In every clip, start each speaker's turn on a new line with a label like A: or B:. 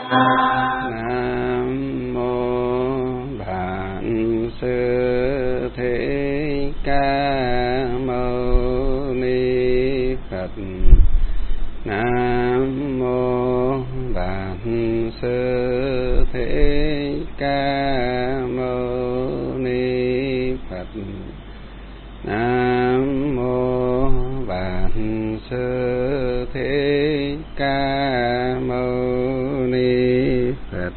A: Nam mô Bản Sư Thích Ca Mâu Ni Phật. Nam mô Bản Sư Thích Ca Mâu Ni Phật. Nam mô Bản Sư Thích Ca Mâu Ni Phật.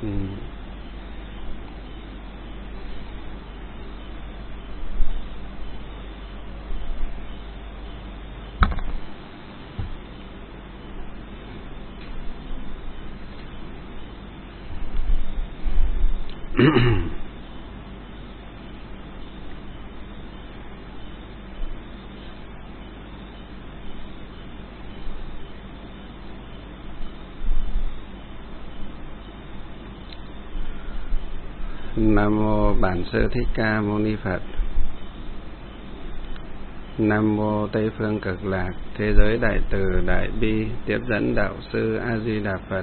A: Nam mô Bản Sư Thích Ca Mâu Ni Phật. Nam mô Tây Phương Cực Lạc Thế Giới Đại Từ Đại Bi Tiếp Dẫn Đạo Sư A Di Đà Phật.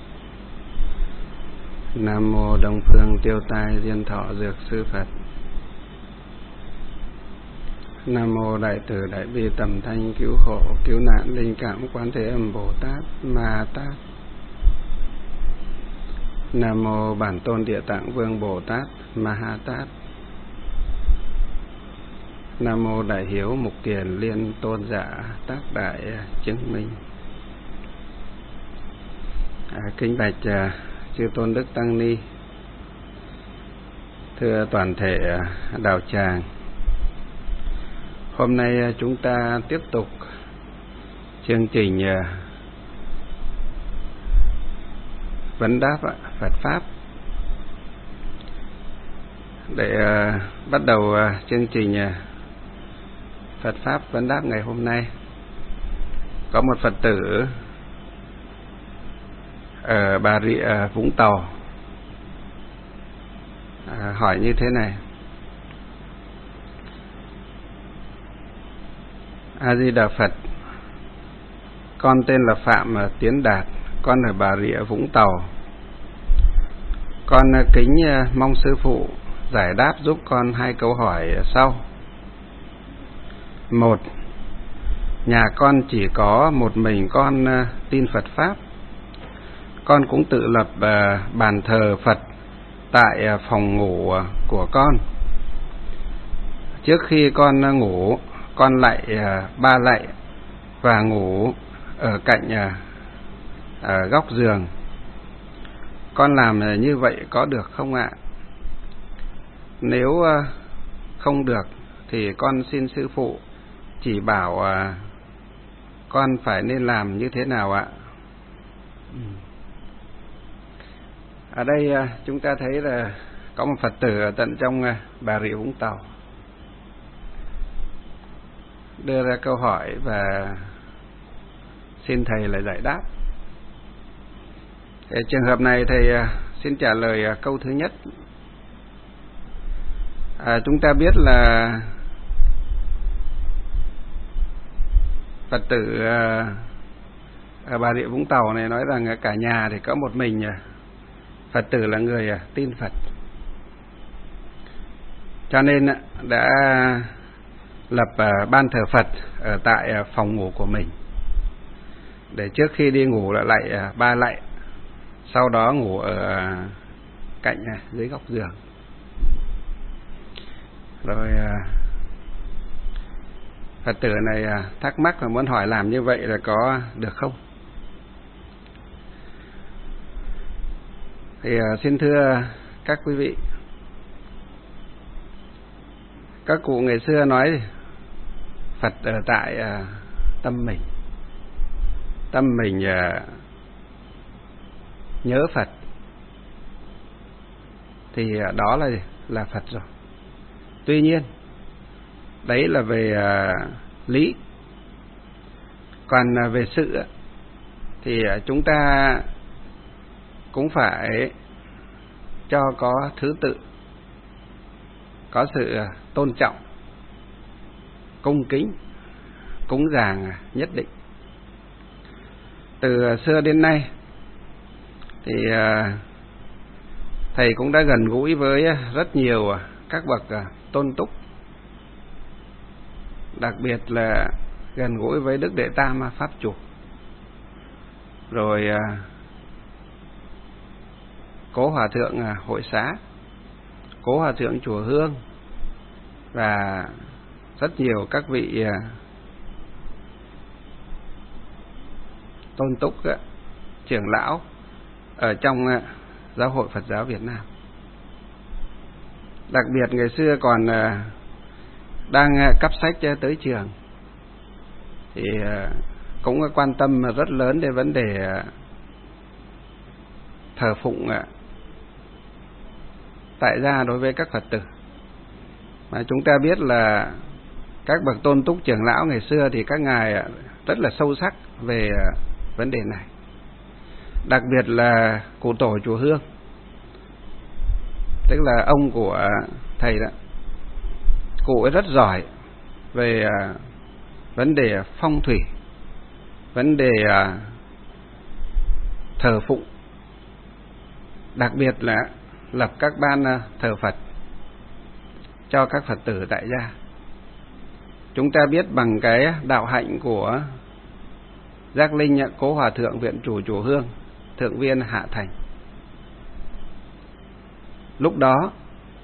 A: Nam mô Đông Phương Tiêu Tai Diên Thọ Dược Sư Phật. Nam mô Đại Từ Đại Bi Tầm Thanh Cứu Khổ Cứu Nạn Linh Cảm Quán Thế Âm Bồ Tát Ma Tát. Nam mô Bản Tôn Địa Tạng Vương Bồ Tát Ma Ha Tát. Nam mô Đại Hiếu Mục Kiền Liên Tôn Giả Tác Đại Chứng Minh. Kính bạch chư tôn đức tăng ni, thưa toàn thể đạo tràng. Hôm nay chúng ta tiếp tục chương trình vấn đáp Phật pháp. Để bắt đầu chương trình Phật pháp vấn đáp ngày hôm nay, có một Phật tử ở Bà Rịa Vũng Tàu hỏi như thế này: A Di Đà Phật, con tên là Phạm Tiến Đạt, con ở Bà Rịa Vũng Tàu. Con kính mong sư phụ giải đáp giúp con hai câu hỏi sau. 1. Nhà con chỉ có một mình con tin Phật pháp. Con cũng tự lập bàn thờ Phật tại phòng ngủ của con. Trước khi con ngủ, con lạy 3 lạy và ngủ ở cạnh góc giường. Con làm như vậy có được không ạ? Nếu không được thì con xin sư phụ chỉ bảo con phải nên làm như thế nào ạ? Ở đây chúng ta thấy là có một Phật tử ở tận trong Bà Rịa Vũng Tàu đưa ra câu hỏi và xin thầy là giải đáp. Trường hợp này thầy xin trả lời câu thứ nhất. Chúng ta biết là Phật tử ở Bà Rịa Vũng Tàu này nói rằng cả nhà thì có một mình Phật tử là người tin Phật, cho nên đã lập ban thờ Phật ở tại phòng ngủ của mình, để trước khi đi ngủ là lạy 3 lạy, sau đó ngủ ở cạnh dưới góc giường. Rồi Phật tử này thắc mắc và muốn hỏi làm như vậy là có được không? Thì xin thưa các quý vị, các cụ ngày xưa nói Phật ở tại tâm mình. Tâm mình nhớ Phật thì đó là Phật rồi. Tuy nhiên đấy là về lý, còn về sự thì chúng ta cũng phải cho có thứ tự, có sự tôn trọng, cung kính, cúng dường nhất định. Từ xưa đến nay thì thầy cũng đã gần gũi với rất nhiều các bậc tôn túc, đặc biệt là gần gũi với Đức Đệ Tam Pháp Chủ, rồi Cố Hòa Thượng Hội Xá, Cố Hòa Thượng Chùa Hương và rất nhiều các vị tôn túc trưởng lão ở trong Giáo hội Phật giáo Việt Nam. Đặc biệt ngày xưa còn đang cấp sách tới trường thì cũng quan tâm rất lớn đến vấn đề thờ phụng tại gia đối với các Phật tử. Mà chúng ta biết là các bậc tôn túc trưởng lão ngày xưa thì các ngài rất là sâu sắc về vấn đề này. Đặc biệt là cụ tổ chùa Hương, tức là ông của thầy đó, cụ ấy rất giỏi về vấn đề phong thủy, vấn đề thờ phụng, đặc biệt là lập các ban thờ Phật cho các Phật tử tại gia. Chúng ta biết bằng cái đạo hạnh của Giác Linh Cố Hòa Thượng Viện Chủ Chùa Hương, Thượng viên Hạ Thành, lúc đó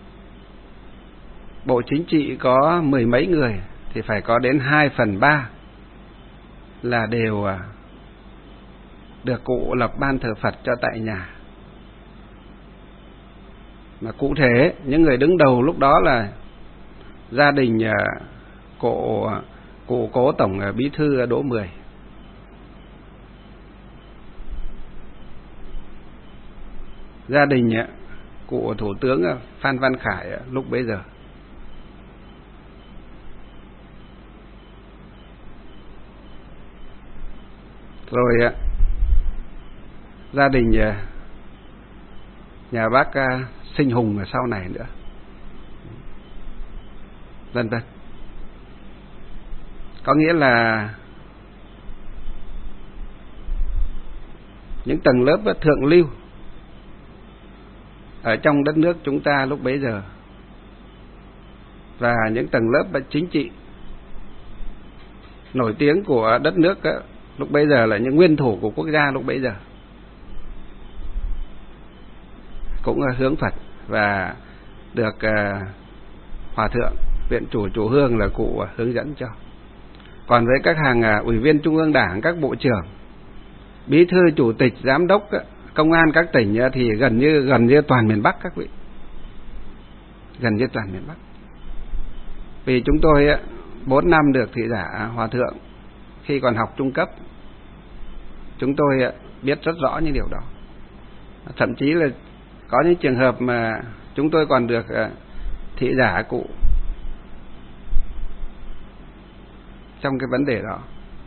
A: bộ chính trị có 10 mấy người thì phải có đến 2/3 là đều được cụ lập ban thờ Phật cho tại nhà. Mà cụ thể những người đứng đầu lúc đó là gia đình cụ Cố Tổng Bí thư Đỗ Mười, gia đình cụ Thủ tướng Phan Văn Khải lúc bấy giờ, rồi gia đình nhà bác Sinh Hùng ở sau này nữa, vân vân. Có nghĩa là những tầng lớp thượng lưu ở trong đất nước chúng ta lúc bấy giờ, và những tầng lớp chính trị nổi tiếng của đất nước lúc bấy giờ là những nguyên thủ của quốc gia lúc bấy giờ, cũng hướng Phật và được Hòa Thượng Viện Chủ Chùa Hương là cụ hướng dẫn cho. Còn với các hàng ủy viên Trung ương Đảng, các bộ trưởng, bí thư, chủ tịch, giám đốc công an các tỉnh thì gần như toàn miền Bắc các vị, gần như toàn miền Bắc. Vì chúng tôi 4 năm được thị giả Hòa Thượng khi còn học trung cấp, chúng tôi biết rất rõ những điều đó. Thậm chí là có những trường hợp mà chúng tôi còn được thị giả cụ trong cái vấn đề đó.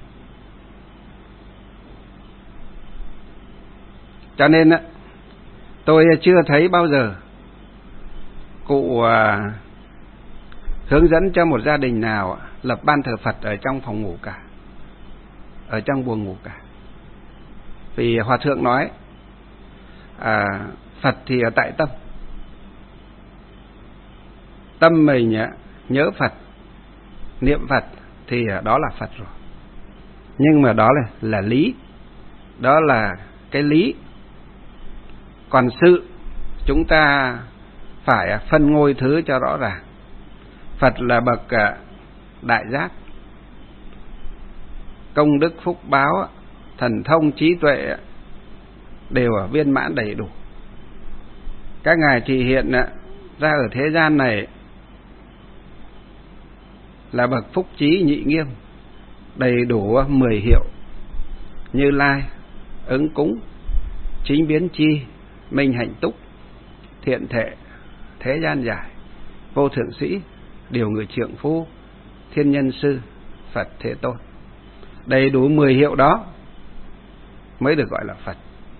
A: Cho nên tôi chưa thấy bao giờ cụ hướng dẫn cho một gia đình nào lập ban thờ Phật ở trong phòng ngủ cả, ở trong buồng ngủ cả. Vì Hòa Thượng nói Phật thì ở tại tâm, tâm mình nhớ Phật, niệm Phật thì đó là Phật rồi. Nhưng mà đó là lý, đó là cái lý. Còn sự chúng ta phải phân ngôi thứ cho rõ ràng. Phật là bậc đại giác, công đức phúc báo, thần thông trí tuệ đều ở viên mãn đầy đủ. Các ngài chỉ hiện ra ở thế gian này là bậc phúc trí nhị nghiêm, đầy đủ 10 hiệu: Như Lai, ứng cúng, chính biến chi, minh hạnh túc, thiện thệ, thế gian giải, vô thượng sĩ, điều người trượng phu, thiên nhân sư, Phật Thế Tôn. Đầy đủ 10 hiệu đó mới được gọi là Phật.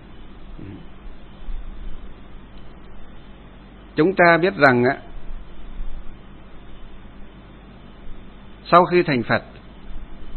A: Chúng ta biết rằng sau khi thành Phật,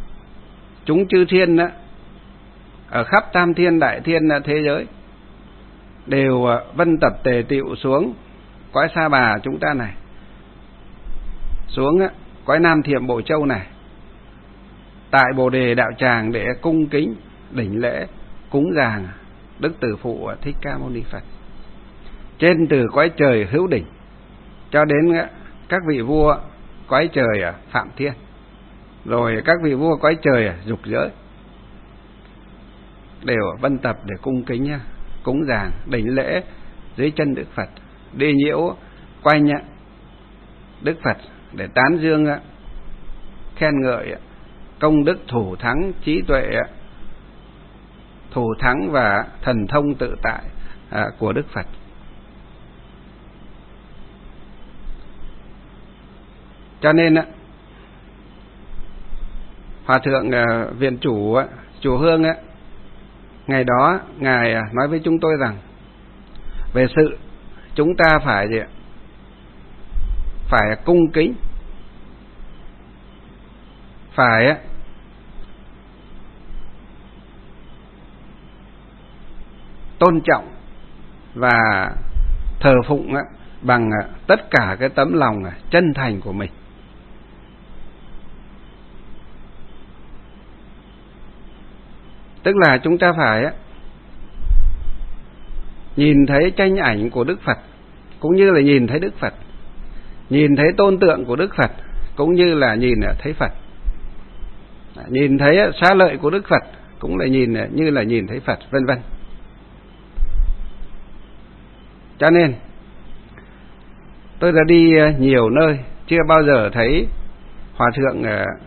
A: chúng chư thiên ở khắp tam thiên đại thiên thế giới đều vân tập tề tựu xuống cõi Sa Bà chúng ta này, xuống cõi Nam Thiệm Bộ Châu này, tại Bồ Đề đạo tràng để cung kính đảnh lễ cúng dường Đức Từ Phụ Thích Ca Mâu Ni Phật. Trên từ cõi trời Hữu Đỉnh cho đến các vị vua cõi trời Phạm Thiên, rồi các vị vua cõi trời Dục Giới đều vân tập để cung kính cúng dường đảnh lễ dưới chân Đức Phật, đi nhiễu quanh Đức Phật để tán dương khen ngợi công đức thủ thắng trí tuệ, thủ thắng và thần thông tự tại của Đức Phật. Cho nên Hòa thượng viện chủ chùa Hương ngày đó ngài nói với chúng tôi rằng về sự chúng ta phải cung kính, phải tôn trọng và thờ phụng bằng tất cả cái tấm lòng chân thành của mình. Tức là chúng ta phải nhìn thấy tranh ảnh của Đức Phật cũng như là nhìn thấy Đức Phật, nhìn thấy tôn tượng của Đức Phật cũng như là nhìn thấy Phật, nhìn thấy xá lợi của Đức Phật cũng là nhìn như là nhìn thấy Phật, vân vân. Cho nên tôi đã đi nhiều nơi, chưa bao giờ thấy hòa thượng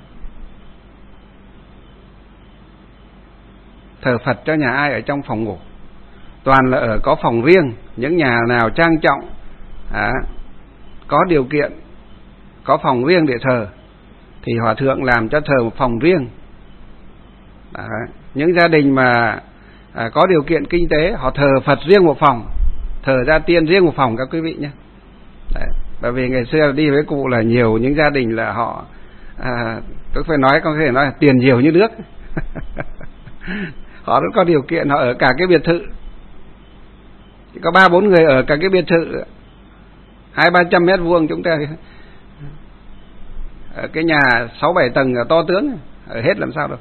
A: thờ Phật cho nhà ai ở trong phòng ngủ, toàn là ở có phòng riêng. Những nhà nào trang trọng, có điều kiện, có phòng riêng để thờ thì hòa thượng làm cho thờ một phòng riêng. Những gia đình mà có điều kiện kinh tế, họ thờ Phật riêng một phòng, thờ Gia Tiên riêng một phòng các quý vị nhé. Bởi vì ngày xưa đi với cụ là nhiều những gia đình là họ tôi phải nói, có thể nói là tiền nhiều như nước. Họ rất có điều kiện, họ ở cả cái biệt thự, chỉ có 3-4 người ở cả cái biệt thự 200-300 mét vuông, chúng ta ở cái nhà 6-7 tầng to tướng ở hết làm sao đâu.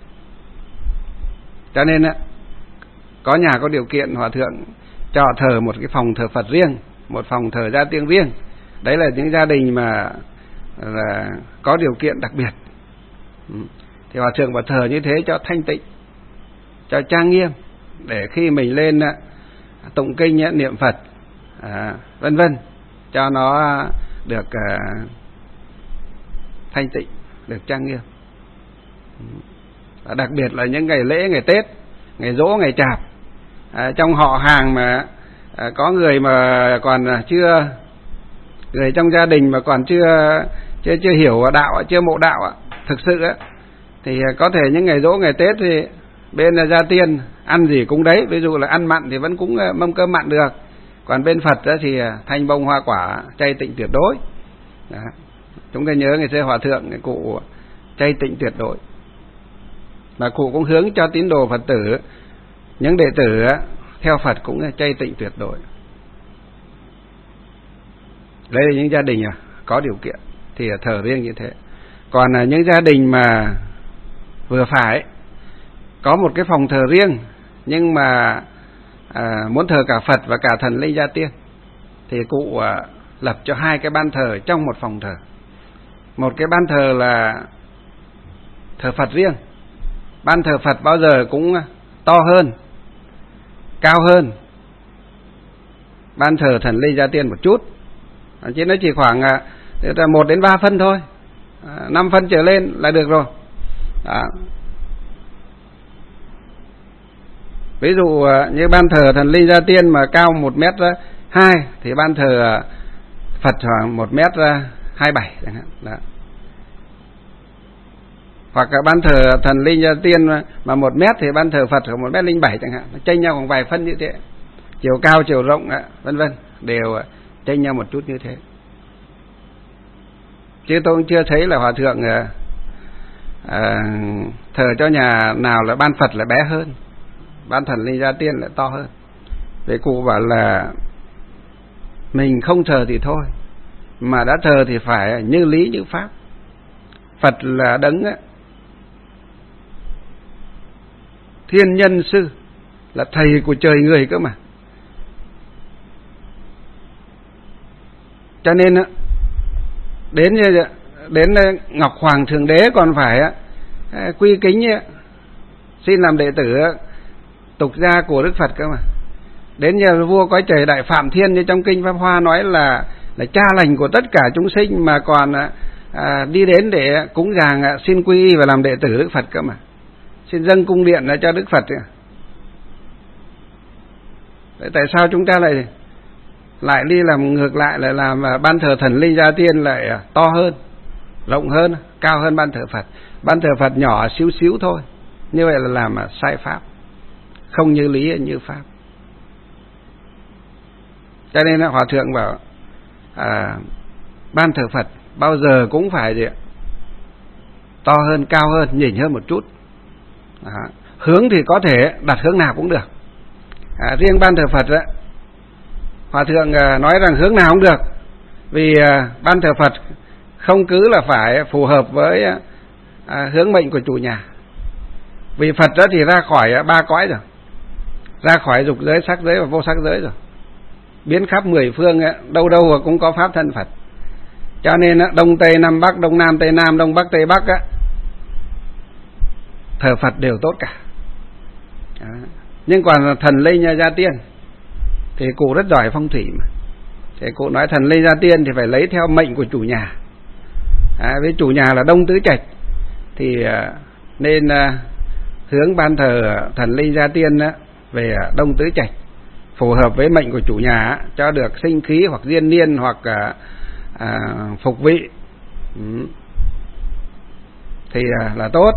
A: Cho nên có nhà có điều kiện hòa thượng cho thờ một cái phòng thờ Phật riêng, một phòng thờ Gia Tiên riêng. Đấy là những gia đình mà là có điều kiện đặc biệt. Thì hòa thượng bảo thờ như thế cho thanh tịnh, cho trang nghiêm, để khi mình lên tụng kinh niệm Phật vân vân, cho nó được thanh tịnh, được trang nghiêm. Đặc biệt là những ngày lễ, ngày Tết, ngày Giỗ, ngày Chạp, trong họ hàng mà có người mà còn chưa, người trong gia đình mà còn chưa hiểu đạo, chưa mộ đạo thực sự thì có thể những ngày Giỗ, ngày Tết thì bên Gia Tiên ăn gì cũng đấy. Ví dụ là ăn mặn thì vẫn cúng mâm cơm mặn được, còn bên Phật thì thanh bông hoa quả, chay tịnh tuyệt đối. Chúng ta nhớ ngày xưa hòa thượng cụ chay tịnh tuyệt đối, mà cụ cũng hướng cho tín đồ Phật tử, những đệ tử theo Phật cũng chay tịnh tuyệt đối. Đây là những gia đình có điều kiện thì thờ riêng như thế. Còn những gia đình mà vừa phải có một cái phòng thờ riêng nhưng mà muốn thờ cả Phật và cả thần linh Gia Tiên thì cụ lập cho 2 cái ban thờ trong một phòng thờ. Một cái ban thờ là thờ Phật riêng. Ban thờ Phật bao giờ cũng to hơn, cao hơn ban thờ thần linh Gia Tiên một chút, chứ nó chỉ khoảng 1 đến 3 phân thôi, 5 phân trở lên là được rồi. Ví dụ như ban thờ thần linh Gia Tiên mà cao 1m2 thì ban thờ Phật khoảng 1m27 chẳng hạn. Đó. Hoặc là ban thờ thần linh Gia Tiên mà 1m thì ban thờ Phật khoảng 1m07 chẳng hạn, nó chênh nhau khoảng vài phân như thế, chiều cao chiều rộng vân vân đều chênh nhau một chút như thế. Chứ tôi cũng chưa thấy là hòa thượng thờ cho nhà nào là ban Phật là bé hơn, ban thần linh Gia Tiên lại to hơn. Vậy cụ bảo là mình không thờ thì thôi, mà đã thờ thì phải như lý như pháp. Phật là đấng thiên nhân sư, là thầy của trời người cơ mà. Cho nên đến Ngọc Hoàng Thượng Đế còn phải quy kính xin làm đệ tử tục gia của Đức Phật cơ mà. Đến nhà vua cõi trời Đại Phạm Thiên như trong kinh Pháp Hoa nói là cha lành của tất cả chúng sinh, mà còn đi đến để cúng dường xin quy y và làm đệ tử Đức Phật cơ mà, xin dâng cung điện cho Đức Phật. Vậy tại sao chúng ta lại đi làm ngược lại, lại làm ban thờ thần linh gia tiên lại to hơn, rộng hơn, cao hơn ban thờ Phật? Ban thờ Phật nhỏ xíu xíu thôi, như vậy là làm sai pháp, không như lý như pháp. Cho nên Hòa Thượng bảo ban thờ Phật bao giờ cũng phải to hơn, cao hơn, nhỉnh hơn một chút. Hướng thì có thể đặt hướng nào cũng được. Riêng ban thờ Phật Hòa Thượng nói rằng hướng nào cũng được, vì ban thờ Phật không cứ là phải phù hợp với hướng mệnh của chủ nhà. Vì Phật đó thì ra khỏi 3 cõi rồi, ra khỏi dục giới, sắc giới và vô sắc giới rồi, biến khắp 10 phương, đâu đâu cũng có pháp thân Phật. Cho nên Đông Tây Nam Bắc, Đông Nam Tây Nam, Đông Bắc Tây Bắc thờ Phật đều tốt cả. Nhưng còn thần linh gia tiên thì cụ rất giỏi phong thủy mà. Thì cụ nói thần linh gia tiên thì phải lấy theo mệnh của chủ nhà. Với chủ nhà là Đông Tứ Trạch thì nên hướng ban thờ thần linh gia tiên về Đông Tứ Trạch, phù hợp với mệnh của chủ nhà, cho được sinh khí hoặc diên niên hoặc phục vị thì là tốt.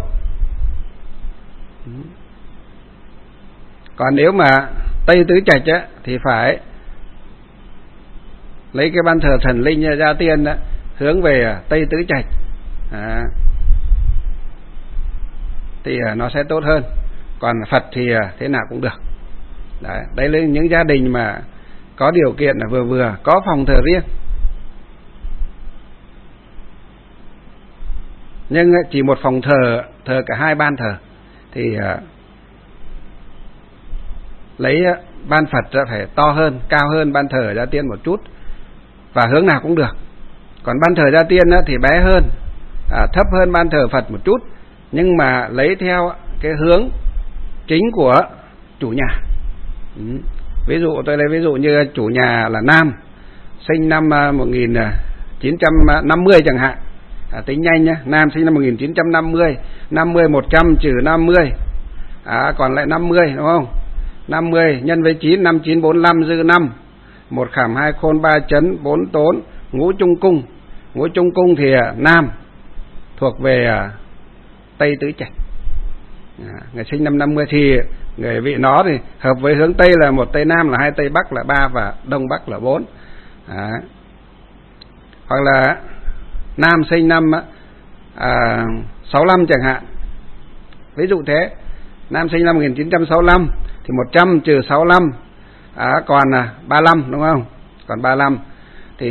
A: Còn nếu mà Tây Tứ Trạch thì phải lấy cái ban thờ thần linh gia tiên hướng về Tây Tứ Trạch thì nó sẽ tốt hơn. Còn Phật thì thế nào cũng được. Đấy là những gia đình mà có điều kiện là vừa vừa, có phòng thờ riêng, nhưng chỉ một phòng thờ cả 2 ban thờ thì lấy ban Phật phải to hơn, cao hơn ban thờ gia tiên một chút, và hướng nào cũng được. Còn ban thờ gia tiên thì bé hơn, thấp hơn ban thờ Phật một chút, nhưng mà lấy theo cái hướng chính của chủ nhà. Ví dụ tôi lấy ví dụ như chủ nhà là nam, sinh năm 1950 chẳng hạn, tính nhanh nhé. Nam sinh năm 1950, 50 100 trừ 50, còn lại 50 đúng không? 50 nhân với 9, 5945 dư 5, 1 khảm 2 khôn 3 chấn 4 tốn, ngũ trung cung. Ngũ trung cung thì nam, thuộc về Tây Tứ Trạch. Người sinh năm 50 thì người vị nó thì hợp với hướng Tây là 1 Tây Nam là 2 Tây Bắc là 3 và Đông Bắc là 4. Hoặc là nam sinh năm 65 chẳng hạn, ví dụ thế. Nam sinh năm 1965 thì 100 trừ 65 còn 35 đúng không? Còn 35 thì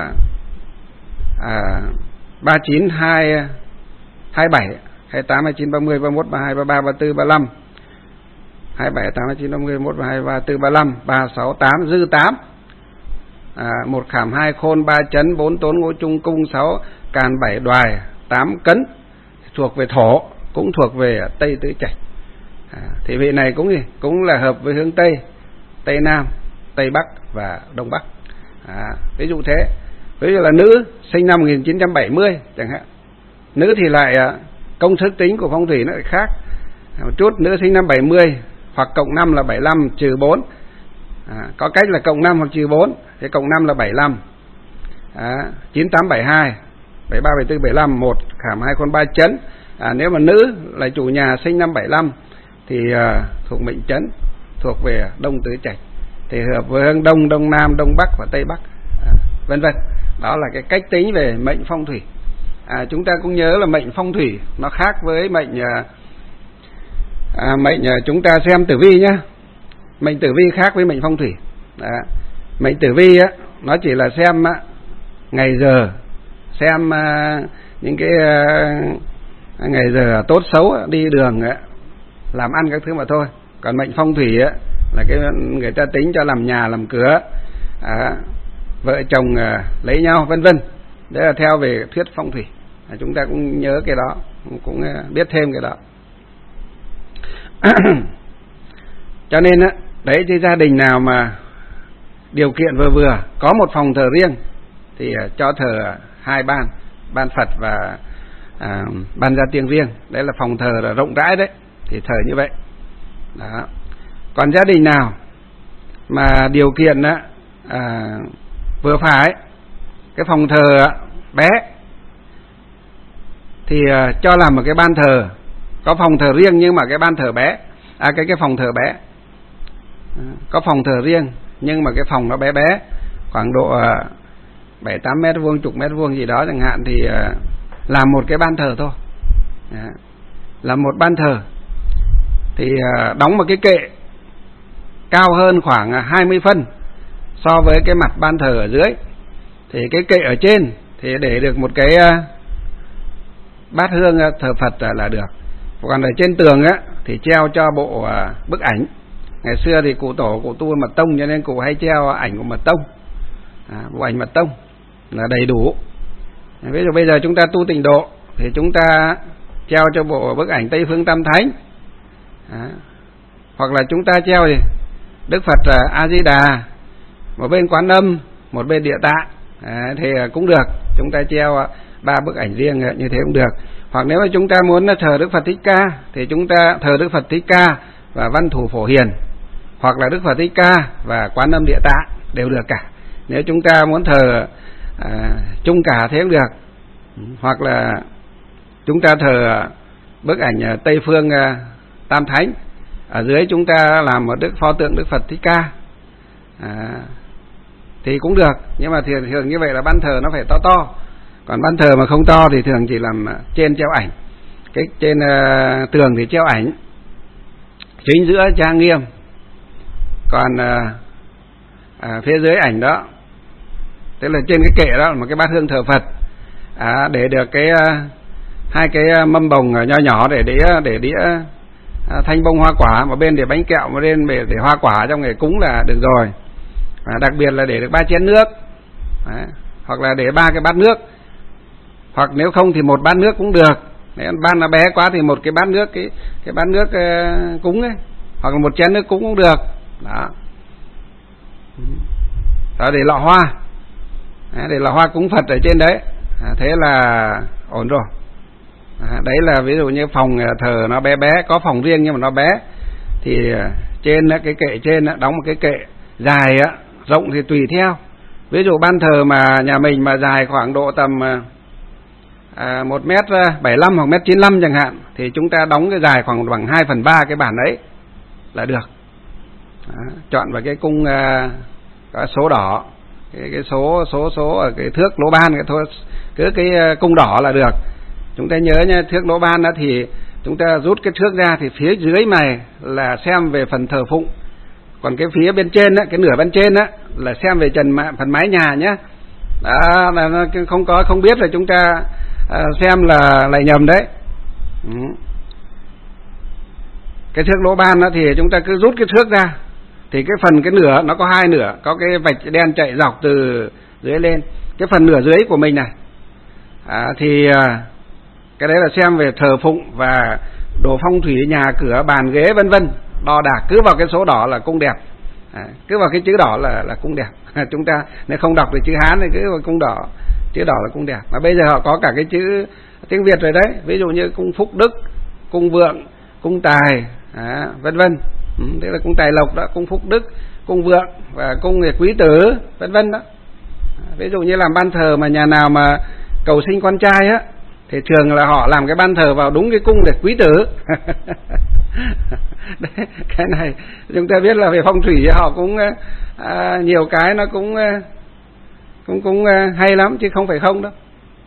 A: 39 27 28 29 30 31 32 33 34 35 27 28 29 30 31 32 34 35 36 8 dư 8, 1 khảm 2 khôn 3 chấn 4 tốn ngũ trung cung 6 càn 7 đoài 8 cấn, thuộc về thổ, cũng thuộc về Tây Tứ Trạch. Thì vị này cũng là hợp với hướng Tây, Tây Nam, Tây Bắc và Đông Bắc. Ví dụ thế. Ví dụ là nữ sinh năm 1970 chẳng hạn, nữ thì lại công thức tính của phong thủy nó lại khác một chút. Nữ sinh năm 70 hoặc cộng 5 là 75 trừ 4, có cách là cộng 5 hoặc trừ 4, thế cộng 5 là 75, 98 72 73 74 75, 1 khảm 2 con 3 chấn. Nếu mà nữ là chủ nhà sinh năm 75 thì thuộc mệnh chấn, thuộc về Đông Tứ Trạch, thì hợp với hướng Đông, Đông Nam, Đông Bắc và Tây Bắc, vân vân. Đó là cái cách tính về mệnh phong thủy. Chúng ta cũng nhớ là mệnh phong thủy nó khác với mệnh chúng ta xem tử vi nhé. Mệnh tử vi khác với mệnh phong thủy. Đó. Mệnh tử vi á, nó chỉ là xem ngày giờ, xem những cái ngày giờ tốt xấu, đi đường làm ăn các thứ mà thôi. Còn mệnh phong thủy á, là cái người ta tính cho làm nhà làm cửa, vợ chồng lấy nhau vân vân. Đấy là theo về thuyết phong thủy. Chúng ta cũng nhớ cái đó, cũng biết thêm cái đó. Cho nên á, đấy, thì gia đình nào mà điều kiện vừa vừa, có một phòng thờ riêng thì cho thờ 2 ban, ban Phật và ban gia tiên riêng. Đấy là phòng thờ là rộng rãi đấy, thì thờ như vậy. Đó. Còn gia đình nào mà điều kiện vừa phải, cái phòng thờ bé thì cho làm một cái ban thờ, có phòng thờ riêng nhưng mà cái ban thờ bé, cái phòng thờ bé, có phòng thờ riêng nhưng mà cái phòng nó bé bé, khoảng độ 7-8 mét vuông, chục mét vuông gì đó chẳng hạn, thì làm một cái ban thờ thôi. Làm một ban thờ thì đóng một cái kệ cao hơn khoảng 20 phân so với cái mặt ban thờ ở dưới. Thì cái kệ ở trên thì để được một cái bát hương thờ Phật là được. Còn ở trên tường á thì treo cho bộ bức ảnh. Ngày xưa thì cụ tổ cụ tu Mật Tông, cho nên cụ hay treo ảnh của Mật Tông, bộ ảnh Mật Tông là đầy đủ. Ví dụ bây giờ chúng ta tu Tịnh Độ thì chúng ta treo cho bộ bức ảnh Tây Phương Tam Thánh, hoặc là chúng ta treo gì Đức Phật A Di Đà, một bên Quán Âm, một bên Địa Tạng, thì cũng được. Chúng ta treo 3 bức ảnh riêng như thế cũng được. Hoặc nếu mà chúng ta muốn thờ Đức Phật Thích Ca thì chúng ta thờ Đức Phật Thích Ca và Văn Thủ Phổ Hiền, hoặc là Đức Phật Thích Ca và Quán Âm Địa Tạng đều được cả. Nếu chúng ta muốn thờ chung cả thế cũng được. Hoặc là chúng ta thờ bức ảnh Tây Phương Tam Thánh, ở dưới chúng ta làm một pho tượng Đức Phật Thích Ca, thì cũng được. Nhưng mà thường như vậy là ban thờ nó phải to to. Còn ban thờ mà không to thì thường chỉ làm trên treo ảnh, cái trên tường thì treo ảnh, chính giữa trang nghiêm. Còn phía dưới ảnh đó, tức là trên cái kệ đó là một cái bát hương thờ Phật, để được cái 2 cái mâm bồng nho nhỏ để đĩa thanh bông hoa quả, một bên để bánh kẹo, một bên để hoa quả trong ngày cúng là được rồi. Đặc biệt là để được 3 chén nước, hoặc là để 3 cái bát nước, hoặc nếu không thì 1 bát nước cũng được. Nếu ban nó bé quá thì 1 cái bát nước, cái bát nước cúng ấy, hoặc là 1 chén nước cúng cũng được. Đó, để lọ hoa, để lọ hoa cúng Phật ở trên đấy, thế là ổn rồi. Đấy là ví dụ như phòng thờ nó bé bé, có phòng riêng nhưng mà nó bé, thì trên cái kệ trên đóng một cái kệ dài, rộng thì tùy theo. Ví dụ ban thờ mà nhà mình mà dài khoảng độ tầm 1m75 hoặc 1m95 chẳng hạn, thì chúng ta đóng cái dài khoảng bằng 2/3 cái bản ấy là được. Chọn vào cái cung có số đỏ, cái số ở cái thước lỗ ban, cái cung đỏ là được. Chúng ta nhớ nha, thước lỗ ban đó thì chúng ta rút cái thước ra thì phía dưới này là xem về phần thờ phụng, còn cái phía bên trên cái nửa bên trên là xem về phần mái nhà nhé. Đó, là không biết là chúng ta xem là lại nhầm đấy. Cái thước lỗ ban đó thì chúng ta cứ rút cái thước ra, thì cái nửa nó có 2 nửa, có cái vạch đen chạy dọc từ dưới lên. Cái phần nửa dưới của mình này thì cái đấy là xem về thờ phụng và đồ phong thủy nhà cửa, bàn ghế vân vân, đo đạc. Cứ vào cái số đỏ là cung đẹp, cứ vào cái chữ đỏ là cung đẹp. Chúng ta nếu không đọc được chữ Hán thì cứ vào cung đỏ, chữ đỏ là cung đẹp. Mà bây giờ họ có cả cái chữ tiếng Việt rồi đấy, ví dụ như cung phúc đức, cung vượng, cung tài, vân vân. Thế là cung tài lộc đó, cung phúc đức, cung vượng và cung quý tử vân vân đó. Ví dụ như làm ban thờ mà nhà nào mà cầu sinh con trai thì thường là họ làm cái ban thờ vào đúng cái cung để quý tử. Đấy, cái này chúng ta biết là về phong thủy họ cũng nhiều cái nó cũng hay lắm chứ không phải không đâu.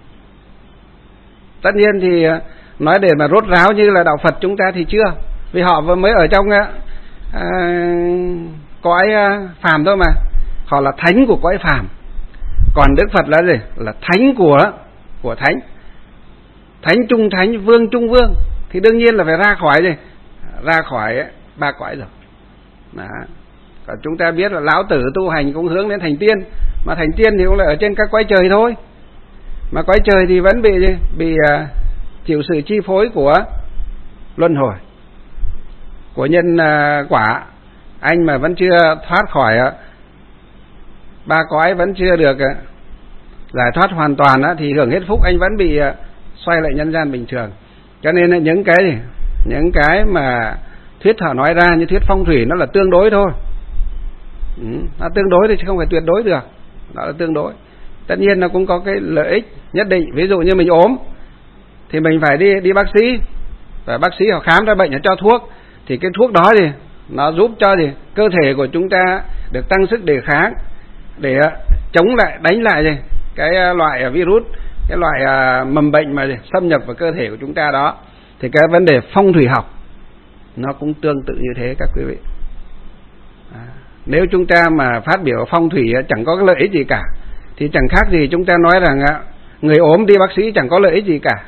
A: Tất nhiên thì nói để mà rốt ráo như là đạo Phật chúng ta thì chưa, vì họ mới ở trong cõi phàm thôi mà, họ là thánh của cõi phàm. Còn Đức Phật là gì? Là thánh của thánh, thánh trung thánh, vương trung vương, thì đương nhiên là phải ra khỏi gì? Ra khỏi ba cõi rồi. Đó. Còn chúng ta biết là lão tử tu hành cũng hướng đến thành tiên, mà thành tiên thì cũng là ở trên các cõi trời thôi. Mà cõi trời thì vẫn bị gì? Bị chịu sự chi phối của luân hồi, của nhân quả. Anh mà vẫn chưa thoát khỏi ba cõi, vẫn chưa được giải thoát hoàn toàn thì hưởng hết phúc, anh vẫn bị xoay lại nhân gian bình thường. Cho nên những cái mà thuyết họ nói ra như thuyết phong thủy nó là tương đối thôi. Nó tương đối thì chứ không phải tuyệt đối được. Nó là tương đối. Tất nhiên nó cũng có cái lợi ích nhất định. Ví dụ như mình ốm thì mình phải đi bác sĩ, và bác sĩ họ khám ra bệnh, họ cho thuốc, thì cái thuốc đó thì nó giúp cho cơ thể của chúng ta được tăng sức đề kháng để chống lại, đánh lại cái loại virus, cái loại mầm bệnh mà xâm nhập vào cơ thể của chúng ta đó. Thì cái vấn đề phong thủy học nó cũng tương tự như thế các quý vị. Nếu chúng ta mà phát biểu phong thủy chẳng có cái lợi ích gì cả, thì chẳng khác gì chúng ta nói rằng người ốm đi bác sĩ chẳng có lợi ích gì cả.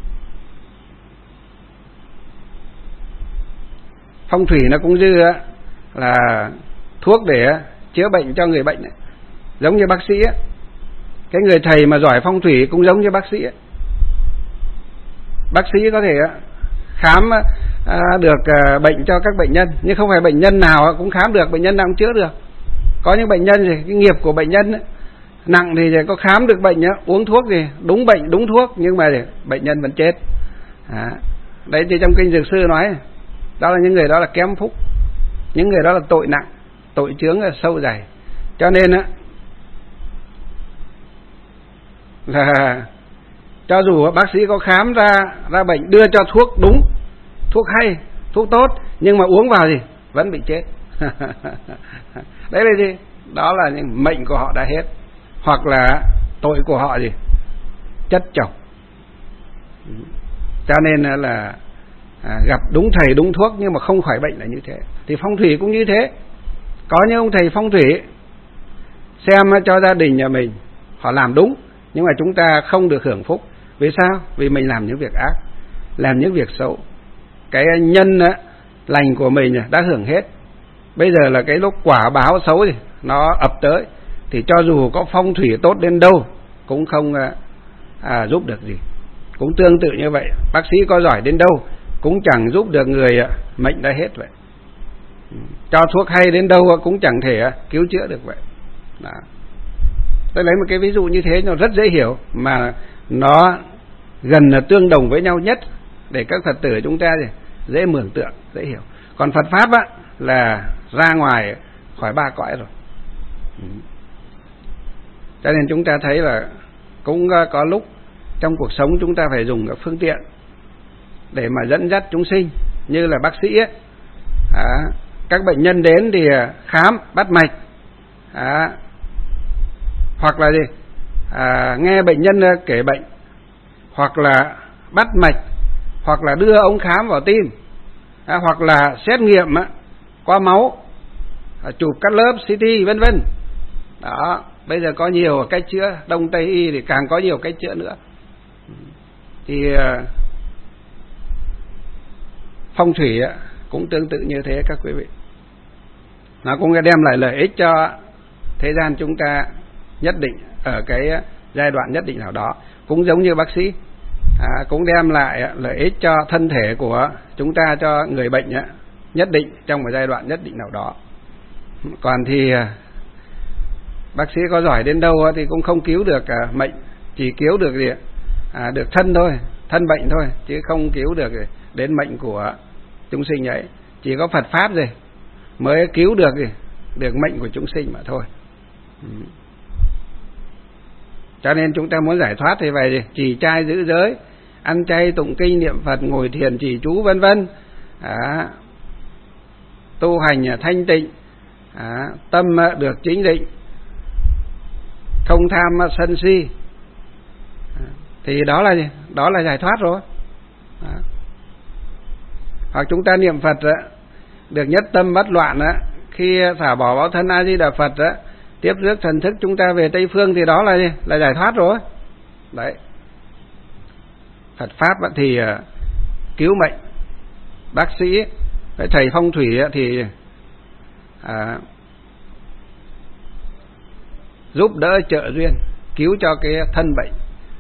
A: Phong thủy nó cũng như là thuốc để chữa bệnh cho người bệnh ấy. Giống như bác sĩ ấy. Cái người thầy mà giỏi phong thủy cũng giống như bác sĩ ấy. Bác sĩ có thể khám được bệnh cho các bệnh nhân, nhưng không phải bệnh nhân nào cũng khám được, bệnh nhân nào cũng chữa được. Có những bệnh nhân thì cái nghiệp của bệnh nhân ấy, nặng thì có khám được bệnh, uống thuốc thì đúng bệnh đúng thuốc, nhưng mà bệnh nhân vẫn chết. Đấy thì trong kinh Dược Sư nói, đó là những người đó là kém phúc, những người đó là tội nặng, tội chướng là sâu dày. Cho nên là cho dù bác sĩ có khám ra bệnh, đưa cho thuốc đúng, thuốc hay, thuốc tốt, nhưng mà uống vào gì vẫn bị chết. Đấy là gì? Đó là những mệnh của họ đã hết, hoặc là tội của họ gì chất chồng. Cho nên là gặp đúng thầy đúng thuốc nhưng mà không khỏi bệnh là như thế. Thì phong thủy cũng như thế. Có những ông thầy phong thủy xem cho gia đình nhà mình họ làm đúng, nhưng mà chúng ta không được hưởng phúc. Vì sao? Vì mình làm những việc ác, làm những việc xấu. Cái nhân lành của mình đã hưởng hết. Bây giờ là cái lúc quả báo xấu thì nó ập tới, thì cho dù có phong thủy tốt đến đâu cũng không giúp được gì. Cũng tương tự như vậy, bác sĩ có giỏi đến đâu cũng chẳng giúp được người mệnh đã hết vậy. Cho thuốc hay đến đâu cũng chẳng thể cứu chữa được vậy. Đó. Tôi lấy một cái ví dụ như thế nó rất dễ hiểu, mà nó gần là tương đồng với nhau nhất để các Phật tử chúng ta dễ mường tượng, dễ hiểu. Còn Phật Pháp là ra ngoài khỏi ba cõi rồi. Cho nên chúng ta thấy là cũng có lúc trong cuộc sống chúng ta phải dùng các phương tiện để mà dẫn dắt chúng sinh, như là bác sĩ ấy. Các bệnh nhân đến thì khám bắt mạch, hoặc là gì nghe bệnh nhân kể bệnh, hoặc là bắt mạch, hoặc là đưa ông khám vào tim, hoặc là xét nghiệm qua máu, chụp các lớp CT vân vân. Đó, bây giờ có nhiều cách chữa, Đông Tây y thì càng có nhiều cách chữa nữa. Thì phong thủy cũng tương tự như thế các quý vị. Nó cũng đem lại lợi ích cho thế gian chúng ta nhất định, ở cái giai đoạn nhất định nào đó. Cũng giống như bác sĩ, cũng đem lại lợi ích cho thân thể của chúng ta, cho người bệnh nhất định trong một giai đoạn nhất định nào đó. Còn thì bác sĩ có giỏi đến đâu thì cũng không cứu được mệnh, chỉ cứu được gì được thân thôi, thân bệnh thôi, chứ không cứu được đến mệnh của chúng sinh ấy. Chỉ có Phật Pháp gì mới cứu được mệnh của chúng sinh mà thôi. Cho nên chúng ta muốn giải thoát thì phải trì trai giữ giới, ăn chay tụng kinh niệm Phật, ngồi thiền trì chú vân vân, tu hành thanh tịnh, tâm được chính định, không tham sân si, thì đó là gì? Đó là giải thoát rồi. Hoặc chúng ta niệm Phật được nhất tâm bất loạn á, khi xả bỏ báo thân A Di Đà Phật á, tiếp rước thần thức chúng ta về Tây phương thì đó là gì? Là giải thoát rồi. Đấy. Phật pháp thì cứu mệnh, bác sĩ, cái thầy phong thủy thì giúp đỡ trợ duyên, cứu cho cái thân bệnh,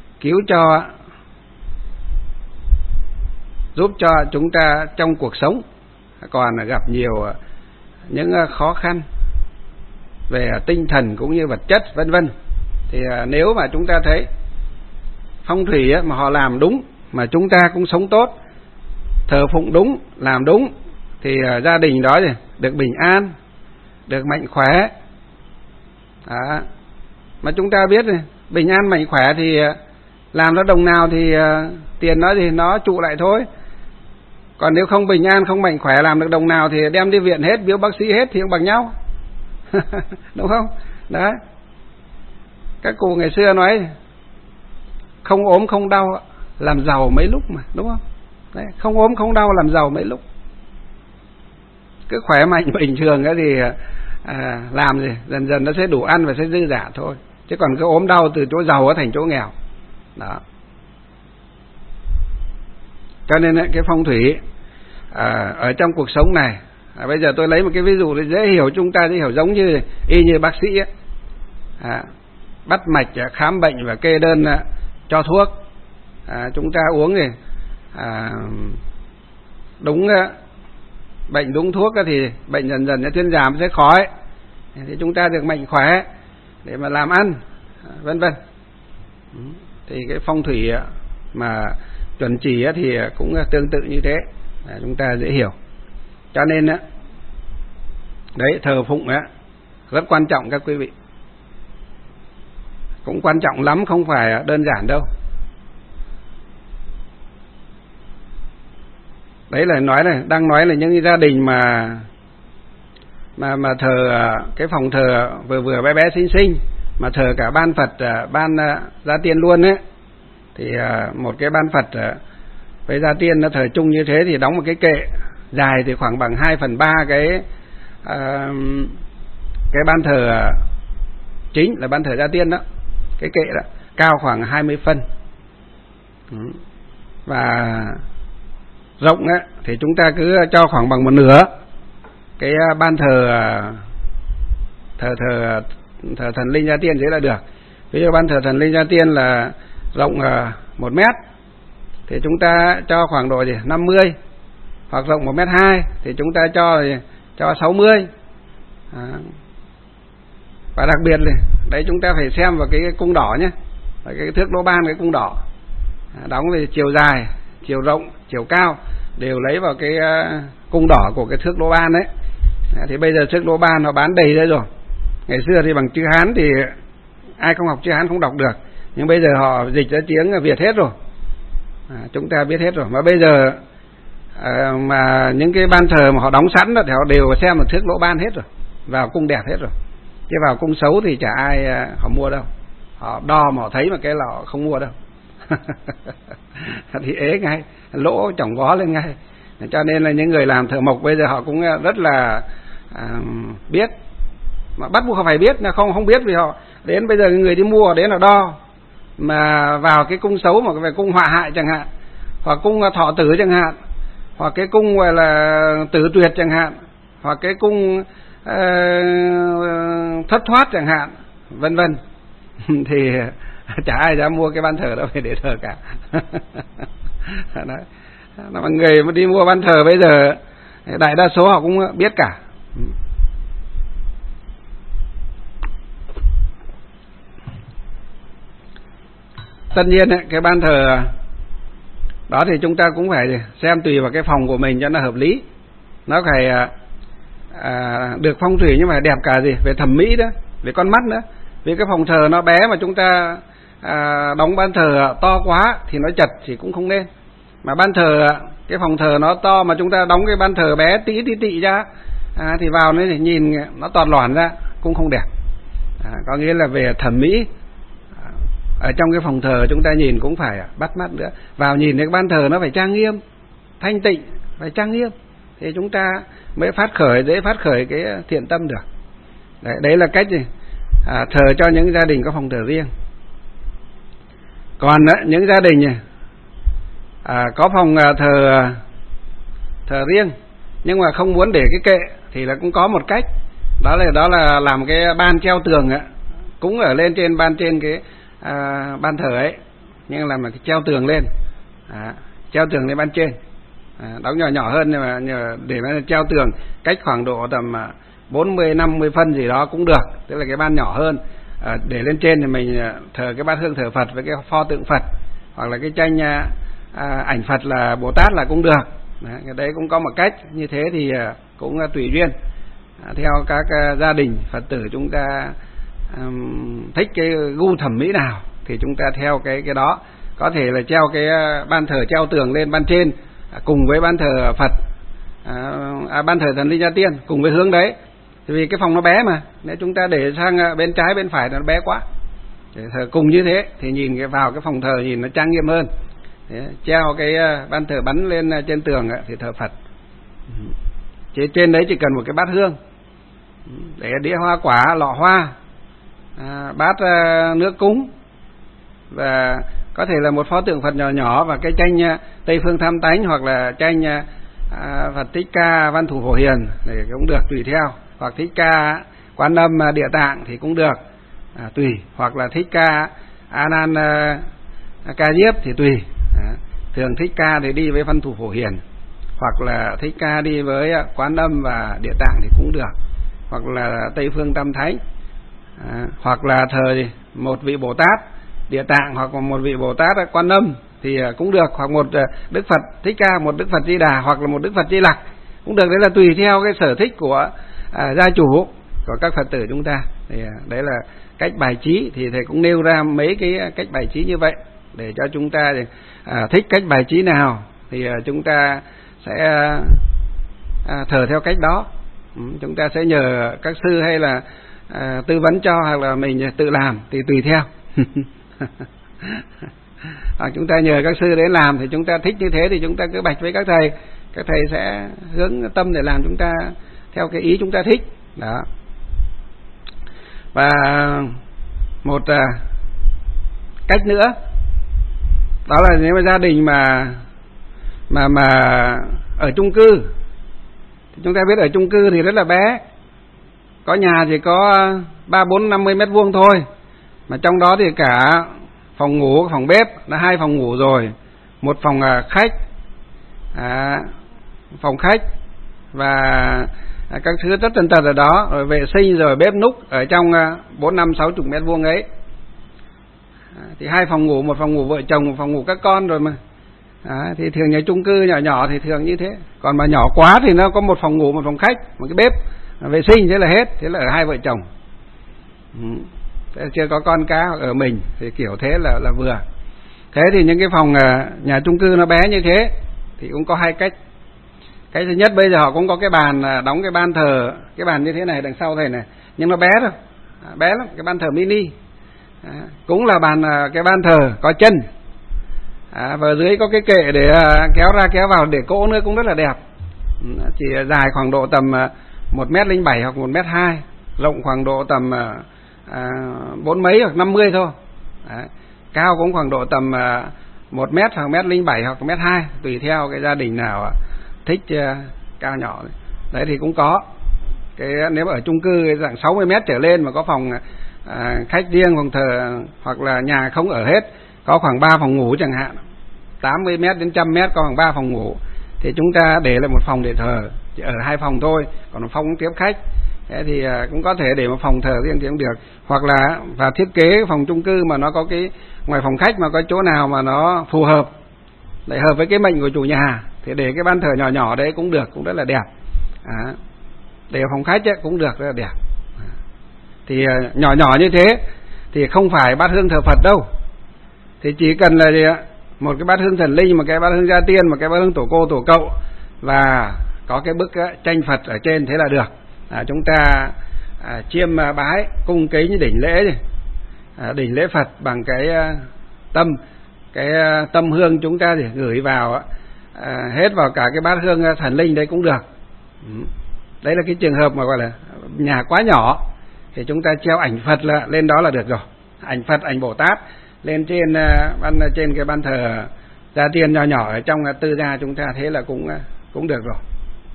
A: giúp cho chúng ta trong cuộc sống còn gặp nhiều những khó khăn về tinh thần cũng như vật chất vân vân. Thì nếu mà chúng ta thấy phong thủy mà họ làm đúng, mà chúng ta cũng sống tốt, thờ phụng đúng, làm đúng, thì gia đình đó được bình an, được mạnh khỏe. Mà chúng ta biết bình an mạnh khỏe thì làm nó đồng nào thì tiền nó thì nó trụ lại thôi. Còn nếu không bình an, không mạnh khỏe, làm được đồng nào thì đem đi viện hết, biếu bác sĩ hết thì cũng bằng nhau. Đúng không? Đấy. Các cụ ngày xưa nói không ốm không đau làm giàu mấy lúc mà, đúng không? Đấy, không ốm không đau làm giàu mấy lúc. Cứ khỏe mạnh bình thường thì làm gì dần dần nó sẽ đủ ăn và sẽ dư dả thôi. Chứ còn cứ ốm đau từ chỗ giàu thành chỗ nghèo. Đó. Cho nên cái phong thủy ở trong cuộc sống này, bây giờ tôi lấy một cái ví dụ để dễ hiểu, chúng ta dễ hiểu, giống như y như bác sĩ bắt mạch khám bệnh và kê đơn cho thuốc, chúng ta uống thì đúng bệnh đúng thuốc thì bệnh dần dần sẽ thuyên giảm, sẽ khỏi, thì chúng ta được mạnh khỏe để mà làm ăn vân vân. Thì cái phong thủy mà chuẩn chỉ thì cũng tương tự như thế, chúng ta dễ hiểu. Cho nên đấy, thờ phụng rất quan trọng các quý vị, cũng quan trọng lắm, không phải đơn giản đâu. Đấy là đang nói là những gia đình mà thờ cái phòng thờ vừa bé bé xinh xinh, mà thờ cả ban Phật, ban Gia Tiên luôn ấy, thì một cái ban Phật với Gia Tiên nó thờ chung như thế thì đóng một cái kệ dài thì khoảng bằng 2/3 cái ban thờ chính là ban thờ Gia Tiên đó, cái kệ đó cao khoảng 20 phân và rộng thì chúng ta cứ cho khoảng bằng 1/2 cái ban thờ thần linh Gia Tiên thế là được. Ví dụ ban thờ thần linh Gia Tiên là rộng 1 mét thì chúng ta cho khoảng độ 50, hoặc rộng 1,2 m thì chúng ta cho 60. Và đặc biệt là đấy, chúng ta phải xem vào cái cung đỏ nhé, cái thước lỗ ban, cái cung đỏ đóng về chiều dài, chiều rộng, chiều cao đều lấy vào cái cung đỏ của cái thước lỗ ban đấy. Thì bây giờ thước lỗ ban nó bán đầy ra rồi. Ngày xưa thì bằng chữ Hán thì ai không học chữ Hán không đọc được, nhưng bây giờ họ dịch ra tiếng Việt hết rồi, chúng ta biết hết rồi. Mà bây giờ mà những cái ban thờ mà họ đóng sẵn đó thì họ đều xem một thước lỗ ban hết rồi, vào cung đẹp hết rồi. Chứ vào cung xấu thì chả ai họ mua đâu, họ đo mà họ thấy mà cái là họ không mua đâu. Thì ế ngay, lỗ chỏng vó lên ngay. Cho nên là những người làm thợ mộc bây giờ họ cũng rất là biết, mà bắt buộc họ phải biết, là không biết vì họ đến bây giờ người đi mua đến là đo, mà vào cái cung xấu mà về cung họa hại chẳng hạn, hoặc cung thọ tử chẳng hạn, hoặc cái cung gọi là tử tuyệt chẳng hạn, hoặc cái cung thất thoát chẳng hạn, vân vân. Thì chả ai dám mua cái ban thờ đó về để thờ cả. Đấy. Mà người mà đi mua ban thờ bây giờ đại đa số họ cũng biết cả. Tất nhiên cái ban thờ đó thì chúng ta cũng phải xem tùy vào cái phòng của mình cho nó hợp lý. Nó phải được phong thủy nhưng mà đẹp cả gì về thẩm mỹ đó, về con mắt nữa. Vì cái phòng thờ nó bé mà chúng ta đóng ban thờ to quá thì nó chật thì cũng không nên. Mà ban thờ, cái phòng thờ nó to mà chúng ta đóng cái ban thờ bé tí tị ra thì vào nó thì nhìn nó toàn loản ra cũng không đẹp. Có nghĩa là về thẩm mỹ, ở trong cái phòng thờ chúng ta nhìn cũng phải bắt mắt nữa. Vào nhìn cái ban thờ nó phải trang nghiêm, thanh tịnh, phải trang nghiêm thì chúng ta mới dễ phát khởi cái thiện tâm được. Đấy là cách gì? Thờ cho những gia đình có phòng thờ riêng. Còn những gia đình có phòng thờ riêng nhưng mà không muốn để cái kệ thì là cũng có một cách, đó là làm cái ban treo tường cũng ở lên trên cái ban thờ ấy, nhưng làm cái treo tường lên, treo tường lên ban trên, đóng nhỏ hơn nhưng mà để mà treo tường cách khoảng độ tầm 40-50 phân gì đó cũng được, tức là cái ban nhỏ hơn. Để lên trên thì mình thờ cái bát hương thờ Phật với cái pho tượng Phật, hoặc là cái tranh ảnh Phật là Bồ Tát là cũng được. Cái đấy cũng có một cách như thế, thì cũng tùy duyên, theo các gia đình Phật tử chúng ta thích cái gu thẩm mỹ nào thì chúng ta theo cái đó. Có thể là treo cái ban thờ treo tường lên ban trên cùng với ban thờ Phật, ban thờ Thần Linh Gia Tiên cùng với hướng đấy. Vì cái phòng nó bé mà, nếu chúng ta để sang bên trái bên phải nó bé quá, để thờ cùng như thế thì nhìn vào cái phòng thờ nhìn nó trang nghiêm hơn. Treo cái ban thờ bắn lên trên tường thì thờ Phật. Trên đấy chỉ cần một cái bát hương, để đĩa hoa quả, lọ hoa, bát nước cúng, và có thể là một pho tượng Phật nhỏ nhỏ và cái tranh Tây Phương Tham Tánh, hoặc là tranh Phật Thích Ca Văn Thủ Phổ Hiền thì cũng được, tùy theo. Hoặc Thích Ca Quan Âm Địa Tạng thì cũng được, tùy. Hoặc là Thích Ca A Nan Ca Diếp thì tùy. Thường Thích Ca thì đi với Văn Thủ Phổ Hiền, hoặc là Thích Ca đi với Quán Âm và Địa Tạng thì cũng được, hoặc là Tây Phương Tam Thánh, hoặc là thờ một vị Bồ Tát Địa Tạng, hoặc một vị Bồ Tát Quan Âm thì cũng được, hoặc một Đức Phật Thích Ca, một Đức Phật Di Đà, hoặc là một Đức Phật Di Lặc cũng được. Đấy là tùy theo cái sở thích của gia chủ, của các Phật tử chúng ta. Thì đấy là cách bài trí, thì thầy cũng nêu ra mấy cái cách bài trí như vậy để cho chúng ta thích cách bài trí nào thì chúng ta sẽ thờ theo cách đó. Chúng ta sẽ nhờ các sư hay là tư vấn cho, hoặc là mình tự làm thì tùy theo. Hoặc chúng ta nhờ các sư đến làm, thì chúng ta thích như thế thì chúng ta cứ bạch với các thầy sẽ hướng tâm để làm chúng ta theo cái ý chúng ta thích đó. Và một cách nữa đó là nếu mà gia đình mà ở chung cư, thì chúng ta biết ở chung cư thì rất là bé, có nhà chỉ có 3-4-50 mét vuông thôi, mà trong đó thì cả phòng ngủ, phòng bếp là 2 phòng ngủ rồi, một phòng khách, phòng khách và các thứ rất tần tật ở đó, rồi vệ sinh, rồi bếp núc ở trong 4-5-60 mét vuông ấy. Thì 2 phòng ngủ, một phòng ngủ vợ chồng, một phòng ngủ các con rồi mà. Thì thường nhà chung cư nhỏ nhỏ thì thường như thế. Còn mà nhỏ quá thì nó có một phòng ngủ, một phòng khách, một cái bếp, vệ sinh, thế là hết. Thế là ở 2 vợ chồng. Chưa có con cá ở mình thì kiểu thế là vừa. Thế thì những cái phòng nhà chung cư nó bé như thế thì cũng có 2 cách. Cái thứ nhất, bây giờ họ cũng có cái bàn, đóng cái ban thờ, cái bàn như thế này đằng sau thầy này, nhưng nó bé thôi, bé lắm, cái ban thờ mini. Cũng là cái ban thờ có chân, và dưới có cái kệ để kéo ra kéo vào để cỗ nữa, cũng rất là đẹp. Chỉ dài khoảng độ tầm 1m07 hoặc 1m2, rộng khoảng độ tầm 4 mấy hoặc 50 thôi. Cao cũng khoảng độ tầm 1m hoặc 1m07 hoặc 1m2, tùy theo cái gia đình nào thích cao nhỏ. Đấy thì cũng có. Nếu ở chung cư dạng 60m trở lên mà có phòng khách riêng, phòng thờ, hoặc là nhà không ở hết, có khoảng 3 phòng ngủ chẳng hạn, 80m đến 100m có khoảng 3 phòng ngủ, thì chúng ta để lại một phòng để thờ, chỉ ở 2 phòng thôi, còn một phòng tiếp khách. Thế thì cũng có thể để một phòng thờ riêng thì cũng được. Hoặc là và thiết kế phòng chung cư mà nó có cái ngoài phòng khách mà có chỗ nào mà nó phù hợp, lại hợp với cái mệnh của chủ nhà, thì để cái ban thờ nhỏ nhỏ đấy cũng được, cũng rất là đẹp. Để phòng khách ấy, cũng được, rất là đẹp. Thì nhỏ nhỏ như thế thì không phải bát hương thờ Phật đâu, thì chỉ cần là gì ạ? Một cái bát hương thần linh, một cái bát hương gia tiên, một cái bát hương tổ cô tổ cậu, và có cái bức tranh Phật ở trên, thế là được. Chúng ta chiêm bái cung kính đỉnh lễ, đỉnh lễ Phật bằng cái tâm hương chúng ta thì gửi vào hết vào cả cái bát hương thần linh đấy cũng được. Đấy là cái trường hợp mà gọi là nhà quá nhỏ thì chúng ta treo ảnh Phật là lên đó là được rồi. Ảnh Phật, ảnh Bồ Tát lên trên cái ban thờ gia tiên nho nhỏ ở trong tư gia chúng ta, thế là cũng được rồi.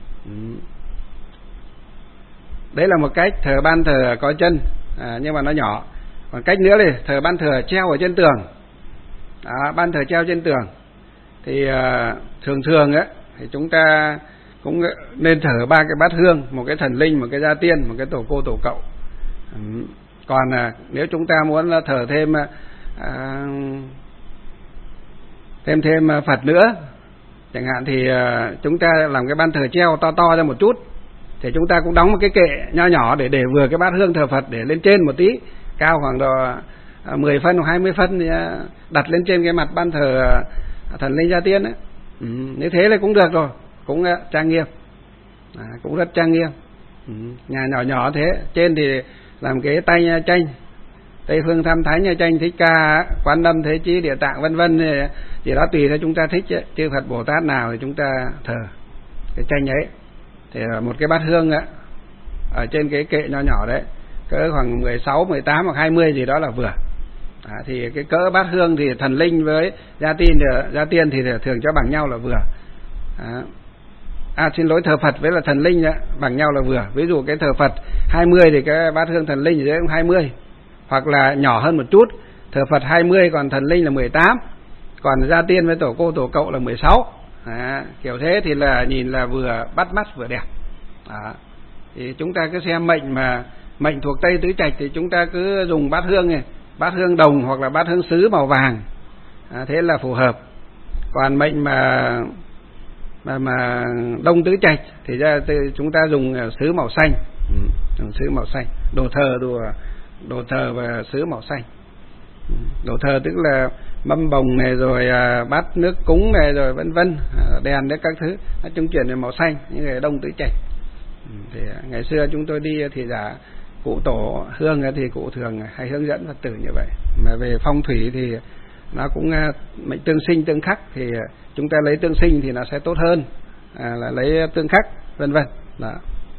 A: Đấy là một cách thờ ban thờ có chân, nhưng mà nó nhỏ. Còn cách nữa là thờ ban thờ treo ở trên tường. Ban thờ treo trên tường thì thường á thì chúng ta cũng nên thờ 3 cái bát hương, một cái thần linh, một cái gia tiên, một cái tổ cô tổ cậu. Còn nếu chúng ta muốn thờ thêm Phật nữa chẳng hạn thì chúng ta làm cái ban thờ treo to ra một chút, thì chúng ta cũng đóng một cái kệ nho nhỏ để vừa cái bát hương thờ Phật để lên trên một tí, cao khoảng độ 10 phân hoặc 20 phân thì đặt lên trên cái mặt ban thờ thần linh gia tiên ấy. Nếu thế là cũng được rồi, cũng trang nghiêm, cũng rất trang nghiêm. Nhà nhỏ nhỏ thế, trên thì làm cái tay tranh Tây Phương Tham Thánh Nha Tranh Thích Ca, Quán Âm Thế Chí Địa Tạng vân vân, thì đó tùy theo chúng ta thích ấy. Chư Phật Bồ Tát nào thì chúng ta thờ cái tranh ấy. Thì một cái bát hương á ở trên cái kệ nho nhỏ đấy cỡ khoảng 16, 18 hoặc 20 gì đó là vừa. Thì cái cỡ bát hương thì thần linh với gia tiên thì thường cho bằng nhau là vừa. Xin lỗi, thờ Phật với là thần linh bằng nhau là vừa. Ví dụ cái thờ Phật 20 thì cái bát hương thần linh thì cũng 20, hoặc là nhỏ hơn một chút, thờ Phật 20 còn thần linh là 18, còn gia tiên với tổ cô tổ cậu là 16. Kiểu thế thì là nhìn là vừa bắt mắt vừa đẹp. Thì chúng ta cứ xem mệnh mà mệnh thuộc Tây Tứ Trạch thì chúng ta cứ dùng bát hương này, bát hương đồng hoặc là bát hương sứ màu vàng, thế là phù hợp. Còn mệnh mà Đông Tứ Trạch thì chúng ta dùng sứ màu xanh, dùng sứ màu xanh, đồ thờ và sứ màu xanh. Đồ thờ tức là mâm bồng này, rồi bát nước cúng này, rồi vân vân, đèn đấy các thứ, nói chung chuyển về màu xanh, như người Đông Tứ Trạch. Thì ngày xưa chúng tôi đi thì giả cụ tổ hương thì cụ thường hay hướng dẫn Phật tử như vậy. Mà về phong thủy thì nó cũng mệnh tương sinh tương khắc, thì chúng ta lấy tương sinh thì nó sẽ tốt hơn là lấy tương khắc vân vân. Đó.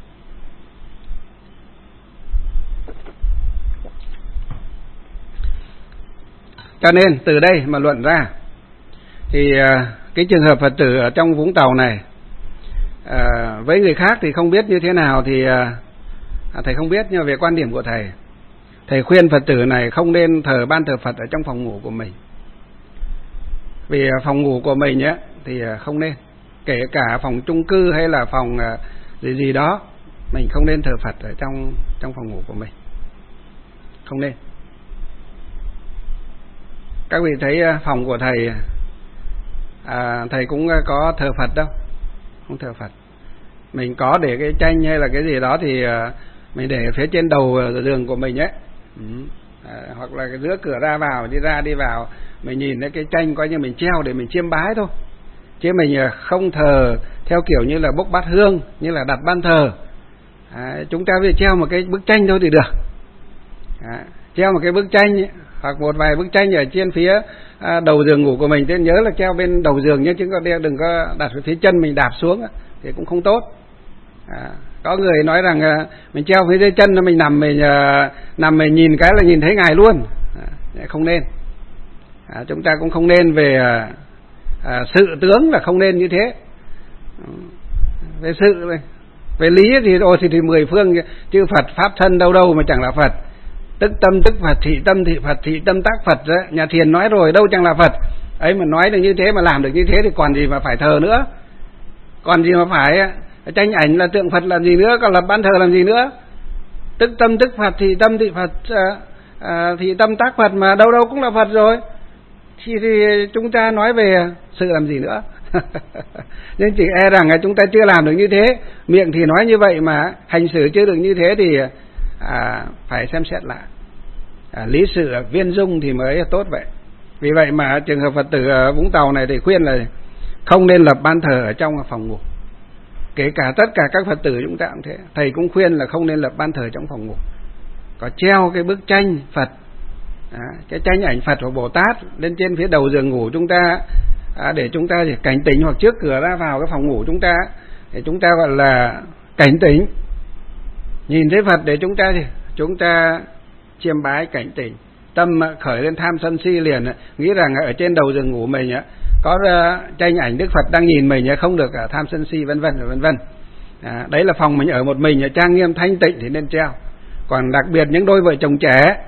A: Cho nên từ đây mà luận ra thì cái trường hợp Phật tử ở trong Vũng Tàu này, với người khác thì không biết như thế nào thì thầy không biết, nhưng về quan điểm của thầy khuyên Phật tử này không nên thờ ban thờ Phật ở trong phòng ngủ của mình. Vì phòng ngủ của mình ấy, thì không nên, kể cả phòng chung cư hay là phòng gì đó, mình không nên thờ Phật ở trong phòng ngủ của mình, không nên. Các vị thấy phòng của thầy cũng có thờ Phật đâu, không thờ Phật. Mình có để cái tranh hay là cái gì đó thì mình để phía trên đầu giường của mình ấy, hoặc là giữa cửa ra vào, đi vào, mình nhìn thấy cái tranh coi như mình treo để mình chiêm bái thôi, chứ mình không thờ theo kiểu như là bốc bát hương, như là đặt ban thờ. Chúng ta phải treo một cái bức tranh thôi thì được. Treo một cái bức tranh ấy, hoặc một vài bức tranh ở trên phía đầu giường ngủ của mình, nên nhớ là treo bên đầu giường nhé, chứ đừng có đặt phía chân mình đạp xuống thì cũng không tốt. Có người nói rằng mình treo phía dưới chân, mình nằm mình nhìn cái là nhìn thấy Ngài luôn, không nên. Chúng ta cũng không nên về sự tướng là không nên như thế. Về sự, về lý thì 10 phương chư Phật pháp thân đâu mà chẳng là Phật. Tức tâm tức Phật, thị tâm thị Phật, thị tâm tác Phật đó. Nhà Thiền nói rồi, đâu chẳng là Phật. Ấy mà nói được như thế, mà làm được như thế thì còn gì mà phải thờ nữa, còn gì mà phải tranh ảnh là tượng Phật làm gì nữa, còn lập ban thờ làm gì nữa. Tức tâm tức Phật, thị tâm thị Phật, thị tâm tác Phật, mà đâu cũng là Phật rồi, thì chúng ta nói về sự làm gì nữa. Nhưng chỉ e rằng chúng ta chưa làm được như thế, miệng thì nói như vậy mà hành xử chưa được như thế thì phải xem xét lại. Lý sự viên dung thì mới tốt vậy. Vì vậy mà trường hợp Phật tử ở Vũng Tàu này thì khuyên là không nên lập ban thờ ở trong phòng ngủ. Kể cả tất cả các Phật tử chúng ta cũng thế, thầy cũng khuyên là không nên lập ban thờ trong phòng ngủ. Có treo cái bức tranh Phật, cái tranh ảnh Phật hoặc Bồ Tát lên trên phía đầu giường ngủ chúng ta, để chúng ta cảnh tỉnh, hoặc trước cửa ra vào cái phòng ngủ chúng ta thì chúng ta gọi là cảnh tỉnh. Nhìn thấy Phật để chúng ta chiêm bái cảnh tỉnh, tâm khởi lên tham sân si liền, nghĩ rằng ở trên đầu giường ngủ mình có tranh ảnh Đức Phật đang nhìn mình, không được tham sân si vân vân. Đấy là phòng mình ở một mình trang nghiêm thanh tịnh thì nên treo. Còn đặc biệt những đôi vợ chồng trẻ,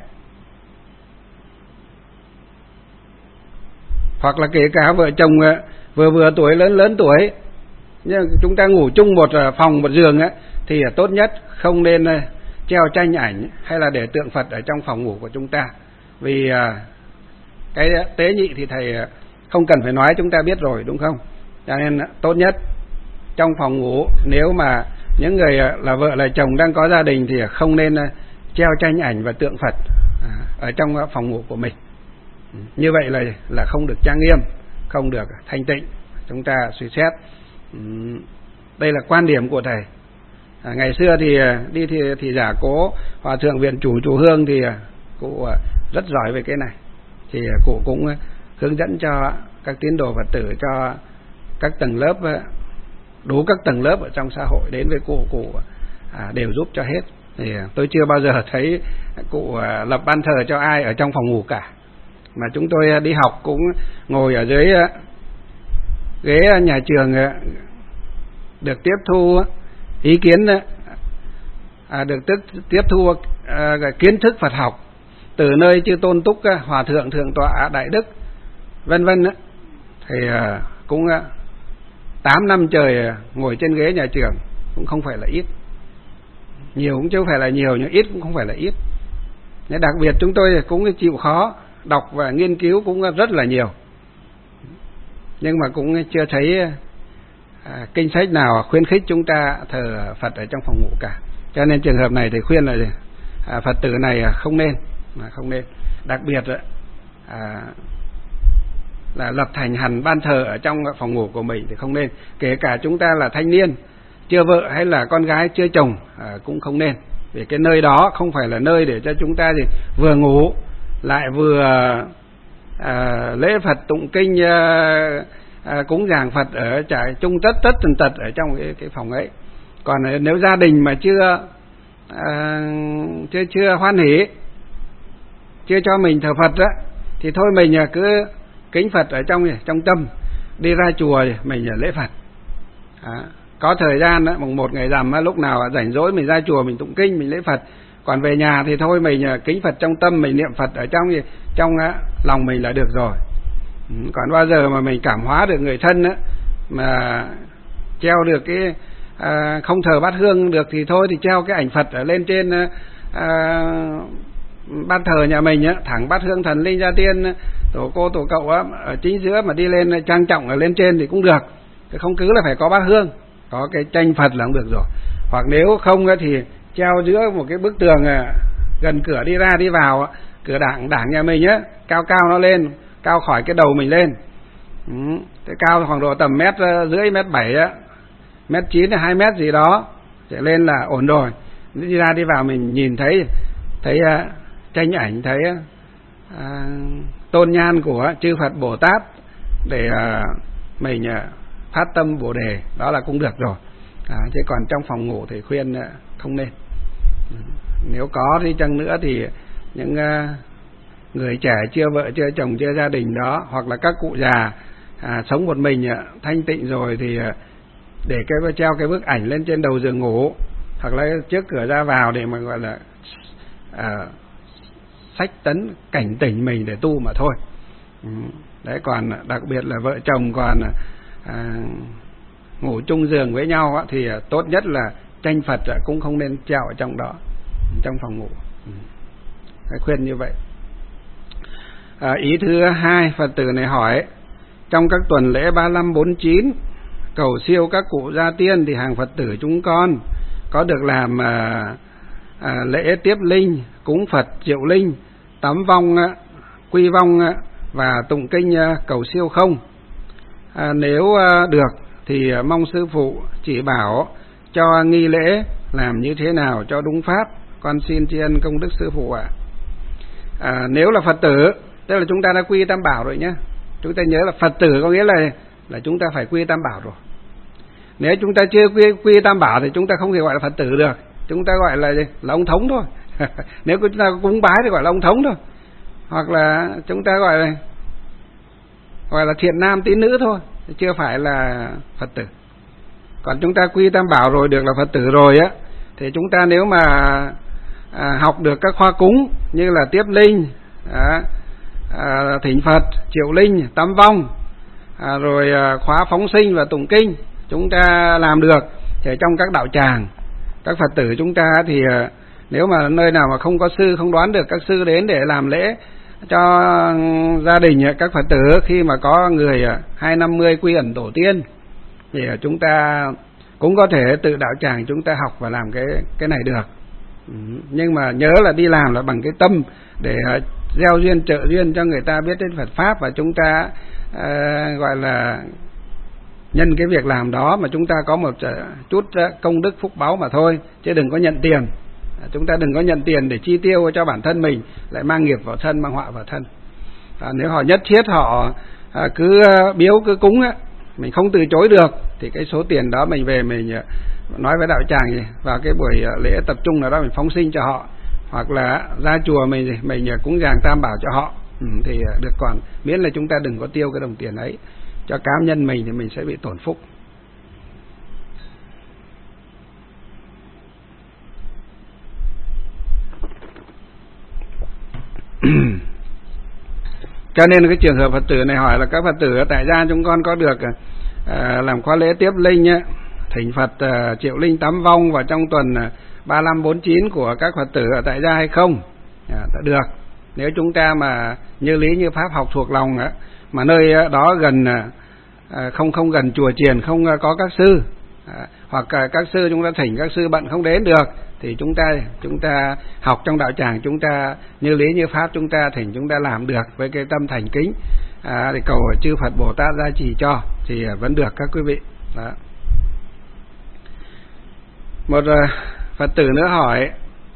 A: hoặc là kể cả vợ chồng vừa tuổi lớn tuổi, nhưng chúng ta ngủ chung một phòng một giường thì tốt nhất không nên treo tranh ảnh hay là để tượng Phật ở trong phòng ngủ của chúng ta. Vì cái tế nhị thì thầy không cần phải nói, chúng ta biết rồi đúng không? Cho nên tốt nhất trong phòng ngủ, nếu mà những người là vợ là chồng đang có gia đình thì không nên treo tranh ảnh và tượng Phật ở trong phòng ngủ của mình. Như vậy là không được trang nghiêm, không được thanh tịnh. Chúng ta suy xét. Đây là quan điểm của thầy. Ngày xưa thì đi thì giả cố Hòa thượng viện chủ Hương thì cụ rất giỏi về cái này. Thì cụ cũng hướng dẫn cho các tín đồ Phật tử, cho các tầng lớp, đủ các tầng lớp ở trong xã hội đến với cụ đều giúp cho hết. Thì tôi chưa bao giờ thấy cụ lập ban thờ cho ai ở trong phòng ngủ cả. Mà chúng tôi đi học cũng ngồi ở dưới ghế nhà trường, được tiếp thu ý kiến, được tiếp thu kiến thức Phật học từ nơi chư tôn túc, hòa thượng thượng tọa đại đức vân vân. Thì cũng 8 năm trời ngồi trên ghế nhà trường cũng không phải là ít. Nhiều cũng chứ không phải là nhiều, nhưng ít cũng không phải là ít. Đặc biệt chúng tôi cũng chịu khó đọc và nghiên cứu cũng rất là nhiều, nhưng mà cũng chưa thấy kinh sách nào khuyến khích chúng ta thờ Phật ở trong phòng ngủ cả. Cho nên trường hợp này thì khuyên là Phật tử này không nên. Đặc biệt là lập thành hẳn ban thờ ở trong phòng ngủ của mình thì không nên. Kể cả chúng ta là thanh niên chưa vợ hay là con gái chưa chồng cũng không nên. Vì cái nơi đó không phải là nơi để cho chúng ta thì vừa ngủ lại vừa lễ Phật tụng kinh, cúng dường Phật ở trải chung tất tần tật ở trong cái phòng ấy. Còn nếu gia đình mà chưa hoan hỉ, chưa cho mình thờ Phật thì thôi mình cứ kính Phật ở trong tâm, đi ra chùa thì mình lễ Phật. Có thời gian mùng 1 ngày rằm lúc nào rảnh rỗi mình ra chùa mình tụng kinh, mình lễ Phật. Còn về nhà thì thôi mình kính Phật trong tâm, mình niệm Phật ở trong lòng mình là được rồi. Còn bao giờ mà mình cảm hóa được người thân mà treo được cái không thờ bát hương được thì thôi thì treo cái ảnh Phật ở lên trên ban thờ nhà mình thẳng bát hương thần linh gia tiên tổ cô tổ cậu ở chính giữa mà đi lên trang trọng ở lên trên thì cũng được. Không cứ là phải có bát hương, có cái tranh Phật là cũng được rồi. Hoặc nếu không thì treo giữa một cái bức tường gần cửa đi ra đi vào, cửa đảng nhà mình cao nó lên, cao khỏi cái đầu mình lên. Cái cao khoảng độ tầm mét rưỡi, mét 7, mét 9 hay 2 mét gì đó sẽ lên là ổn rồi. Đi ra đi vào mình nhìn thấy tranh ảnh, thấy tôn nhan của chư Phật Bồ Tát để mình phát tâm Bồ đề, đó là cũng được rồi. Chứ còn trong phòng ngủ thì khuyên không nên. Nếu có đi chăng nữa thì những người trẻ chưa vợ chưa chồng chưa gia đình đó, hoặc là các cụ già sống một mình thanh tịnh rồi thì để treo cái bức ảnh lên trên đầu giường ngủ, hoặc là trước cửa ra vào để mà gọi là sách tấn cảnh tỉnh mình để tu mà thôi. Đấy, còn đặc biệt là vợ chồng còn ngủ chung giường với nhau thì tốt nhất là tranh Phật cũng không nên treo ở trong đó, trong phòng ngủ. Cái khuyên như vậy. Ý thứ hai, Phật tử này hỏi, trong các tuần lễ 35, 49 cầu siêu các cụ gia tiên thì hàng Phật tử chúng con có được làm lễ tiếp linh, cúng Phật triệu linh, tắm vong, quy vong và tụng kinh cầu siêu không? Nếu được thì mong sư phụ chỉ bảo cho nghi lễ làm như thế nào cho đúng pháp, con xin tri ân công đức sư phụ ạ. Nếu là Phật tử, tức là chúng ta đã quy Tam Bảo rồi nhé. Chúng ta nhớ là Phật tử có nghĩa là chúng ta phải quy Tam Bảo rồi. Nếu chúng ta chưa quy tam bảo thì chúng ta không thể gọi là Phật tử được, chúng ta gọi là gì? Là ông thống thôi. Nếu chúng ta cúng bái thì gọi là ông thống thôi, hoặc là chúng ta gọi là thiện nam tín nữ thôi, chưa phải là Phật tử. Còn chúng ta quy tam bảo rồi, được là Phật tử rồi á, thì chúng ta nếu mà học được các khóa cúng như là tiếp linh, thỉnh Phật, triệu linh, tam vong, rồi khóa phóng sinh và tụng kinh, chúng ta làm được thì trong các đạo tràng, các Phật tử chúng ta thì nếu mà nơi nào mà không có sư, không đoán được các sư đến để làm lễ cho gia đình các Phật tử, khi mà có người 250 quy ẩn tổ tiên thì chúng ta cũng có thể tự đạo tràng chúng ta học và làm cái này được. Nhưng mà nhớ là đi làm là bằng cái tâm để gieo duyên, trợ duyên cho người ta biết đến Phật pháp, và chúng ta gọi là nhân cái việc làm đó mà chúng ta có một chút công đức phúc báu mà thôi, chứ đừng có nhận tiền. Chúng ta đừng có nhận tiền để chi tiêu cho bản thân mình, lại mang nghiệp vào thân, mang họa vào thân. Nếu họ nhất thiết họ cứ biếu cứ cúng á, mình không từ chối được thì cái số tiền đó mình về mình nói với đạo tràng gì, vào cái buổi lễ tập trung nào đó mình phóng sinh cho họ, hoặc là ra chùa mình cúng dường tam bảo cho họ, thì được. Còn miễn là chúng ta đừng có tiêu cái đồng tiền ấy cho cá nhân mình thì mình sẽ bị tổn phúc. Cho nên cái trường hợp Phật tử này hỏi là các Phật tử ở tại gia chúng con có được làm khóa lễ tiếp linh á, thỉnh Phật, triệu linh tám vong vào trong tuần 35 49 của các Phật tử ở tại gia hay không? Được. Nếu chúng ta mà như lý như pháp học thuộc lòng á, mà nơi đó gần không gần chùa chiền, không có các sư, hoặc các sư chúng ta thỉnh các sư bận không đến được, thì chúng ta học trong đạo tràng, chúng ta như lý như pháp chúng ta thỉnh, chúng ta làm được với cái tâm thành kính, để cầu chư Phật Bồ Tát gia trì cho thì vẫn được các quý vị. Đó. Một Phật tử nữa hỏi: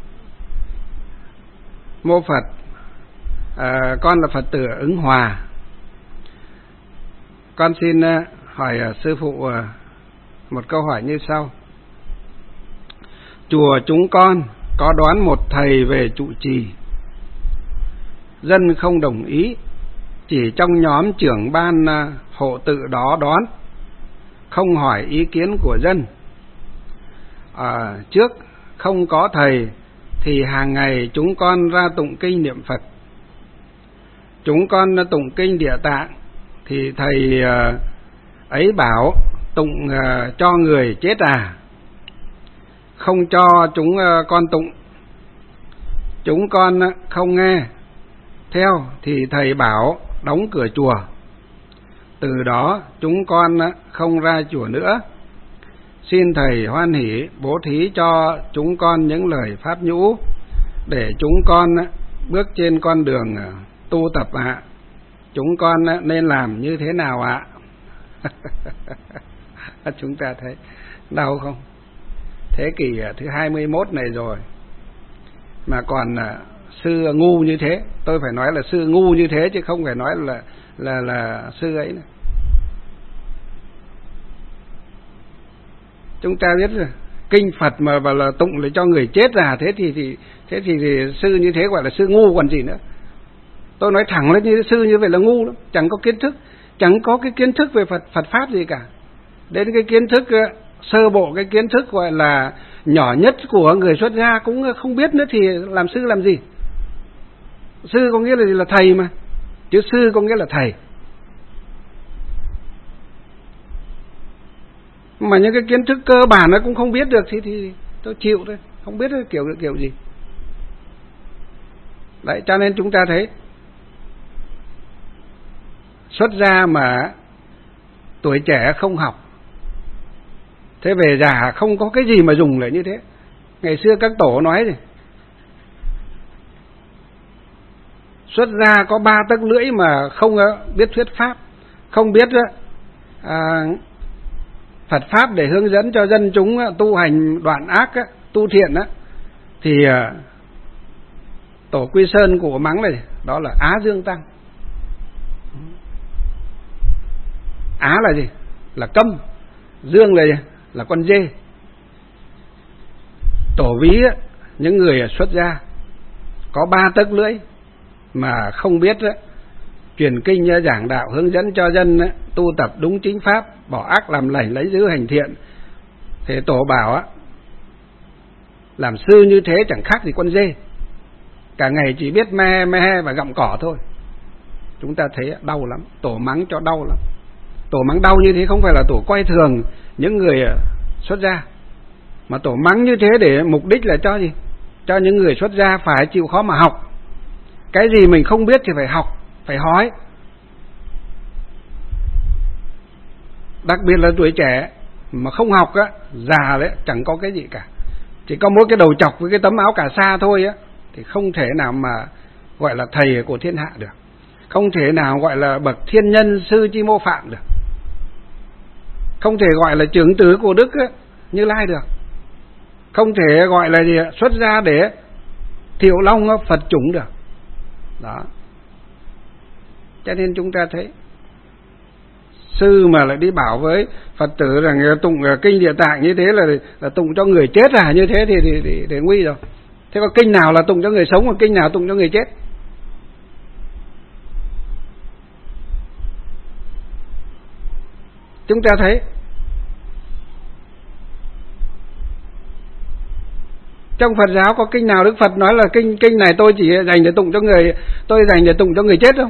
A: mô Phật, con là Phật tử Ứng Hòa, con xin hỏi sư phụ một câu hỏi như sau. Chùa chúng con có đoán một thầy về trụ trì, dân không đồng ý, chỉ trong nhóm trưởng ban hộ tự đó đoán, không hỏi ý kiến của dân. Trước không có thầy thì hàng ngày chúng con ra tụng kinh niệm Phật. Chúng con tụng kinh Địa Tạng thì thầy ấy bảo tụng cho người chết không cho chúng con tụng. Chúng con không nghe theo thì thầy bảo đóng cửa chùa. Từ đó chúng con không ra chùa nữa. Xin thầy hoan hỷ bố thí cho chúng con những lời pháp nhũ để chúng con bước trên con đường tu tập ạ. Chúng con nên làm như thế nào ạ? Chúng ta thấy đau không? Thế kỷ thứ 21 này rồi mà còn sư ngu như thế. Tôi phải nói là sư ngu như thế chứ không phải nói là sư ấy nữa. Chúng ta biết rồi, kinh Phật mà vào là tụng để cho người chết thế thì sư như thế gọi là sư ngu còn gì nữa. Tôi nói thẳng lên, như sư như vậy là ngu lắm, chẳng có kiến thức, chẳng có cái kiến thức về Phật pháp gì cả. Đến cái kiến thức sơ bộ, cái kiến thức gọi là nhỏ nhất của người xuất gia cũng không biết nữa thì làm sư làm gì? Sư có nghĩa là thầy mà, chứ sư có nghĩa là thầy. Mà những cái kiến thức cơ bản nó cũng không biết được thì tôi chịu thôi, không biết kiểu gì. Đấy, cho nên chúng ta thấy xuất gia mà tuổi trẻ không học, thế về già không có cái gì mà dùng lại như thế. Ngày xưa các tổ nói gì? Xuất gia có 3 tấc lưỡi mà không biết thuyết pháp, không biết Phật pháp để hướng dẫn cho dân chúng tu hành đoạn ác, tu thiện thì tổ Quy Sơn của mắng này, đó là Á Dương Tăng. Á là gì? Là câm. dương là con dê. Tổ ví những người xuất gia có 3 tấc lưỡi mà không biết truyền kinh giảng đạo hướng dẫn cho dân tu tập đúng chính pháp, bỏ ác làm lành, lấy giữ hành thiện, thì tổ bảo làm sư như thế chẳng khác gì con dê, cả ngày chỉ biết me me và gặm cỏ thôi. Chúng ta thấy đau lắm, tổ mắng cho đau lắm. Tổ mắng đau như thế không phải là tổ coi thường những người xuất gia, mà tổ mắng như thế để mục đích là cho gì? Cho những người xuất gia phải chịu khó mà học. Cái gì mình không biết thì phải học, phải hỏi. Đặc biệt là tuổi trẻ mà không học già đấy chẳng có cái gì cả, chỉ có mỗi cái đầu chọc với cái tấm áo cà sa thôi thì không thể nào mà gọi là thầy của thiên hạ được, không thể nào gọi là bậc thiên nhân sư chi mô phạm được, không thể gọi là trưởng tử của Đức Như Lai được, không thể gọi là gì xuất gia để thiệu long Phật chủng được. Đó, cho nên chúng ta thấy sư mà lại đi bảo với Phật tử rằng tụng kinh Địa Tạng như thế là tụng cho người chết như thế thì nguy rồi. Thế có kinh nào là tụng cho người sống, còn kinh nào tụng cho người chết? Chúng ta thấy trong Phật giáo có kinh nào Đức Phật nói là kinh này tôi chỉ dành để tụng cho người, tôi dành để tụng cho người chết không?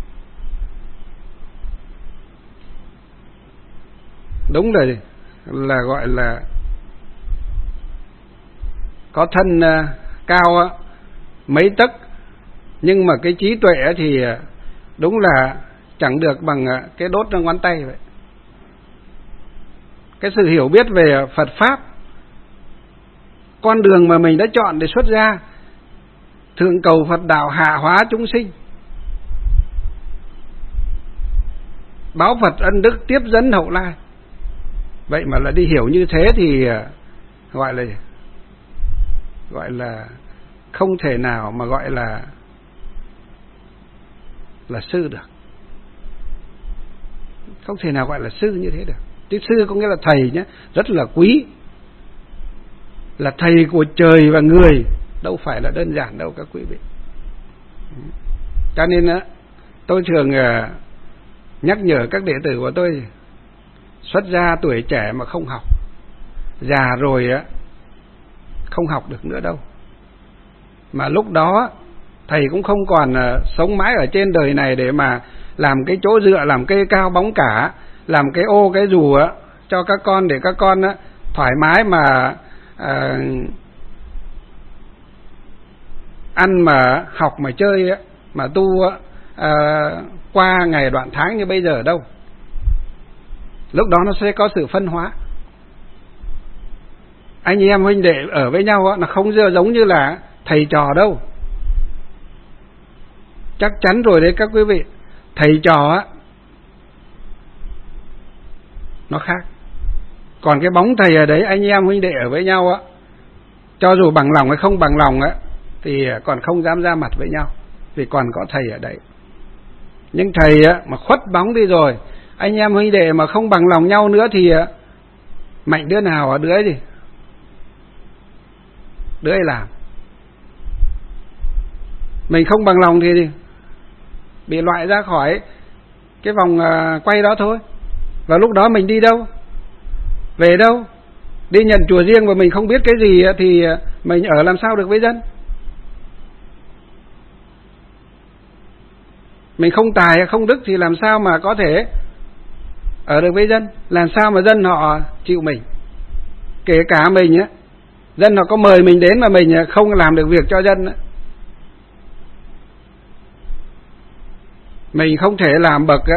A: Đúng là gọi là có thân cao mấy tấc, nhưng mà cái trí tuệ thì đúng là chẳng được bằng cái đốt ngón tay vậy. Cái sự hiểu biết về Phật Pháp, con đường mà mình đã chọn để xuất gia, thượng cầu Phật đạo, hạ hóa chúng sinh, báo Phật ân đức, tiếp dẫn hậu lai. Vậy mà là đi hiểu như thế thì gọi là không thể nào mà gọi là sư được, không thể nào gọi là sư như thế được. Chứ sư có nghĩa là thầy nhé, rất là quý, là thầy của trời và người, đâu phải là đơn giản đâu các quý vị. Cho nên tôi thường nhắc nhở các đệ tử của tôi, xuất gia tuổi trẻ mà không học, già rồi không học được nữa đâu. Mà lúc đó thầy cũng không còn sống mãi ở trên đời này để mà làm cái chỗ dựa, làm cây cao bóng cả, làm cái ô cái dù cho các con, để các con thoải mái mà ăn mà học mà chơi mà tu qua ngày đoạn tháng như bây giờ đâu. Lúc đó nó sẽ có sự phân hóa. Anh em huynh đệ ở với nhau nó không giống như là thầy trò đâu. Chắc chắn rồi đấy các quý vị, thầy trò nó khác. Còn cái bóng thầy ở đấy, anh em huynh đệ ở với nhau cho dù bằng lòng hay không bằng lòng thì còn không dám ra mặt với nhau, vì còn có thầy ở đấy. Nhưng thầy mà khuất bóng đi rồi, anh em huynh đệ mà không bằng lòng nhau nữa thì mạnh đứa nào ở đứa ấy gì, đứa ấy làm. Mình không bằng lòng thì bị loại ra khỏi cái vòng quay đó thôi. Và lúc đó mình đi đâu, về đâu? Đi nhận chùa riêng mà mình không biết cái gì thì mình ở làm sao được với dân? Mình không tài không đức thì làm sao mà có thể ở được với dân? Làm sao mà dân họ chịu mình? Kể cả mình dân họ có mời mình đến mà mình không làm được việc cho dân, mình không thể làm bậc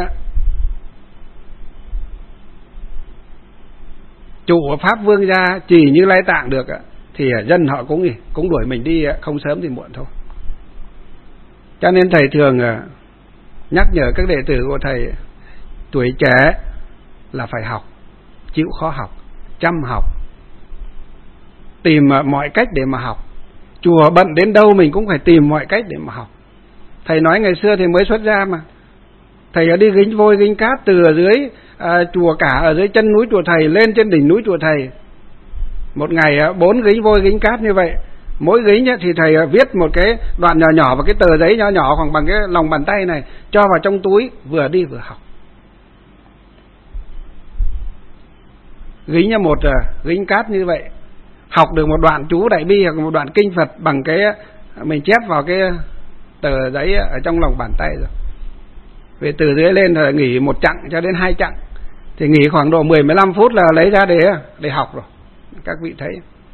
A: chủ pháp vương gia chỉ Như Lai Tạng được thì dân họ cũng đuổi mình đi không sớm thì muộn thôi. Cho nên thầy thường nhắc nhở các đệ tử của thầy, tuổi trẻ là phải học, chịu khó học, chăm học, tìm mọi cách để mà học. Chùa bận đến đâu mình cũng phải tìm mọi cách để mà học. Thầy nói ngày xưa thầy mới xuất gia mà, Thầy đi gánh vôi gánh cát từ ở dưới chùa cả, ở dưới chân núi chùa thầy lên trên đỉnh núi chùa thầy. Một ngày 4 gánh vôi gánh cát như vậy. Mỗi gánh thì thầy viết một cái đoạn nhỏ nhỏ vào cái tờ giấy nhỏ nhỏ khoảng bằng cái lòng bàn tay này, cho vào trong túi, vừa đi vừa học. Gánh một gánh cát như vậy, học được một đoạn chú Đại Bi hoặc một đoạn kinh Phật bằng cái mình chép vào cái tờ giấy ở trong lòng bàn tay rồi. Về từ dưới lên là nghỉ 1 chặng cho đến 2 chặng, thì nghỉ khoảng độ 10-15 phút là lấy ra để học rồi. Các vị thấy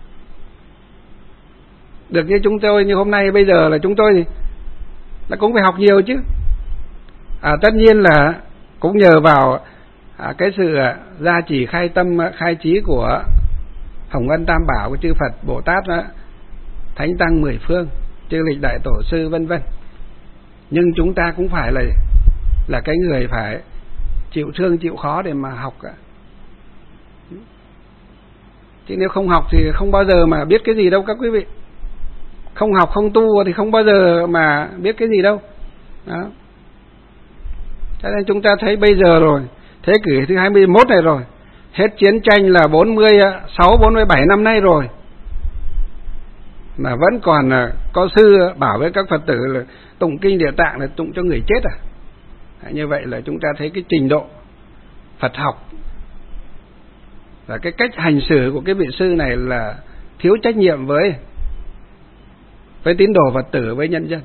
A: được như chúng tôi như hôm nay bây giờ là chúng tôi thì là cũng phải học nhiều chứ. Tất nhiên là cũng nhờ vào cái sự gia trì khai tâm khai trí của Hồng Ân Tam Bảo của chư Phật Bồ Tát, Thánh Tăng 10 phương, chư Lịch Đại Tổ sư vân vân. Nhưng chúng ta cũng phải là cái người phải chịu thương chịu khó để mà học cả. Chứ nếu không học thì không bao giờ mà biết cái gì đâu các quý vị. Không học không tu thì không bao giờ mà biết cái gì đâu. Đó. Cho nên chúng ta thấy bây giờ rồi, thế kỷ thứ 21 này rồi, hết chiến tranh là 46-47 năm nay rồi, mà vẫn còn có sư bảo với các Phật tử là tụng kinh Địa Tạng là tụng cho người chết à? Như vậy là chúng ta thấy cái trình độ Phật học và cái cách hành xử của cái vị sư này là thiếu trách nhiệm với tín đồ Phật tử, với nhân dân.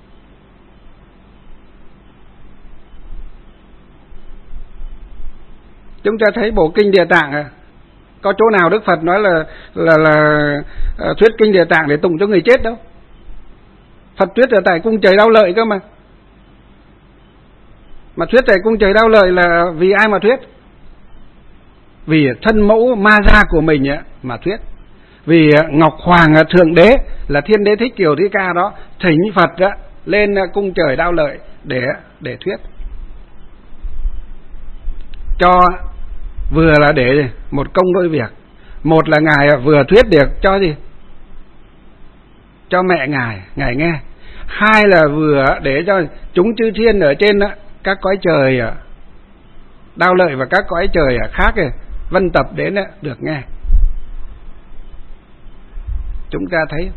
A: Chúng ta thấy bộ kinh Địa Tạng có chỗ nào Đức Phật nói là thuyết kinh Địa Tạng để tụng cho người chết đâu. Phật thuyết ở tại cung trời Đao Lợi cơ mà. Mà thuyết tại cung trời Đao Lợi là vì ai mà thuyết? Vì thân mẫu ma gia của mình mà thuyết. Vì Ngọc Hoàng Thượng Đế là Thiên Đế Thích Kiều Thích Ca đó thỉnh Phật lên cung trời Đao Lợi để thuyết. Cho vừa là để một công đôi việc. Một là Ngài vừa thuyết được cho gì? Cho mẹ Ngài nghe. Hai là vừa để cho chúng chư thiên ở trên các cõi trời Đao Lợi và các cõi trời khác vân tập đến được nghe. Chúng ta thấy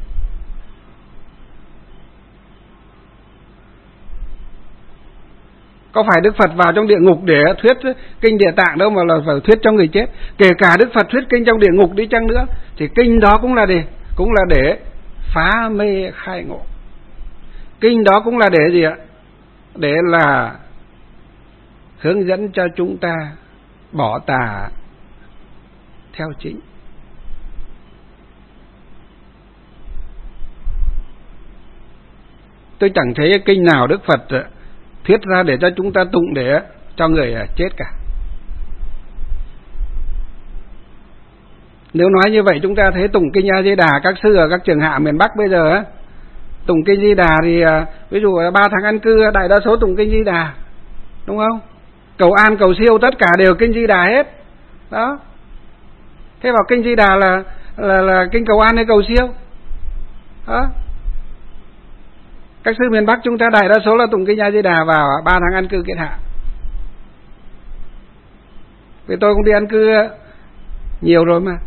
A: có phải Đức Phật vào trong địa ngục để thuyết kinh Địa Tạng đâu mà là phải thuyết cho người chết. Kể cả Đức Phật thuyết kinh trong địa ngục đi chăng nữa thì kinh đó cũng là để phá mê khai ngộ. Kinh đó cũng là để gì ạ? Để là hướng dẫn cho chúng ta bỏ tà theo chính. Tôi chẳng thấy kinh nào Đức Phật thuyết ra để cho chúng ta tụng để cho người chết cả. Nếu nói như vậy chúng ta thấy tụng kinh A Di Đà, các sư ở các trường hạ miền Bắc bây giờ tụng kinh Di Đà thì ví dụ 3 tháng an cư đại đa số tụng kinh Di Đà, đúng không? Cầu an cầu siêu tất cả đều kinh Di Đà hết. Đó. Thế vào kinh Di Đà là kinh cầu an hay cầu siêu? Đó. Các sư miền Bắc chúng ta đại đa số là tụng kinh A Di Đà vào 3 tháng an cư kết hạ. Vì tôi cũng đi an cư nhiều rồi mà.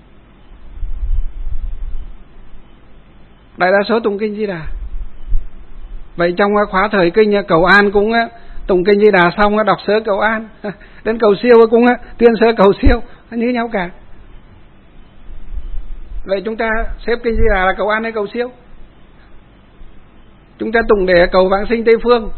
A: Đại đa số tụng kinh Di Đà. Vậy trong khóa thời kinh cầu an cũng tụng kinh Di Đà xong đọc sớ cầu an, đến cầu siêu cũng tuyên sớ cầu siêu, như nhau cả. Vậy chúng ta xếp kinh Di Đà là cầu an hay cầu siêu? Chúng ta tụng để cầu vãng sinh Tây Phương,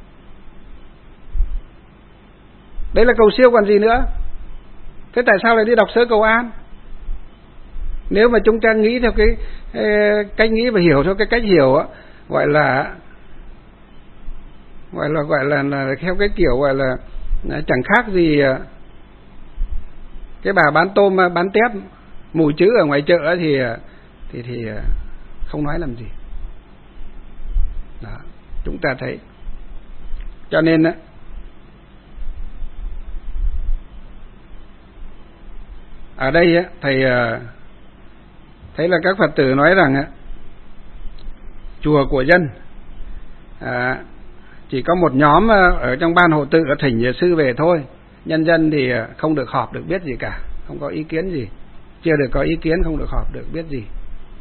A: đấy là cầu siêu còn gì nữa. Thế tại sao lại đi đọc sớ cầu an? Nếu mà chúng ta nghĩ theo cái cách nghĩ và hiểu theo cái cách hiểu gọi là theo cái kiểu gọi là chẳng khác gì cái bà bán tôm bán tép mù chữ ở ngoài chợ thì không nói làm gì. Đó, chúng ta thấy. Cho nên ở đây thầy thấy là các Phật tử nói rằng chùa của dân chỉ có một nhóm ở trong ban hộ tự thỉnh sư về thôi, nhân dân thì không được họp, được biết gì cả, không có ý kiến gì, chưa được có ý kiến, không được họp, được biết gì.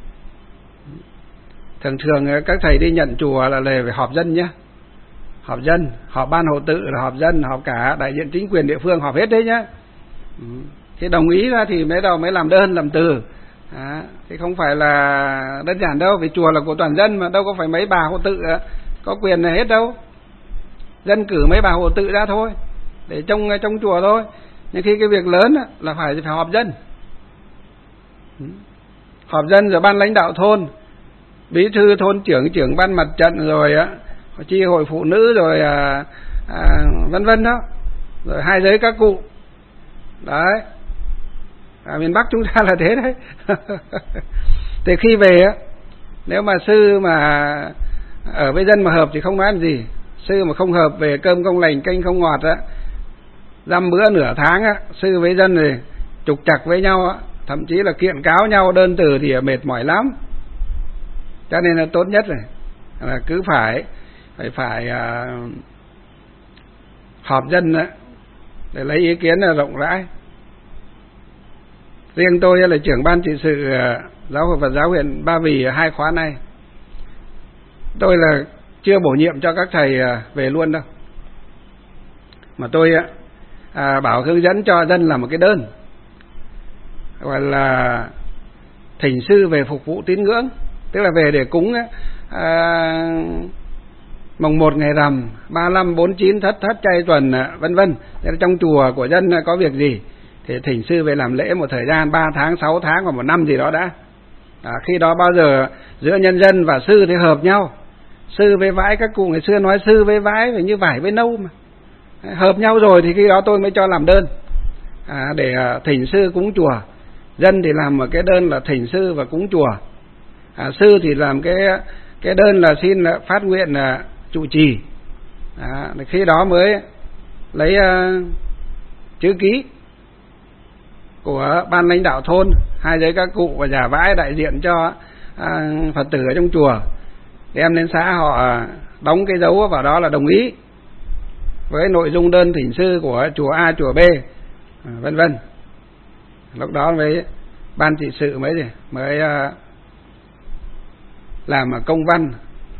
A: Thường thường các thầy đi nhận chùa là phải họp dân nhé, họp dân, họp ban hộ tự là họp dân, họp cả đại diện chính quyền địa phương, họp hết đấy nhá. Thì đồng ý ra thì mới làm đơn làm từ. Thì không phải là đơn giản đâu, vì chùa là của toàn dân mà, đâu có phải mấy bà hộ tự có quyền này hết đâu. Dân cử mấy bà hộ tự ra thôi, để trong chùa thôi. Nhưng khi cái việc lớn là phải họp dân. Họp dân rồi ban lãnh đạo thôn, bí thư thôn trưởng ban mặt trận, rồi chi hội phụ nữ, rồi vân vân đó, rồi hai giới các cụ. Đấy. Miền Bắc chúng ta là thế đấy. Thì khi về nếu mà sư mà ở với dân mà hợp thì không nói làm gì. Sư mà không hợp, về cơm không lành canh không ngọt dăm bữa nửa tháng sư với dân thì trục trặc với nhau thậm chí là kiện cáo nhau đơn từ thì mệt mỏi lắm. Cho nên là tốt nhất là cứ phải họp dân để lấy ý kiến là rộng rãi. Riêng tôi là trưởng ban trị sự Giáo hội Phật giáo huyện Ba Vì 2 khóa này, tôi là chưa bổ nhiệm cho các thầy về luôn đâu, mà tôi bảo hướng dẫn cho dân làm một cái đơn gọi là thỉnh sư về phục vụ tín ngưỡng, tức là về để cúng mồng 1 ngày rằm, 35, 49, thất chay tuần, vân vân. Trong chùa của dân có việc gì thì thỉnh sư về làm lễ một thời gian 3 tháng, 6 tháng hoặc 1 năm gì đó đã. Khi đó bao giờ giữa nhân dân và sư thì hợp nhau. Sư với vãi, các cụ ngày xưa nói sư với vãi phải như vải với nâu mà. Hợp nhau rồi thì khi đó tôi mới cho làm đơn để thỉnh sư cúng chùa. Dân thì làm một cái đơn là thỉnh sư và cúng chùa. Sư thì làm cái đơn là xin phát nguyện trụ trì. Khi đó mới lấy chữ ký của ban lãnh đạo thôn, hai giới các cụ và giả vãi đại diện cho Phật tử ở trong chùa, đem lên xã họ đóng cái dấu vào đó là đồng ý với nội dung đơn thỉnh sư của chùa A, chùa B, vân vân. Lúc đó với ban trị sự mới làm công văn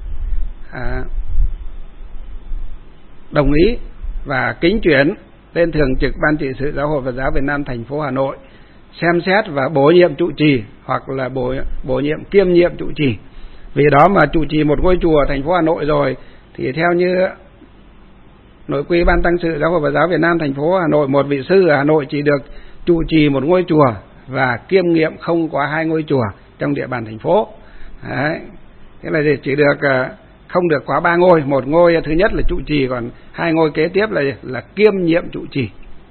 A: đồng ý và kính chuyển lên thường trực ban trị sự Giáo hội Phật giáo Việt Nam thành phố Hà Nội xem xét và bổ nhiệm trụ trì hoặc là bổ nhiệm kiêm nhiệm trụ trì. Vì đó mà trụ trì một ngôi chùa thành phố Hà Nội rồi thì theo như nội quy ban tăng sự Giáo hội Phật giáo Việt Nam thành phố Hà Nội, một vị sư ở Hà Nội chỉ được trụ trì một ngôi chùa và kiêm nhiệm không quá 2 ngôi chùa trong địa bàn thành phố. Đấy. Thế là chỉ được không được quá 3 ngôi, một ngôi thứ nhất là trụ trì, còn 2 ngôi kế tiếp là kiêm nhiệm trụ trì.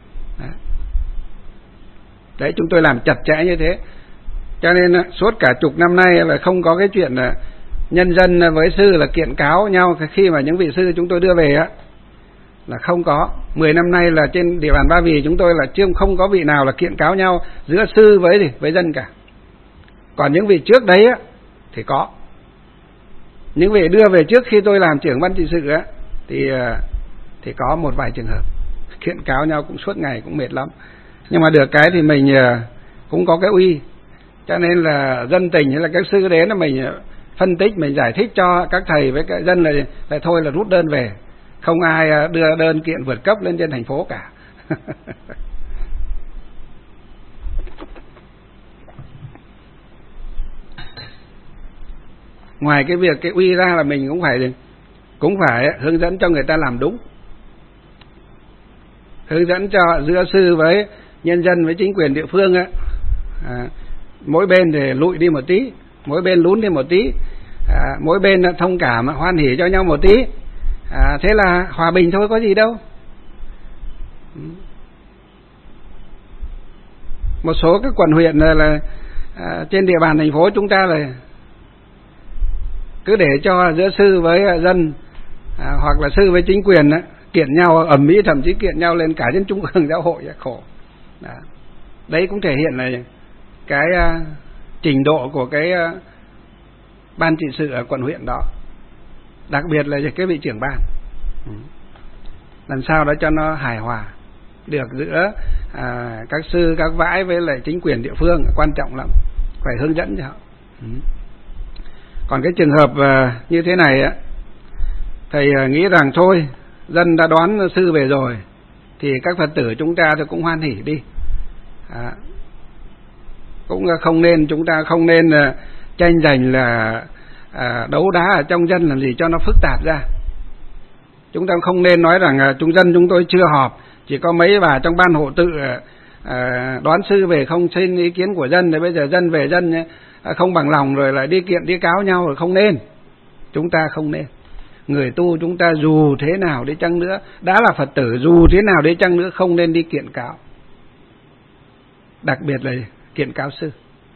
A: Đấy, chúng tôi làm chặt chẽ như thế. Cho nên suốt cả chục năm nay là không có cái chuyện là nhân dân với sư là kiện cáo nhau khi mà những vị sư chúng tôi đưa về là không có. 10 năm nay là trên địa bàn Ba Vì chúng tôi là chưa không có vị nào là kiện cáo nhau giữa sư với dân cả. Còn những vị trước đấy thì có. Những vị đưa về trước khi tôi làm trưởng ban trị sự thì có một vài trường hợp kiện cáo nhau cũng suốt ngày, cũng mệt lắm. Nhưng mà được cái thì mình cũng có cái uy, cho nên là dân tình hay là các sư đến là mình phân tích, mình giải thích cho các thầy với các dân là thôi là rút đơn về, không ai đưa đơn kiện vượt cấp lên trên thành phố cả. Ngoài cái việc cái uy ra là mình cũng phải hướng dẫn cho người ta làm đúng, hướng dẫn cho giữa sư với nhân dân với chính quyền địa phương mỗi bên thì lụi đi một tí, mỗi bên lún đi một tí, mỗi bên thông cảm hoan hỉ cho nhau một tí, thế là hòa bình thôi, có gì đâu. Một số các quận huyện là trên địa bàn thành phố chúng ta là cứ để cho giữa sư với dân hoặc là sư với chính quyền kiện nhau ầm ĩ, thậm chí kiện nhau lên cả trên trung ương giáo hội, khổ. Đấy cũng thể hiện là cái trình độ của cái ban trị sự ở quận huyện đó, đặc biệt là cái vị trưởng ban. Làm sao đó cho nó hài hòa được giữa các sư các vãi với lại chính quyền địa phương, quan trọng lắm, phải hướng dẫn cho họ. Còn cái trường hợp như thế này á, thầy nghĩ rằng thôi, dân đã đón sư về rồi thì các Phật tử chúng ta thì cũng hoan hỉ đi, cũng không nên, chúng ta không nên tranh giành là đấu đá ở trong dân làm gì cho nó phức tạp ra. Chúng ta không nên nói rằng chúng dân chúng tôi chưa họp, chỉ có mấy bà trong ban hộ tự đón sư về không xin ý kiến của dân, thì bây giờ dân về dân không bằng lòng rồi lại đi kiện đi cáo nhau, rồi không nên. Chúng ta không nên. Người tu chúng ta dù thế nào đi chăng nữa, đã là Phật tử dù thế nào đi chăng nữa, không nên đi kiện cáo. Đặc biệt là kiện cáo sư.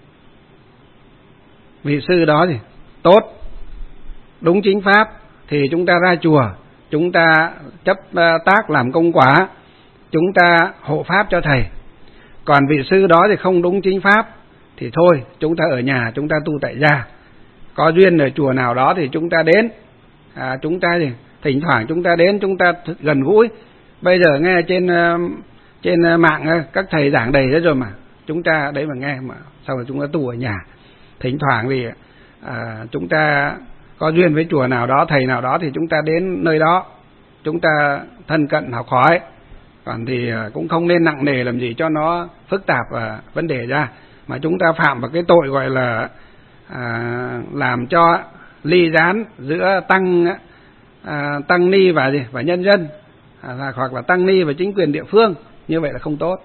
A: Vị sư đó thì tốt, đúng chính pháp thì chúng ta ra chùa, chúng ta chấp tác làm công quả, chúng ta hộ pháp cho thầy. Còn vị sư đó thì không đúng chính pháp thì thôi, chúng ta ở nhà, chúng ta tu tại gia. Có duyên ở chùa nào đó thì chúng ta đến, chúng ta thì thỉnh thoảng chúng ta đến, chúng ta gần gũi. Bây giờ nghe trên mạng các thầy giảng đầy hết rồi mà, chúng ta đấy mà nghe, mà sau rồi chúng ta tu ở nhà. Thỉnh thoảng thì chúng ta có duyên với chùa nào đó, thầy nào đó thì chúng ta đến nơi đó, chúng ta thân cận học hỏi. Còn thì cũng không nên nặng nề làm gì cho nó phức tạp vấn đề ra, mà chúng ta phạm vào cái tội gọi là làm cho ly gián giữa tăng ni và nhân dân, hoặc là tăng ni và chính quyền địa phương. Như vậy là không tốt.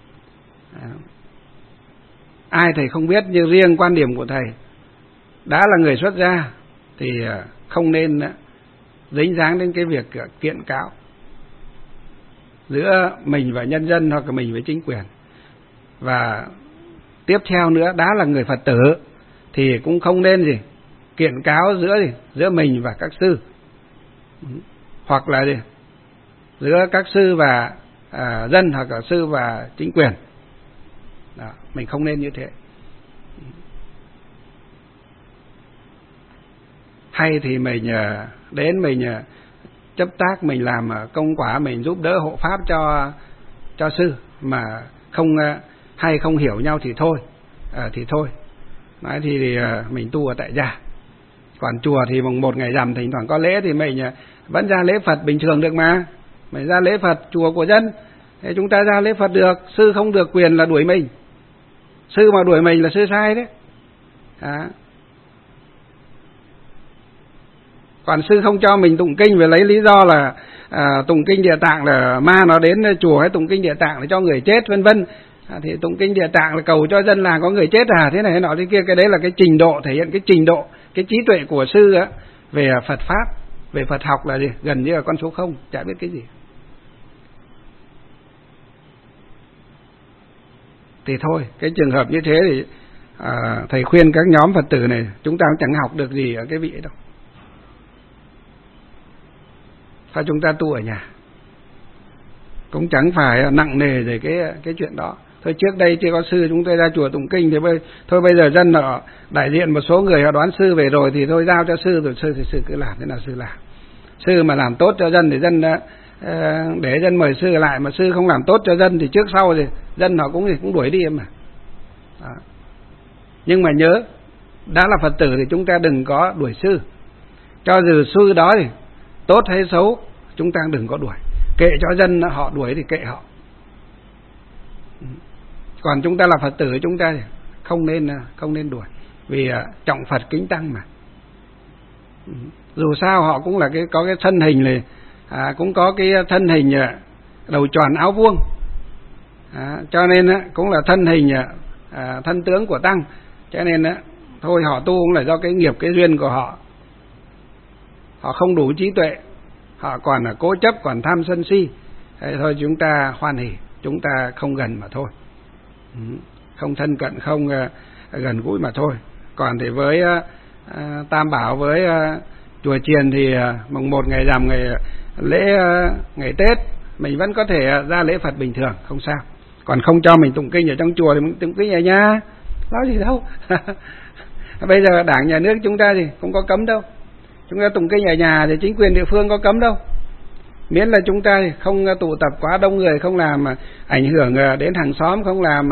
A: Ai thầy không biết, như riêng quan điểm của thầy, đã là người xuất gia thì không nên dính dáng đến cái việc kiện cáo giữa mình và nhân dân hoặc là mình với chính quyền. Và tiếp theo nữa, đã là người Phật tử thì cũng không nên kiện cáo giữa mình và các sư, hoặc là giữa các sư và dân, hoặc là sư và chính quyền. Đó, mình không nên như thế. Hay thì mình đến mình chấp tác, mình làm công quả, mình giúp đỡ hộ pháp cho sư, mà không hay không hiểu nhau thì thôi, nói thì mình tu ở tại gia. Còn chùa thì mùng 1 ngày rằm thỉnh thoảng có lễ thì mình vẫn ra lễ Phật bình thường được mà. Mình ra lễ Phật chùa của dân thì chúng ta ra lễ Phật được. Sư không được quyền là đuổi mình. Sư mà đuổi mình là sư sai đấy. Còn sư không cho mình tụng kinh về lấy lý do là tụng kinh Địa Tạng là ma nó đến chùa, hay tụng kinh Địa Tạng là cho người chết vân vân, thì tụng kinh Địa Tạng là cầu cho dân làng có người chết thế này thế nọ thế kia. Cái đấy là cái trình độ, thể hiện cái trình độ, cái trí tuệ của sư á, về Phật pháp, về Phật học là gì? Gần như là con số 0, chả biết cái gì. Thì thôi, cái trường hợp như thế thì thầy khuyên các nhóm Phật tử này, chúng ta cũng chẳng học được gì ở cái vị ấy đâu. Sao chúng ta tu ở nhà, cũng chẳng phải nặng nề về cái chuyện đó. Thôi trước đây chưa có sư, chúng tôi ra chùa tụng kinh thì thôi bây giờ dân họ đại diện một số người họ đoán sư về rồi thì thôi giao cho sư, rồi sư thì sư cứ làm thế nào sư làm. Sư mà làm tốt cho dân thì dân để dân mời sư lại, mà sư không làm tốt cho dân thì trước sau thì dân họ cũng đuổi đi mà. Đó. Nhưng mà nhớ, đã là Phật tử thì chúng ta đừng có đuổi sư. Cho dù sư đó thì tốt hay xấu, chúng ta đừng có đuổi. Kệ cho dân họ đuổi thì kệ họ. Còn chúng ta là Phật tử, chúng ta không nên đuổi, vì trọng Phật kính tăng mà. Dù sao họ cũng là có cái thân hình này, cũng có cái thân hình đầu tròn áo vuông, cho nên cũng là thân hình thân tướng của tăng. Cho nên thôi họ tu cũng là do cái nghiệp, cái duyên của họ. Họ không đủ trí tuệ, họ còn cố chấp, còn tham sân si. Thế thôi chúng ta hoan hỉ, chúng ta không gần mà thôi, không thân cận, không gần gũi mà thôi. Còn thì với Tam Bảo, với chùa chiền thì mùng 1 ngày rằm, ngày lễ, ngày Tết mình vẫn có thể ra lễ Phật bình thường, không sao. Còn không cho mình tụng kinh ở trong chùa thì mình tụng kinh ở nhà, nói gì đâu. Bây giờ Đảng nhà nước chúng ta thì không có cấm đâu. Chúng ta tụng kinh ở nhà thì chính quyền địa phương có cấm đâu. Miễn là chúng ta không tụ tập quá đông người, không làm ảnh hưởng đến hàng xóm, không làm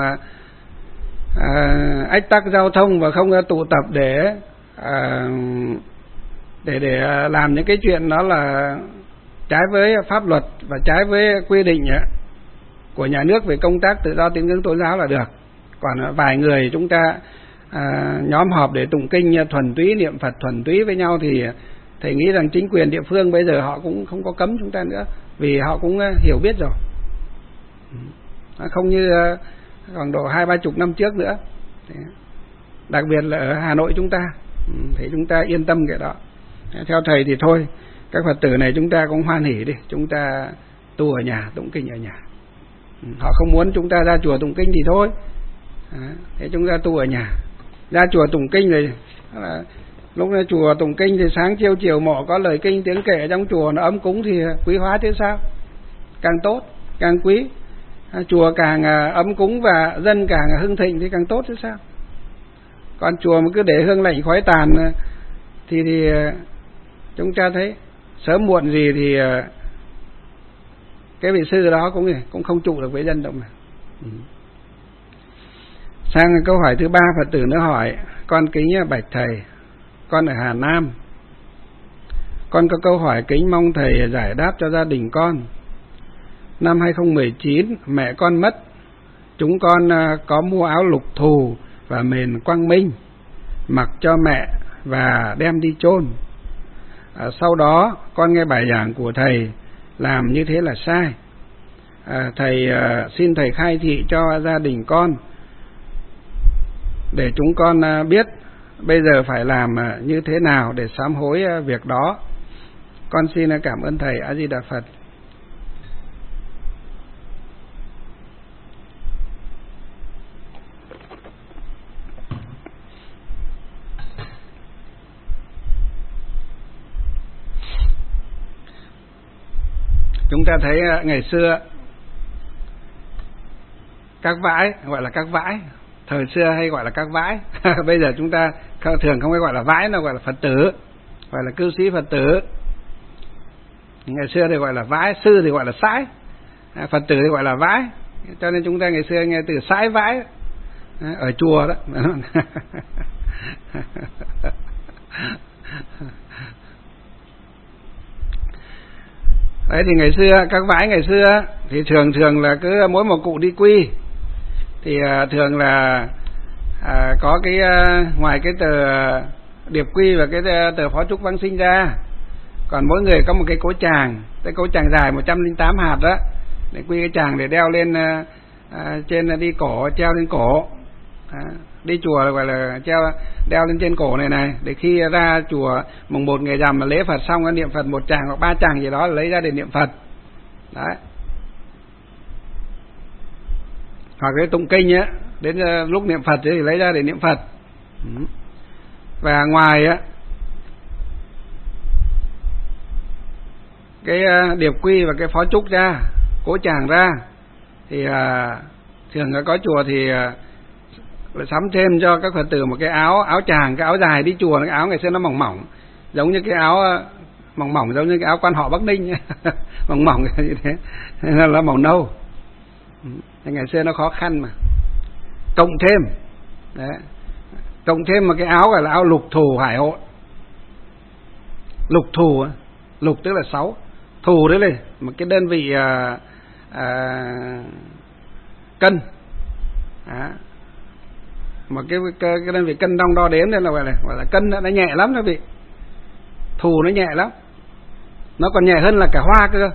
A: ách tắc giao thông, và không tụ tập để làm những cái chuyện đó là trái với pháp luật và trái với quy định của nhà nước về công tác tự do tín ngưỡng tôn giáo là được. Còn vài người chúng ta nhóm họp để tụng kinh thuần túy, niệm Phật thuần túy với nhau thì thầy nghĩ rằng chính quyền địa phương bây giờ họ cũng không có cấm chúng ta nữa, vì họ cũng hiểu biết rồi, không như khoảng độ 20-30 năm trước nữa. Đặc biệt là ở Hà Nội chúng ta, thì chúng ta yên tâm cái đó. Theo thầy thì thôi, các Phật tử này chúng ta cũng hoan hỉ đi, chúng ta tu ở nhà, tụng kinh ở nhà. Họ không muốn chúng ta ra chùa tụng kinh thì thôi, thế chúng ta tu ở nhà. Ra chùa tụng kinh rồi lúc này chùa tụng kinh thì sáng chiều chiều mộ có lời kinh tiếng kệ trong chùa nó ấm cúng thì quý hóa thế sao? Càng tốt, càng quý. Chùa càng ấm cúng và dân càng hưng thịnh thì càng tốt thế sao? Còn chùa mà cứ để hương lạnh khói tàn thì chúng ta thấy sớm muộn gì thì cái vị sư đó cũng không trụ được với dân đâu mà. Sang câu hỏi thứ 3, Phật tử nữa hỏi: con kính bạch thầy, con ở Hà Nam, con có câu hỏi kính mong thầy giải đáp cho gia đình con. Năm 2019 mẹ con mất, chúng con có mua áo lục thù và mền quang minh mặc cho mẹ và đem đi chôn. Sau đó con nghe bài giảng của thầy làm như thế là sai. Thầy xin thầy khai thị cho gia đình con để chúng con biết bây giờ phải làm như thế nào để sám hối việc đó. Con xin cảm ơn thầy. A Di Đà Phật. Chúng ta thấy ngày xưa các vãi gọi là các vãi, thời xưa hay gọi là các vãi. Bây giờ chúng ta thường không hay gọi là vãi, nó gọi là Phật tử, gọi là cư sĩ Phật tử. Ngày xưa thì gọi là vãi, sư thì gọi là sãi, Phật tử thì gọi là vãi. Cho nên chúng ta ngày xưa nghe từ sãi vãi ở chùa đó. Đấy thì ngày xưa các vãi ngày xưa thì thường là cứ mỗi một cụ đi quy thì thường là có cái ngoài cái tờ điệp quy và cái tờ phó chúc vãng sinh ra, còn mỗi người có một cái cối tràng, cái cối tràng dài 108 hạt đó, để quy cái tràng để đeo lên trên, đi cổ, treo lên cổ. Đi chùa là gọi là đeo lên trên cổ này, để khi ra chùa mùng 1 ngày rằm mà lễ Phật xong niệm Phật 1 tràng hoặc 3 tràng gì đó lấy ra để niệm Phật. Đấy. Hoặc cái tụng kinh á, đến lúc niệm Phật thì lấy ra để niệm Phật. Và ngoài á cái điệp quy và cái phó trúc ra, cố tràng ra, thì thường có chùa thì sắm thêm cho các Phật tử một cái áo tràng, cái áo dài đi chùa. Cái áo ngày xưa nó mỏng, giống như cái áo mỏng giống như cái áo quan họ Bắc Ninh. mỏng như thế, nên là màu nâu. Ngày xưa nó khó khăn mà. Cộng thêm một cái áo gọi là áo lục thù hải hội. Lục thù, lục tức là 6, thù đấy là một cái đơn vị cân. Một cái đơn vị cân đong đo đếm nên là gọi là cân, nó nhẹ lắm đó vị. Thù nó nhẹ lắm, nó còn nhẹ hơn là cả hoa cơ.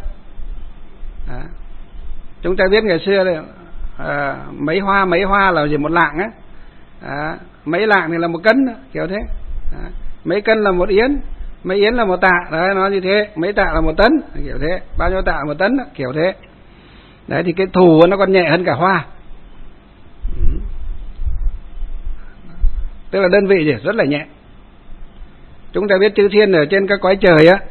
A: Chúng ta biết ngày xưa đây, mấy hoa là gì, 1 lạng á, mấy lạng thì là 1 cân đó, kiểu thế. Mấy cân là 1 yến, mấy yến là 1 tạ, đấy, nó như thế. Mấy tạ là 1 tấn, kiểu thế. Bao nhiêu tạ là 1 tấn đó, kiểu thế. Đấy thì cái thù nó còn nhẹ hơn cả hoa. Tức là đơn vị gì rất là nhẹ. Chúng ta biết chư thiên ở trên các cõi trời á,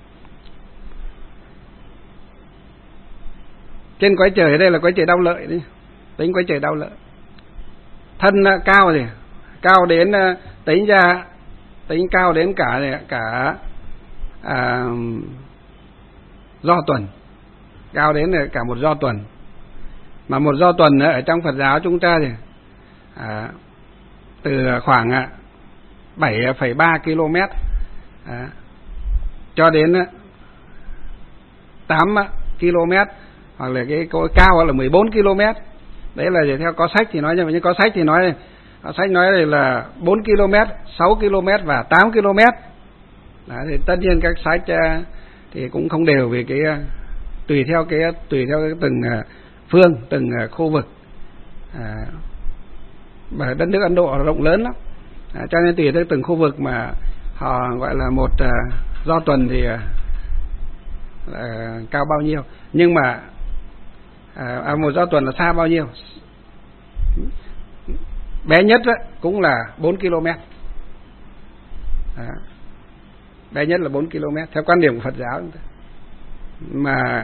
A: trên cõi trời ở đây là cõi trời đau lợi đấy, tính cõi trời đau lợi. Thân cao gì, cao đến tính ra, tính cao đến cả do tuần, cao đến cả một do tuần. Mà một do tuần ở trong Phật giáo chúng ta thì từ khoảng 7,3 km cho đến 8 km, hoặc là cái cao là 14 km. Đấy là theo có sách thì nói, nhưng có sách thì nói là 4 km, 6 km và 8 km. Đó, thì tất nhiên các sách thì cũng không đều, vì cái tùy theo cái từng phương, từng khu vực. Bởi đất nước Ấn Độ rộng lớn lắm, cho nên tùy theo từng khu vực mà họ gọi là một do tuần thì cao bao nhiêu. Nhưng mà một do tuần là xa bao nhiêu? Bé nhất cũng là 4 km. Bé nhất là 4 km theo quan điểm của Phật giáo. Mà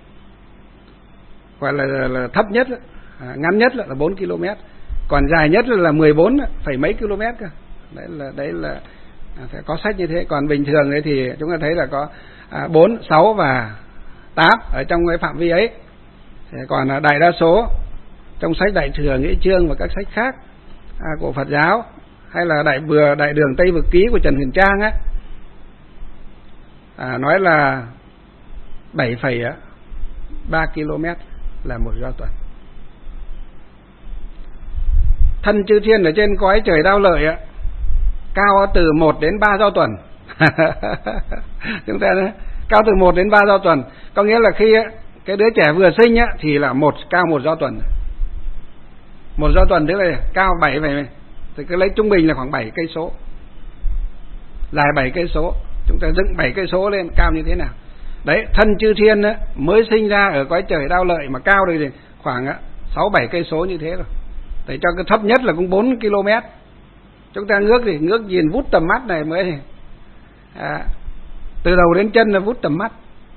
A: gọi là thấp nhất, ngắn nhất là 4 km, còn dài nhất là 14 phẩy mấy km cơ. Đấy là phải có sách như thế. Còn bình thường ấy thì chúng ta thấy là có 4, 6 và 8 ở trong cái phạm vi ấy. Còn đại đa số trong sách Đại Thừa, Nghĩa Chương và các sách khác của Phật giáo, hay là Đại Đường Tây Vực Ký của Trần Huyền Trang ấy, nói là 7,3 km là một do tuần. Thân chư thiên ở trên cõi trời Đao Lợi cao từ 1 đến 3 do tuần. Chúng ta nói cao từ 1 đến 3 do tuần, có nghĩa là khi cái đứa trẻ vừa sinh thì là cao 1 do tuần. 1 do tuần tức là cao 7, thì cứ lấy trung bình là khoảng 7 cây số, dài 7 cây số. Chúng ta dựng 7 cây số lên cao như thế nào? Đấy, thân chư thiên mới sinh ra ở cõi trời Đao Lợi mà cao đây thì khoảng 6-7 cây số như thế rồi. Để cho cái thấp nhất là cũng 4 km. Chúng ta ngước nhìn vút tầm mắt này mới từ đầu đến chân là vút tầm mắt.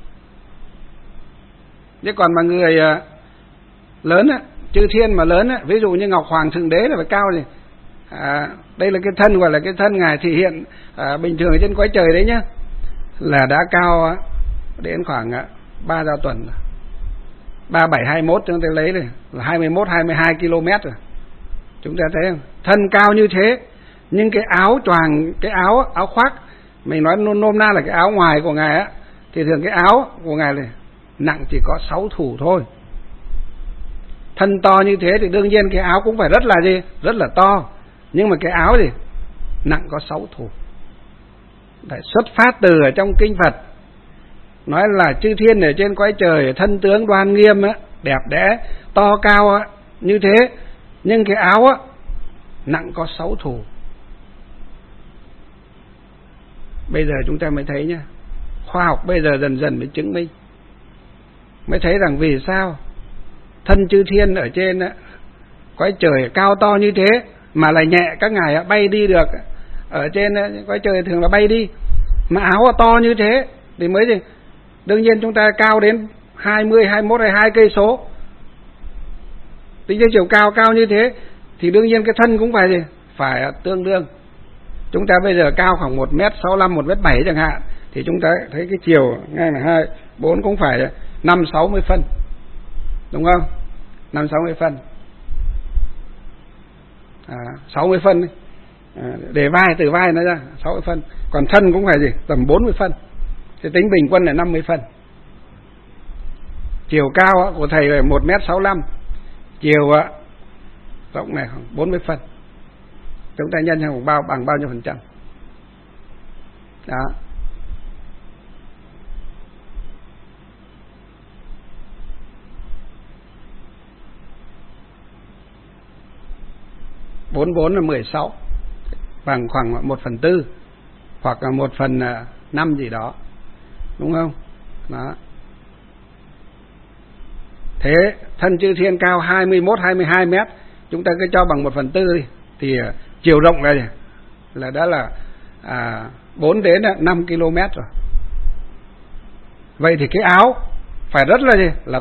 A: Chứ còn mà người lớn chư thiên mà lớn ví dụ như Ngọc Hoàng Thượng Đế là phải cao gì. Đây là cái thân gọi là cái thân ngài thể hiện bình thường ở trên cõi trời đấy nhá, là đã cao đến khoảng 3 giao tuần, 3721 chúng ta lấy này là 21-22 km rồi. Chúng ta thấy không? Thân cao như thế, nhưng cái áo choàng, cái áo khoác, mình nói nôm na là cái áo ngoài của ngài thì thường cái áo của ngài này nặng chỉ có 6 thủ thôi. Thân to như thế thì đương nhiên cái áo cũng phải rất là gì? Rất là to. Nhưng mà cái áo thì nặng có 6 thủ. Đấy, xuất phát từ ở trong kinh Phật nói là chư thiên ở trên cõi trời thân tướng đoan nghiêm đẹp đẽ, to cao như thế, nhưng cái áo nặng có 6 thủ. Bây giờ chúng ta mới thấy nhá, khoa học bây giờ dần dần mới chứng minh, mới thấy rằng vì sao thân chư thiên ở trên cõi trời cao to như thế mà lại nhẹ, các ngài bay đi được. Ở trên cõi trời thường là bay đi, mà áo to như thế thì mới gì? Đương nhiên chúng ta cao đến 20, 21 hay 2 cây số. Tính ra chiều cao như thế thì đương nhiên cái thân cũng phải gì? Phải tương đương. Chúng ta bây giờ cao khoảng 1m65, 1m7 chẳng hạn, thì chúng ta thấy cái chiều ngay là 2, 4 cũng phải 5-60 phân. Đúng không? 5-60 phân. 60 phân đi. Để vai, từ vai nó ra 60 phân. Còn thân cũng phải gì? Tầm 40 phân. Thì tính bình quân là 50 phân. Chiều cao của thầy là 1m65, chiều rộng này khoảng 40 phân. Chúng ta nhân bằng bao nhiêu phần trăm? Đó. Bốn là 16, bằng khoảng 1/4 hoặc là 1/5 gì đó, đúng không? Đó. Thế thân chư thiên cao 21-22 mét, chúng ta cứ cho bằng 1/4 đi, thì chiều rộng này là đã là 4 đến 5 km rồi. Vậy thì cái áo phải rất là gì? Là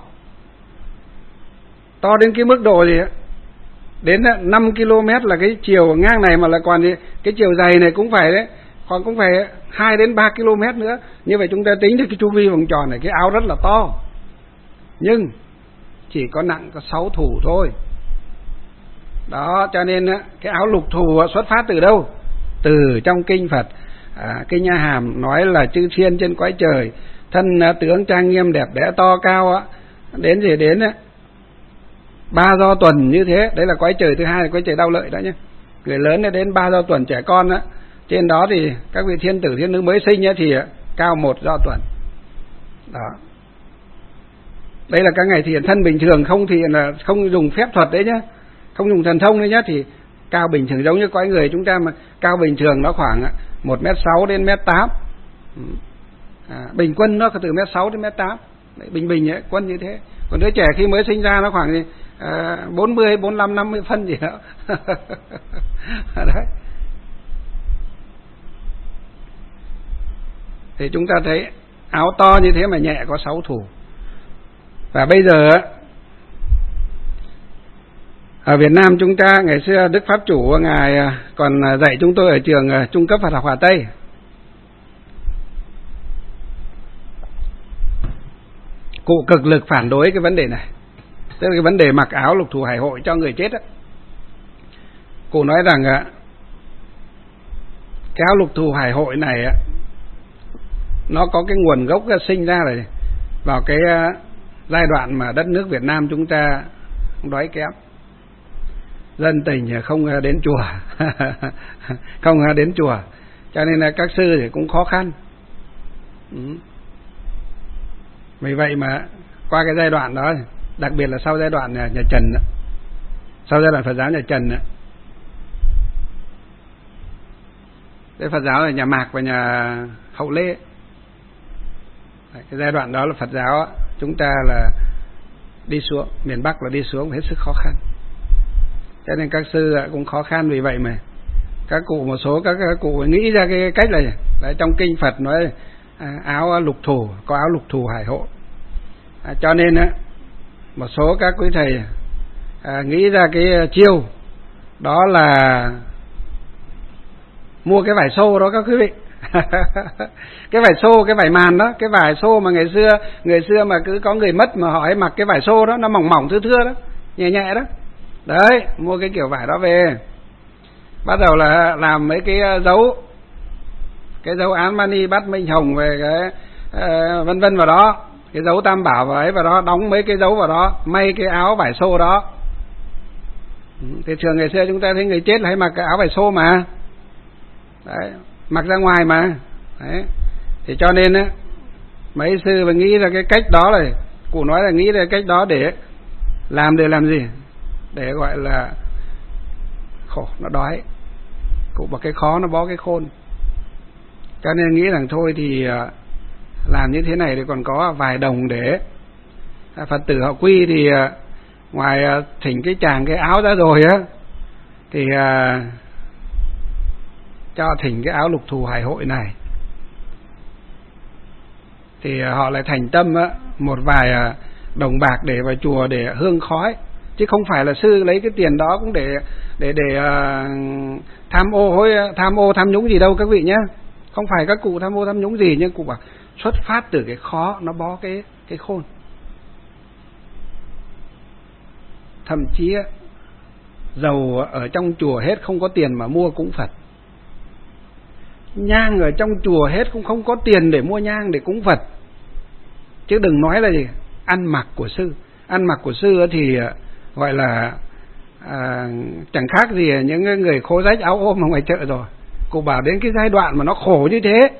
A: to đến cái mức độ gì? Đến 5 km là cái chiều ngang này, mà là còn gì? Cái chiều dày này cũng phải đấy, khoảng cũng phải 2 đến 3 km nữa. Như vậy chúng ta tính được cái chu vi vòng tròn này, cái áo rất là to, nhưng chỉ có nặng có 6 thủ thôi. Đó, cho nên cái áo lục thù xuất phát từ đâu? Từ trong kinh Phật. Kinh A Hàm nói là chư thiên trên cõi trời, thân tướng trang nghiêm đẹp đẽ to cao, đến gì đến 3 do tuần như thế. Đấy là cõi trời thứ hai, là cõi trời Đau Lợi đó nhé. Người lớn đến 3 do tuần, trẻ con trên đó thì các vị thiên tử thiên nữ mới sinh thì cao 1 do tuần. Đó, đây là các ngày thiền thân bình thường, không thì là không dùng phép thuật đấy nhé, không dùng thần thông đấy nhé, thì cao bình thường giống như cõi người chúng ta, mà cao bình thường nó khoảng 1m6 đến 1m8. Bình quân nó từ 1m6 đến 1m8, bình bình ấy, quân như thế. Còn đứa trẻ khi mới sinh ra nó khoảng 40, 45, 50 phân gì đó. Đấy. Thì chúng ta thấy áo to như thế mà nhẹ có 6 thủ. Và bây giờ ở Việt Nam chúng ta, ngày xưa Đức Pháp Chủ Ngài còn dạy chúng tôi ở trường trung cấp Phật học Hà Tây. Cụ cực lực phản đối cái vấn đề này, tức là cái vấn đề mặc áo lục thù hải hội cho người chết á. Cụ nói rằng cái áo lục thù hải hội này nó có cái nguồn gốc sinh ra rồi vào cái giai đoạn mà đất nước Việt Nam chúng ta đói kém, dân tình không đến chùa, không đến chùa, cho nên là các sư thì cũng khó khăn. Vì vậy mà qua cái giai đoạn đó, đặc biệt là sau giai đoạn nhà Trần, sau giai đoạn Phật giáo nhà Trần, cái Phật giáo là nhà Mạc và nhà Hậu Lê. Cái giai đoạn đó là Phật giáo chúng ta là đi xuống, miền Bắc là đi xuống hết sức khó khăn, cho nên các sư cũng khó khăn. Vì vậy mà các cụ, một số các cụ nghĩ ra cái cách này. Đấy, trong kinh Phật nói áo lục thù, có áo lục thù hải hộ. Cho nên một số các quý thầy nghĩ ra cái chiêu đó là mua cái vải xô đó các quý vị. Cái vải xô, cái vải màn đó, cái vải xô mà người xưa mà cứ có người mất mà họ ấy mặc cái vải xô đó, nó mỏng mỏng thưa thưa đó, nhẹ nhẹ đó. Đấy, mua cái kiểu vải đó về, bắt đầu là làm mấy cái dấu án mani bát minh hồng về cái vân vân vào đó, cái dấu tam bảo vào ấy vào đó, đóng mấy cái dấu vào đó, may cái áo vải xô đó. Thì thường ngày xưa chúng ta thấy người chết là hay mặc cái áo vải xô mà. Đấy, mặc ra ngoài mà. Đấy. Thì cho nên mấy sư mà nghĩ ra cái cách đó, là cụ nói là nghĩ ra cách đó để làm gì? Để gọi là khổ nó đói, cụ bảo cái khó nó bó cái khôn. Cho nên nghĩ rằng thôi thì làm như thế này thì còn có vài đồng để Phật tử họ quy, thì ngoài thỉnh cái chàng cái áo ra rồi thì cho thỉnh cái áo lục thù hải hội này. Thì họ lại thành tâm một vài đồng bạc để vào chùa để hương khói, chứ không phải là sư lấy cái tiền đó cũng để tham ô tham nhũng gì đâu các vị nhé. Không phải các cụ tham ô tham nhũng gì, nhưng cụ bảo xuất phát từ cái khó nó bó cái khôn. Thậm chí dầu ở trong chùa hết không có tiền mà mua cúng Phật, nhang ở trong chùa hết cũng không có tiền để mua nhang để cúng Phật, chứ đừng nói là gì ăn mặc của sư. Ăn mặc của sư thì gọi là chẳng khác gì những người khô rách áo ôm ở ngoài chợ rồi. Cụ bảo đến cái giai đoạn mà nó khổ như thế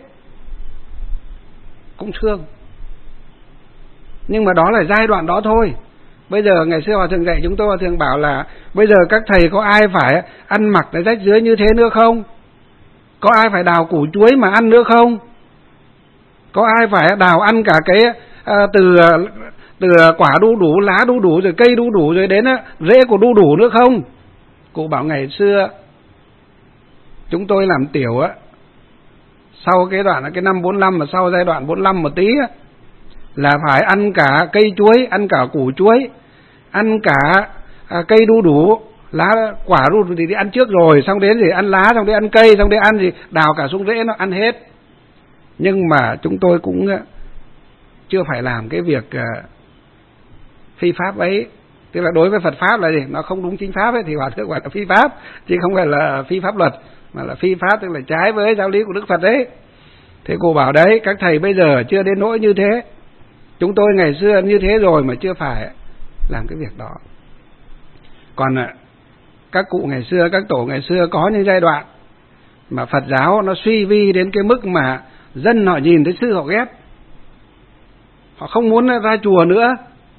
A: cũng thương, nhưng mà đó là giai đoạn đó thôi. Bây giờ ngày xưa Hòa Thượng dạy chúng tôi, Hòa Thượng bảo là bây giờ các thầy có ai phải ăn mặc để rách rưới như thế nữa không? Có ai phải đào củ chuối mà ăn nữa không? Có ai phải đào ăn cả cái từ quả đu đủ, lá đu đủ, rồi cây đu đủ, rồi đến rễ của đu đủ nữa không? Cụ bảo ngày xưa chúng tôi làm tiểu sau cái đoạn cái năm 45, mà sau giai đoạn 45 một tí là phải ăn cả cây chuối, ăn cả củ chuối, ăn cả cây đu đủ, lá quả rụt thì đi ăn trước rồi, xong đến thì ăn lá, xong đến ăn cây, xong đến ăn gì đào cả xuống rễ nó ăn hết. Nhưng mà chúng tôi cũng chưa phải làm cái việc phi pháp ấy. Tức là đối với Phật pháp là gì? Nó không đúng chính pháp ấy thì Hòa thượng gọi là phi pháp, chứ không phải là phi pháp luật, mà là phi pháp, tức là trái với giáo lý của Đức Phật đấy. Thế cô bảo đấy, các thầy bây giờ chưa đến nỗi như thế. Chúng tôi ngày xưa như thế rồi mà chưa phải làm cái việc đó. Còn các cụ ngày xưa, các tổ ngày xưa có những giai đoạn mà Phật giáo nó suy vi đến cái mức mà dân họ nhìn thấy sư họ ghét, họ không muốn ra chùa nữa.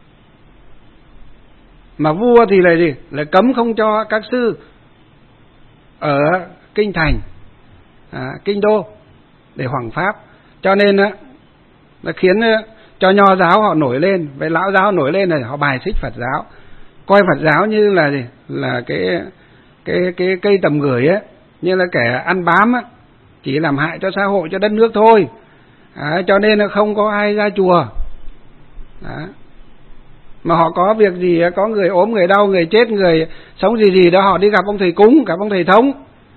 A: Mà vua thì là gì? Là cấm không cho các sư ở kinh thành, kinh đô để hoằng pháp. Cho nên nó khiến cho nho giáo họ nổi lên, với lão giáo nổi lên này họ bài xích Phật giáo, coi Phật giáo như là gì? Là cái cây tầm gửi ấy, như là kẻ ăn bám ấy, chỉ làm hại cho xã hội, cho đất nước thôi. Cho nên là không có ai ra chùa. Đó. Mà họ có việc gì, có người ốm, người đau, người chết, người sống gì đó, họ đi gặp ông thầy cúng, gặp ông thầy thống,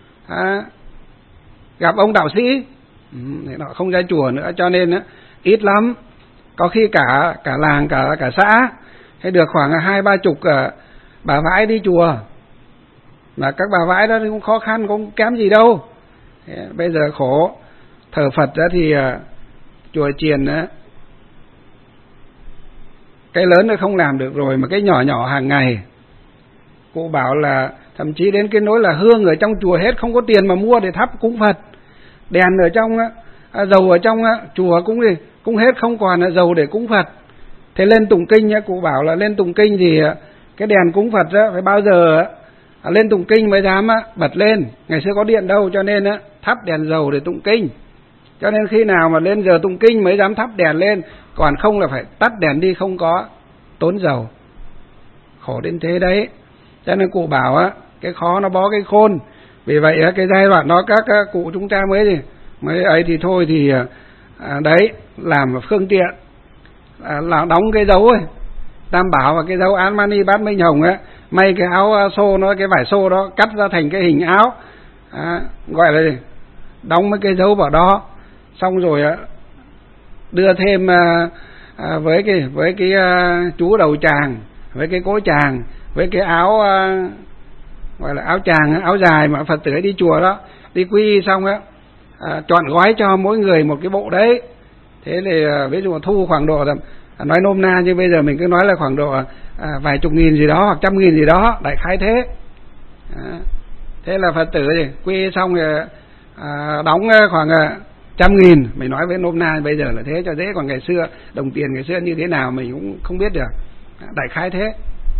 A: gặp ông đạo sĩ, thì họ không ra chùa nữa. Cho nên ít lắm, có khi cả làng, cả xã hay được khoảng 20-30 bà vãi đi chùa. Mà các bà vãi đó thì cũng khó khăn, cũng kém gì đâu. Bây giờ khổ, thờ Phật đó thì chùa chiền đó, cái lớn nó không làm được rồi, mà cái nhỏ nhỏ hàng ngày. Cụ bảo là thậm chí đến cái nỗi là hương ở trong chùa hết, không có tiền mà mua để thắp cúng Phật. Đèn ở trong dầu ở trong chùa cũng hết, không còn là dầu để cúng Phật. Thế lên tụng kinh nhá, cụ bảo là lên tụng kinh thì cái đèn cúng Phật đó phải bao giờ lên tụng kinh mới dám bật lên. Ngày xưa có điện đâu, cho nên thắp đèn dầu để tụng kinh. Cho nên khi nào mà lên giờ tụng kinh mới dám thắp đèn lên, còn không là phải tắt đèn đi, không có tốn dầu. Khổ đến thế đấy. Cho nên cụ bảo cái khó nó bó cái khôn. Vì vậy cái giai đoạn đó các cụ chúng ta mới ấy thì thôi thì đấy, làm phương tiện là đóng cái dấu ấy, Tam Bảo và cái dấu Án Mani Bát Minh Hồng ấy, may cái áo xô nó, cái vải xô đó cắt ra thành cái hình áo, gọi là gì? Đóng mấy cái dấu vào đó. Xong rồi đưa thêm với cái chú đầu tràng, với cái cối tràng, với cái áo gọi là áo tràng, áo dài mà Phật tử đi chùa đó, đi quy xong chọn gói cho mỗi người một cái bộ đấy. Thế thì ví dụ thu khoảng độ, nói nôm na như bây giờ mình cứ nói là khoảng độ vài chục nghìn gì đó hoặc 100.000 gì đó, đại khái thế. Thế là Phật tử thì quy xong rồi đóng khoảng 100.000, mình nói với nôm na bây giờ là thế cho dễ. Còn ngày xưa đồng tiền ngày xưa như thế nào mình cũng không biết được, đại khái thế.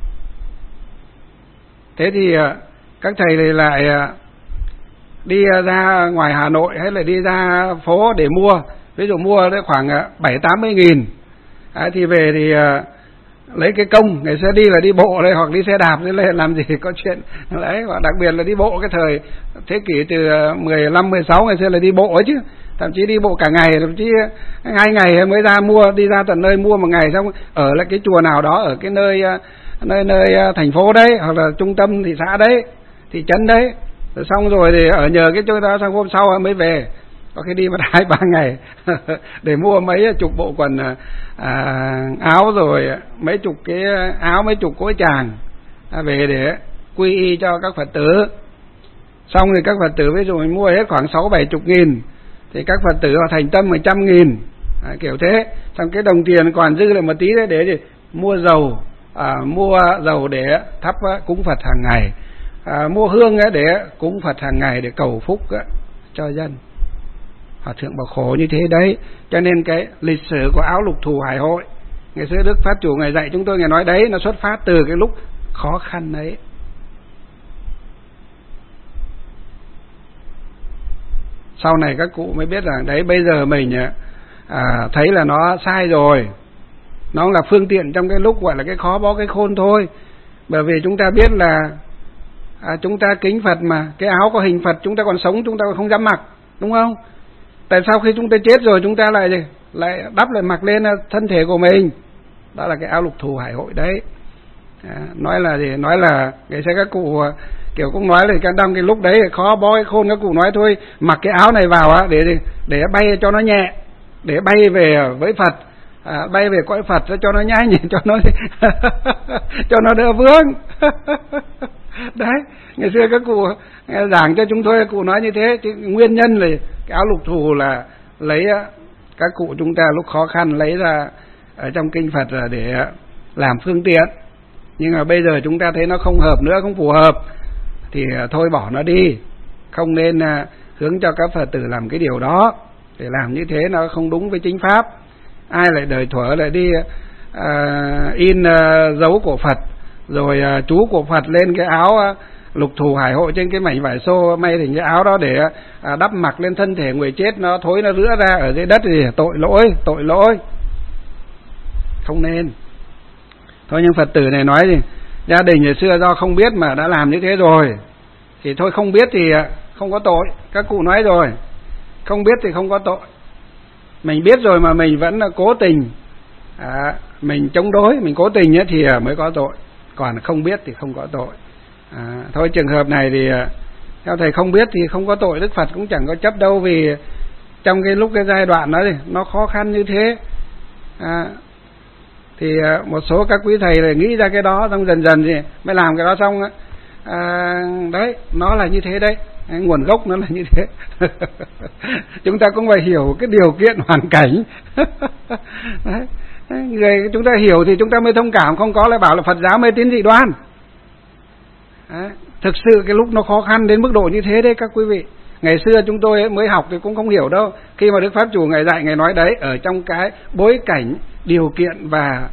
A: Thế thì các thầy thì lại đi ra ngoài Hà Nội hay là đi ra phố để mua, ví dụ mua đấy khoảng 70-80 nghìn, thì về thì lấy cái công. Ngày xưa đi là đi bộ đây hoặc đi xe đạp thế, làm gì có chuyện đấy. Và đặc biệt là đi bộ cái thời thế kỷ từ 15-16 ngày xưa là đi bộ ấy chứ, thậm chí đi bộ cả ngày, thậm chí 2 ngày mới ra mua, đi ra tận nơi mua một ngày, xong ở lại cái chùa nào đó ở cái nơi thành phố đấy, hoặc là trung tâm thị xã đấy, thị trấn đấy. Rồi xong rồi thì ở nhờ cái chỗ đó, xong hôm sau mới về, có khi đi mất 2-3 ngày để mua mấy chục bộ quần áo, rồi mấy chục cái áo, mấy chục cối tràng về để quy y cho các Phật tử. Xong thì các Phật tử ví dụ mình mua hết khoảng 60-70 nghìn thì các Phật tử họ thành tâm 100.000, kiểu thế. Xong cái đồng tiền còn dư lại một tí đấy để mua dầu để thắp cúng Phật hàng ngày, mua hương để cúng Phật hàng ngày để cầu phúc cho dân. Hòa thượng bảo khổ như thế đấy. Cho nên cái lịch sử của áo lục thù hải hội ngày xưa Đức Pháp Chủ Ngài dạy chúng tôi, Ngài nói đấy, nó xuất phát từ cái lúc khó khăn đấy. Sau này các cụ mới biết rằng đấy, bây giờ mình thấy là nó sai rồi, nó là phương tiện trong cái lúc gọi là cái khó bó cái khôn thôi. Bởi vì chúng ta biết là chúng ta kính Phật mà, cái áo có hình Phật chúng ta còn sống chúng ta còn không dám mặc, đúng không? Tại sao khi chúng ta chết rồi chúng ta lại đắp lại mặc lên thân thể của mình? Đó là cái áo lục thù hải hội đấy. Nói là gì? Nói là ngày xưa các cụ kiểu cũng nói là trong cái lúc đấy khó bó cái khôn, các cụ nói thôi mặc cái áo này vào á để bay cho nó nhẹ, để bay về với Phật, bay về cõi Phật cho nó nhanh cho nó cho nó đỡ vướng. Đấy, ngày xưa các cụ giảng cho chúng tôi, các cụ nói như thế. Chứ nguyên nhân là cái áo lục thù là lấy các cụ chúng ta lúc khó khăn lấy ra ở trong kinh Phật là để làm phương tiện, nhưng mà bây giờ chúng ta thấy nó không hợp nữa, không phù hợp thì thôi bỏ nó đi, không nên hướng cho các Phật tử làm cái điều đó. Để làm như thế nó không đúng với chính pháp. Ai lại đời thuở lại đi in dấu của Phật rồi chú của Phật lên cái áo lục thù hải hội trên cái mảnh vải xô, may thành cái áo đó để đắp mặc lên thân thể người chết, nó thối nó rữa ra ở dưới đất thì tội lỗi, không nên. Thôi nhưng Phật tử này nói gì gia đình ngày xưa do không biết mà đã làm như thế rồi thì thôi, không biết thì không có tội. Các cụ nói rồi, không biết thì không có tội. Mình biết rồi mà mình vẫn cố tình mình chống đối, mình cố tình ấy thì mới có tội, còn không biết thì không có tội. Thôi trường hợp này thì theo thầy không biết thì không có tội, Đức Phật cũng chẳng có chấp đâu, vì trong cái lúc cái giai đoạn đó thì nó khó khăn như thế. Thì một số các quý thầy là nghĩ ra cái đó, xong dần dần thì mới làm cái đó xong đấy, nó là như thế đấy, nguồn gốc nó là như thế. Chúng ta cũng phải hiểu cái điều kiện hoàn cảnh. Đấy. Người chúng ta hiểu thì chúng ta mới thông cảm, không có lại bảo là Phật giáo mê tín dị đoan. Đấy. Thực sự cái lúc nó khó khăn đến mức độ như thế đấy các quý vị. Ngày xưa chúng tôi mới học thì cũng không hiểu đâu. Khi mà Đức Pháp Chủ Ngài dạy, Ngài nói đấy, ở trong cái bối cảnh, điều kiện và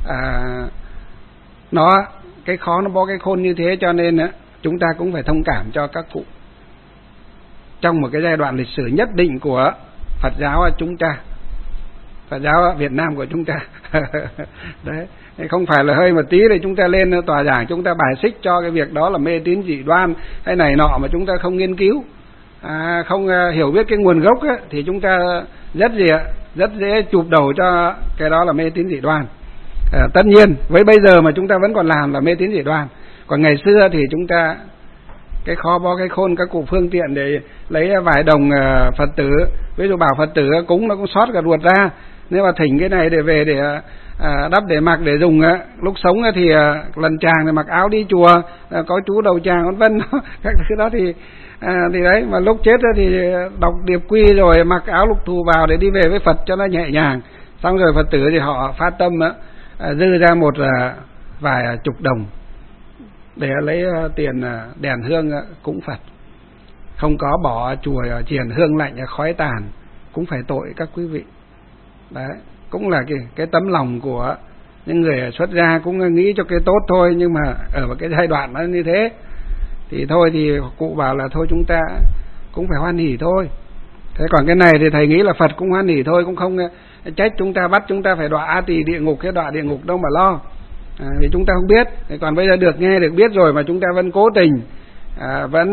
A: nó cái khó nó bó cái khôn như thế, cho nên chúng ta cũng phải thông cảm cho các cụ trong một cái giai đoạn lịch sử nhất định của Phật giáo chúng ta, Phật giáo Việt Nam của chúng ta. Đấy, không phải là hơi một tí thì chúng ta lên tòa giảng chúng ta bài xích cho cái việc đó là mê tín dị đoan hay này nọ mà chúng ta không nghiên cứu, không hiểu biết cái nguồn gốc ấy, thì chúng ta rất dễ chụp đầu cho cái đó là mê tín dị đoan. Tất nhiên với bây giờ mà chúng ta vẫn còn làm là mê tín dị đoan, còn ngày xưa thì chúng ta cái khó bó cái khôn, các cụ phương tiện để lấy vài đồng Phật tử, ví dụ bảo Phật tử cúng nó cũng sót cả ruột ra, nếu mà thỉnh cái này để về để đắp để mặc để dùng lúc sống thì lần chàng thì mặc áo đi chùa, có chú đầu chàng vân vân. Các thứ đó thì đấy, mà lúc chết thì đọc điệp quy rồi mặc áo lục thù vào để đi về với Phật cho nó nhẹ nhàng. Xong rồi Phật tử thì họ phát tâm dư ra một vài chục đồng để lấy tiền đèn hương cúng Phật, không có bỏ chùa triền hương lạnh khói tàn, cũng phải tội các quý vị. Đấy, cũng là cái tấm lòng của những người xuất gia, cũng nghĩ cho cái tốt thôi, nhưng mà ở một cái giai đoạn nó như thế thì thôi, thì cụ bảo là thôi chúng ta cũng phải hoan hỉ thôi. Thế còn cái này thì thầy nghĩ là Phật cũng hoan hỉ thôi, cũng không trách chúng ta, bắt chúng ta phải đọa A Tỳ địa ngục, cái đọa địa ngục đâu mà lo. Vì chúng ta không biết. Thế còn bây giờ được nghe được biết rồi mà chúng ta vẫn cố tình vẫn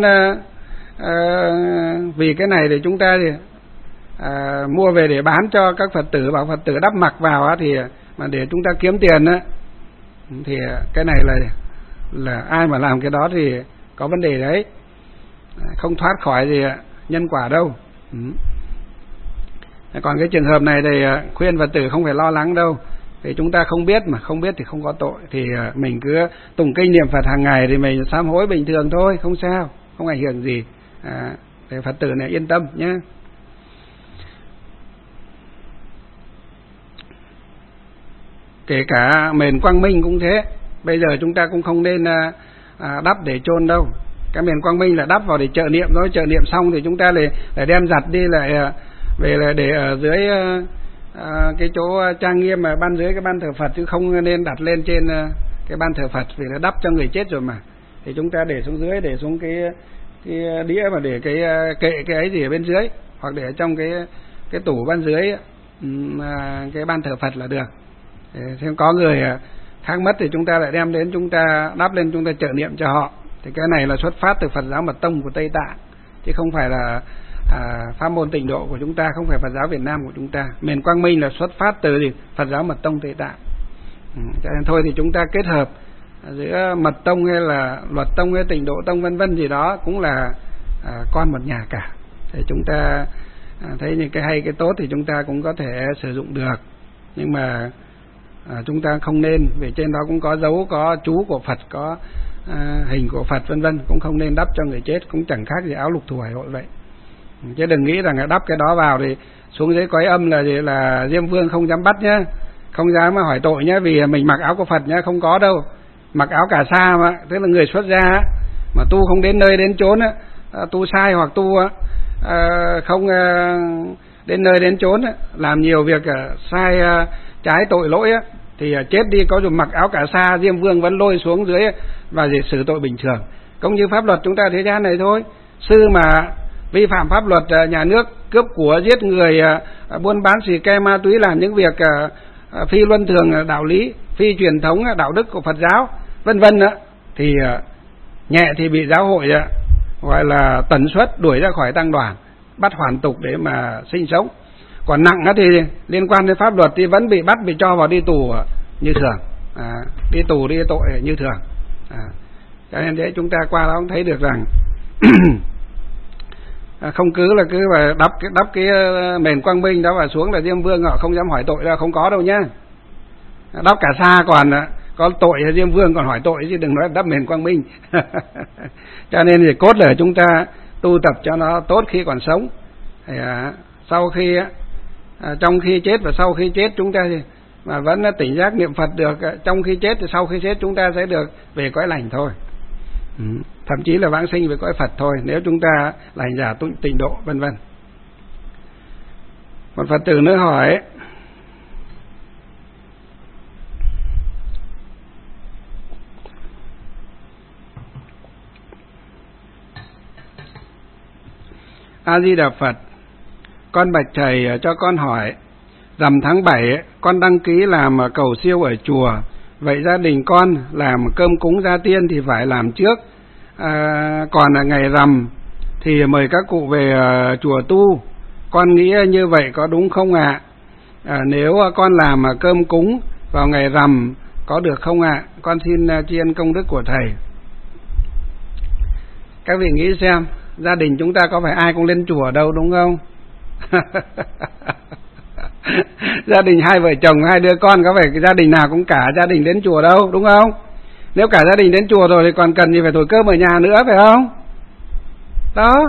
A: vì cái này thì chúng ta thì mua về để bán cho các Phật tử, bảo Phật tử đắp mặc vào thì mà để chúng ta kiếm tiền thì cái này là ai mà làm cái đó thì có vấn đề đấy, không thoát khỏi gì nhân quả đâu. Còn cái trường hợp này thì khuyên Phật tử không phải lo lắng đâu, thì chúng ta không biết mà, không biết thì không có tội, thì mình cứ tụng kinh niệm Phật hàng ngày thì mình sám hối bình thường thôi, không sao, không ảnh hưởng gì. Để Phật tử này yên tâm nhé. Kể cả mền Quang Minh cũng thế, bây giờ chúng ta cũng không nên đắp để chôn đâu. Cái mền Quang Minh là đắp vào để trợ niệm thôi, trợ niệm xong thì chúng ta lại đem giặt đi lại về là để ở dưới cái chỗ trang nghiêm mà ban dưới cái ban thờ Phật, chứ không nên đặt lên trên cái ban thờ Phật, vì nó đắp cho người chết rồi mà. Thì chúng ta để xuống dưới, để xuống cái đĩa mà để cái kệ cái ấy gì ở bên dưới, hoặc để ở trong cái tủ ban dưới cái ban thờ Phật là được. Xem có người khác mất thì chúng ta lại đem đến, chúng ta đắp lên, chúng ta trợ niệm cho họ. Thì cái này là xuất phát từ Phật giáo Mật Tông của Tây Tạng, chứ không phải là pháp môn Tịnh Độ của chúng ta, không phải Phật giáo Việt Nam của chúng ta. Miền Quang Minh là xuất phát từ Phật giáo Mật Tông Tây Tạng. Cho nên thôi thì chúng ta kết hợp giữa mật tông hay là luật tông hay tịnh độ tông vân vân gì đó, cũng là con một nhà cả. Thì chúng ta thấy những cái hay cái tốt thì chúng ta cũng có thể sử dụng được, nhưng mà chúng ta không nên, vì trên đó cũng có dấu, có chú của Phật, có hình của Phật vân vân, cũng không nên đắp cho người chết, cũng chẳng khác gì áo lục thủ hải hội vậy. Chứ đừng nghĩ rằng là đắp cái đó vào thì xuống dưới cõi âm là Diêm Vương không dám bắt nhá, không dám mà hỏi tội nhá, vì mình mặc áo của Phật nhá, không có đâu. Mặc áo cà sa mà, tức là người xuất gia mà tu không đến nơi đến chốn, tu sai hoặc tu không đến nơi đến chốn, làm nhiều việc sai trái tội lỗi thì chết đi, có dùng mặc áo cà sa Diêm Vương vẫn lôi xuống dưới và xử tội bình thường. Cũng như pháp luật chúng ta thế gian này thôi, sư mà vi phạm pháp luật nhà nước, cướp của, giết người, buôn bán xì ke ma túy, làm những việc phi luân thường đạo lý, phi truyền thống đạo đức của Phật giáo vân vân, thì nhẹ thì bị giáo hội gọi là tần suất đuổi ra khỏi tăng đoàn, bắt hoàn tục để mà sinh sống. Còn nặng thì liên quan đến pháp luật thì vẫn bị bắt, bị cho vào đi tù như thường, đi tù đi tội như thường. Cho nên thế chúng ta qua đó cũng thấy được rằng không cứ là cứ phải đắp cái mền quang minh đó và xuống là Diêm Vương họ không dám hỏi tội đâu, không có đâu nhá. Đắp cả sa còn có tội Diêm Vương còn hỏi tội, chứ đừng nói đắp mền quang minh. Cho nên thì cốt là chúng ta tu tập cho nó tốt khi còn sống, thì sau khi trong khi chết và sau khi chết chúng ta thì mà vẫn tỉnh giác niệm Phật được, trong khi chết thì sau khi chết chúng ta sẽ được về cõi lành thôi, thậm chí là vãng sinh về cõi Phật thôi, nếu chúng ta là hành giả tịnh độ vân vân. Một Phật tử nữa hỏi: A Di Đà Phật, con bạch thầy cho con hỏi, rằm tháng 7 con đăng ký làm cầu siêu ở chùa, vậy gia đình con làm cơm cúng gia tiên thì phải làm trước, còn ngày rằm thì mời các cụ về chùa tu, con nghĩ như vậy có đúng không ạ? Nếu con làm cơm cúng vào ngày rằm có được không ạ? Con xin tri ân công đức của thầy. Các vị nghĩ xem, gia đình chúng ta có phải ai cũng lên chùa đâu, đúng không? Gia đình hai vợ chồng, hai đứa con có phải gia đình nào cũng cả gia đình đến chùa đâu, đúng không? Nếu cả gia đình đến chùa rồi thì còn cần gì phải thổi cơm ở nhà nữa, phải không? Đó.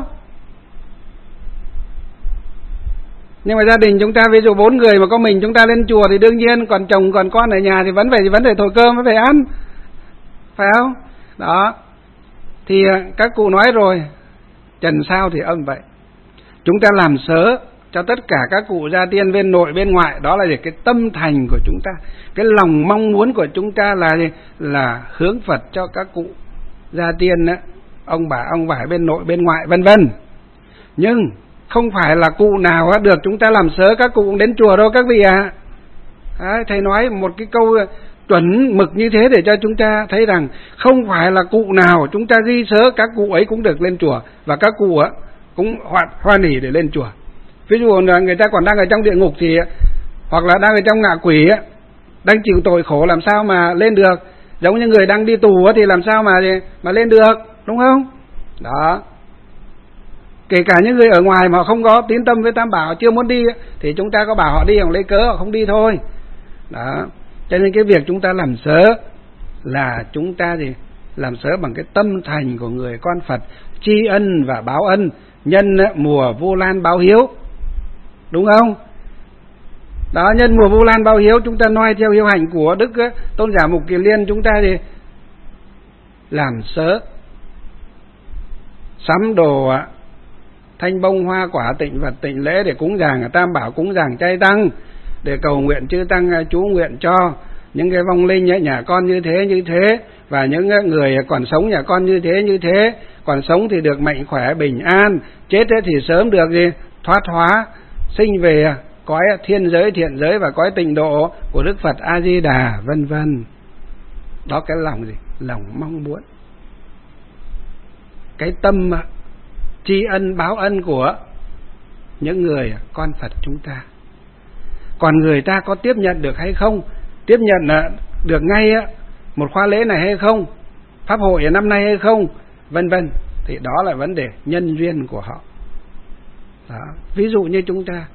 A: Nhưng mà gia đình chúng ta ví dụ 4 người mà có mình chúng ta lên chùa thì đương nhiên, còn chồng còn con ở nhà thì vẫn phải thổi cơm, vẫn phải ăn, phải không? Đó. Thì các cụ nói rồi, trần sao thì âm vậy. Chúng ta làm sớ cho tất cả các cụ gia tiên bên nội bên ngoại, đó là cái tâm thành của chúng ta, cái lòng mong muốn của chúng ta là gì? Là hướng Phật cho các cụ gia tiên đó, ông bà ông vải bên nội bên ngoại vân vân. Nhưng không phải là cụ nào được chúng ta làm sớ các cụ cũng đến chùa đâu các vị ạ. Thầy nói một cái câu chuẩn mực như thế để cho chúng ta thấy rằng không phải là cụ nào chúng ta di sớ các cụ ấy cũng được lên chùa, và các cụ cũng hoan hỉ để lên chùa. Ví dụ là người ta còn đang ở trong địa ngục thì, hoặc là đang ở trong ngạ quỷ đang chịu tội khổ, làm sao mà lên được? Giống như người đang đi tù thì làm sao mà lên được, đúng không? Đó. Kể cả những người ở ngoài mà không có tín tâm với Tam Bảo, chưa muốn đi thì chúng ta có bảo họ đi, họ lấy cớ họ không đi thôi. Đó. Cho nên cái việc chúng ta làm sớ là chúng ta làm sớ bằng cái tâm thành của người con Phật, tri ân và báo ân, nhân mùa Vu Lan báo hiếu, đúng không? Đó, nhân mùa Vu Lan báo hiếu, chúng ta noi theo hiếu hạnh của Đức Tôn giả Mục Kiền Liên, chúng ta thì làm sớ sắm đồ thanh bông hoa quả tịnh vật tịnh lễ để cúng dường Tam Bảo, cúng dường chay tăng, để cầu nguyện chư tăng chú nguyện cho những cái vong linh nhà con như thế, và những người còn sống nhà con như thế, còn sống thì được mạnh khỏe bình an, chết thì sớm được thoát hóa, sinh về cõi thiên giới thiện giới và cõi tịnh độ của Đức Phật A Di Đà vân vân. Đó cái lòng lòng mong muốn, cái tâm tri ân báo ân của những người con Phật chúng ta. Còn người ta có tiếp nhận được hay không, tiếp nhận được ngay một khóa lễ này hay không, pháp hội ở năm nay hay không, vân vân. Thì đó là vấn đề nhân duyên của họ. Đó. Ví dụ như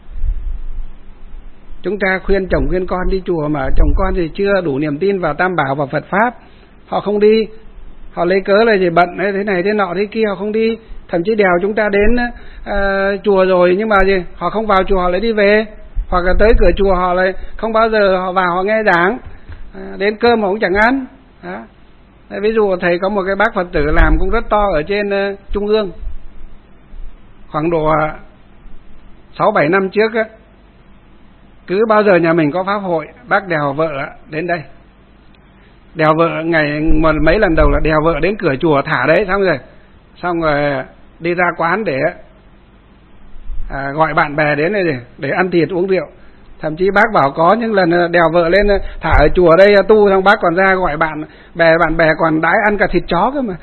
A: chúng ta khuyên chồng khuyên con đi chùa mà chồng con thì chưa đủ niềm tin vào Tam Bảo và Phật Pháp, họ không đi, họ lấy cớ là gì bận thế này thế nọ thế kia, họ không đi. Thậm chí đèo chúng ta đến chùa rồi nhưng mà gì họ không vào chùa, họ lại đi về, hoặc là tới cửa chùa họ lại không bao giờ họ vào họ nghe giảng, đến cơm họ cũng chẳng ăn. Đó. Ví dụ thầy có một cái bác Phật tử làm cũng rất to ở trên Trung ương, khoảng độ 6-7 năm trước á, cứ bao giờ nhà mình có pháp hội bác đèo vợ đến đây, đèo vợ mấy lần đầu là đèo vợ đến cửa chùa thả đấy, xong rồi đi ra quán để gọi bạn bè đến đây để ăn thịt uống rượu. Thậm chí bác bảo có những lần đèo vợ lên thả ở chùa đây tu, xong bác còn ra gọi bạn bè còn đãi ăn cả thịt chó cơ mà.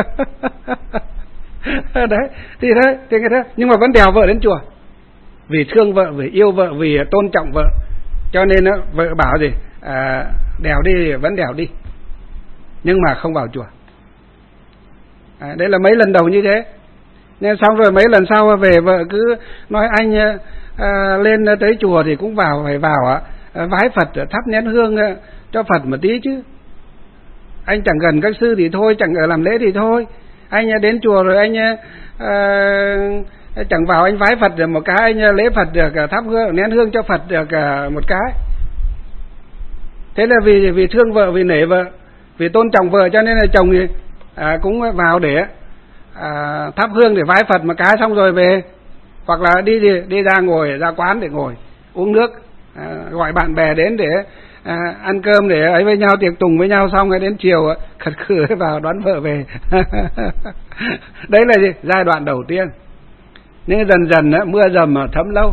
A: Đấy thì cái đó, nhưng mà vẫn đèo vợ đến chùa vì thương vợ, vì yêu vợ, vì tôn trọng vợ, cho nên vợ bảo gì đèo đi vẫn đèo đi, nhưng mà không vào chùa. Đấy là mấy lần đầu như thế. Nên xong rồi mấy lần sau về vợ cứ nói anh lên tới chùa thì cũng phải vào vái Phật, thắp nén hương cho Phật một tí chứ. Anh chẳng gần các sư thì thôi, chẳng ở làm lễ thì thôi. Anh đến chùa rồi anh chẳng vào anh vái Phật được một cái, anh lễ Phật được, thắp hương nén hương cho Phật được một cái. Thế là vì thương vợ, vì nể vợ, vì tôn trọng vợ, cho nên là chồng thì cũng vào để thắp hương để vái Phật một cái, xong rồi về, hoặc là đi ra ngồi ra quán để ngồi uống nước, gọi bạn bè đến để ăn cơm để ấy với nhau, tiệc tùng với nhau, xong rồi đến chiều khật khử vào đón vợ về. Đấy là gì? Giai đoạn đầu tiên. Nhưng dần dần mưa dầm thấm lâu.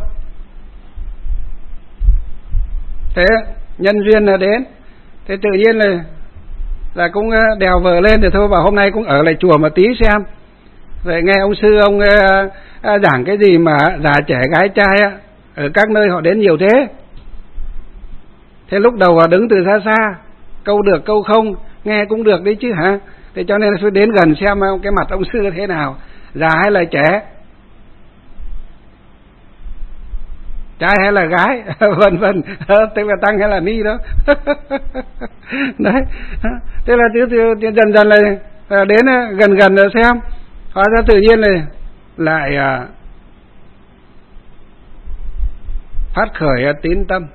A: Thế nhân duyên là đến, thế tự nhiên là cũng đèo vợ lên thì thôi, bảo hôm nay cũng ở lại chùa một tí xem, rồi nghe ông sư ông giảng cái gì mà già trẻ gái trai ở các nơi họ đến nhiều thế. Thế lúc đầu đứng từ xa xa, câu được câu không, nghe cũng được đấy chứ hả. Thế cho nên phải đến gần xem cái mặt ông sư thế nào, già hay là trẻ, trai hay là gái, vân vân, tức là tăng hay là ni đó. Đấy. Thế là dần dần là đến gần rồi xem, hóa ra tự nhiên lại phát khởi tín tâm,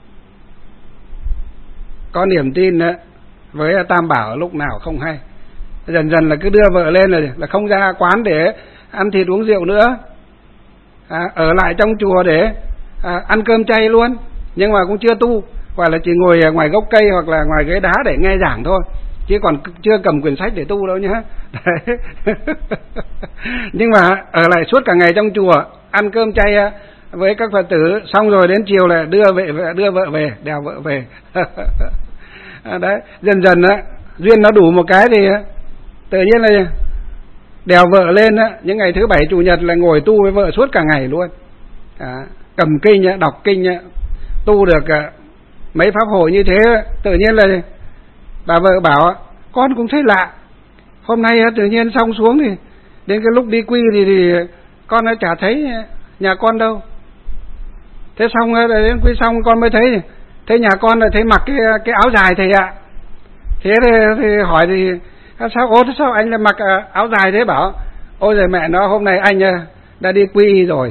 A: có niềm tin với Tam Bảo lúc nào không hay. Dần dần là cứ đưa vợ lên là không ra quán để ăn thịt uống rượu nữa, ở lại trong chùa để ăn cơm chay luôn, nhưng mà cũng chưa tu, gọi là chỉ ngồi ngoài gốc cây hoặc là ngoài ghế đá để nghe giảng thôi, chứ còn chưa cầm quyển sách để tu đâu nhá. Đấy. Nhưng mà ở lại suốt cả ngày trong chùa, ăn cơm chay với các Phật tử, xong rồi đến chiều là đưa vợ về, đèo vợ về. Đấy, dần dần duyên nó đủ một cái thì tự nhiên là đèo vợ lên những ngày thứ Bảy Chủ nhật là ngồi tu với vợ suốt cả ngày luôn. Cầm kinh, đọc kinh, tu được mấy pháp hội như thế. Tự nhiên là bà vợ bảo con cũng thấy lạ, hôm nay tự nhiên xong xuống thì đến cái lúc đi quy thì con chả thấy nhà con đâu. Thế xong đến quy xong con mới thấy nhà con là thấy mặc cái áo dài thầy ạ. Thế thì hỏi thì sao anh lại mặc áo dài thế? Bảo ôi giời mẹ nó, hôm nay anh đã đi quy rồi.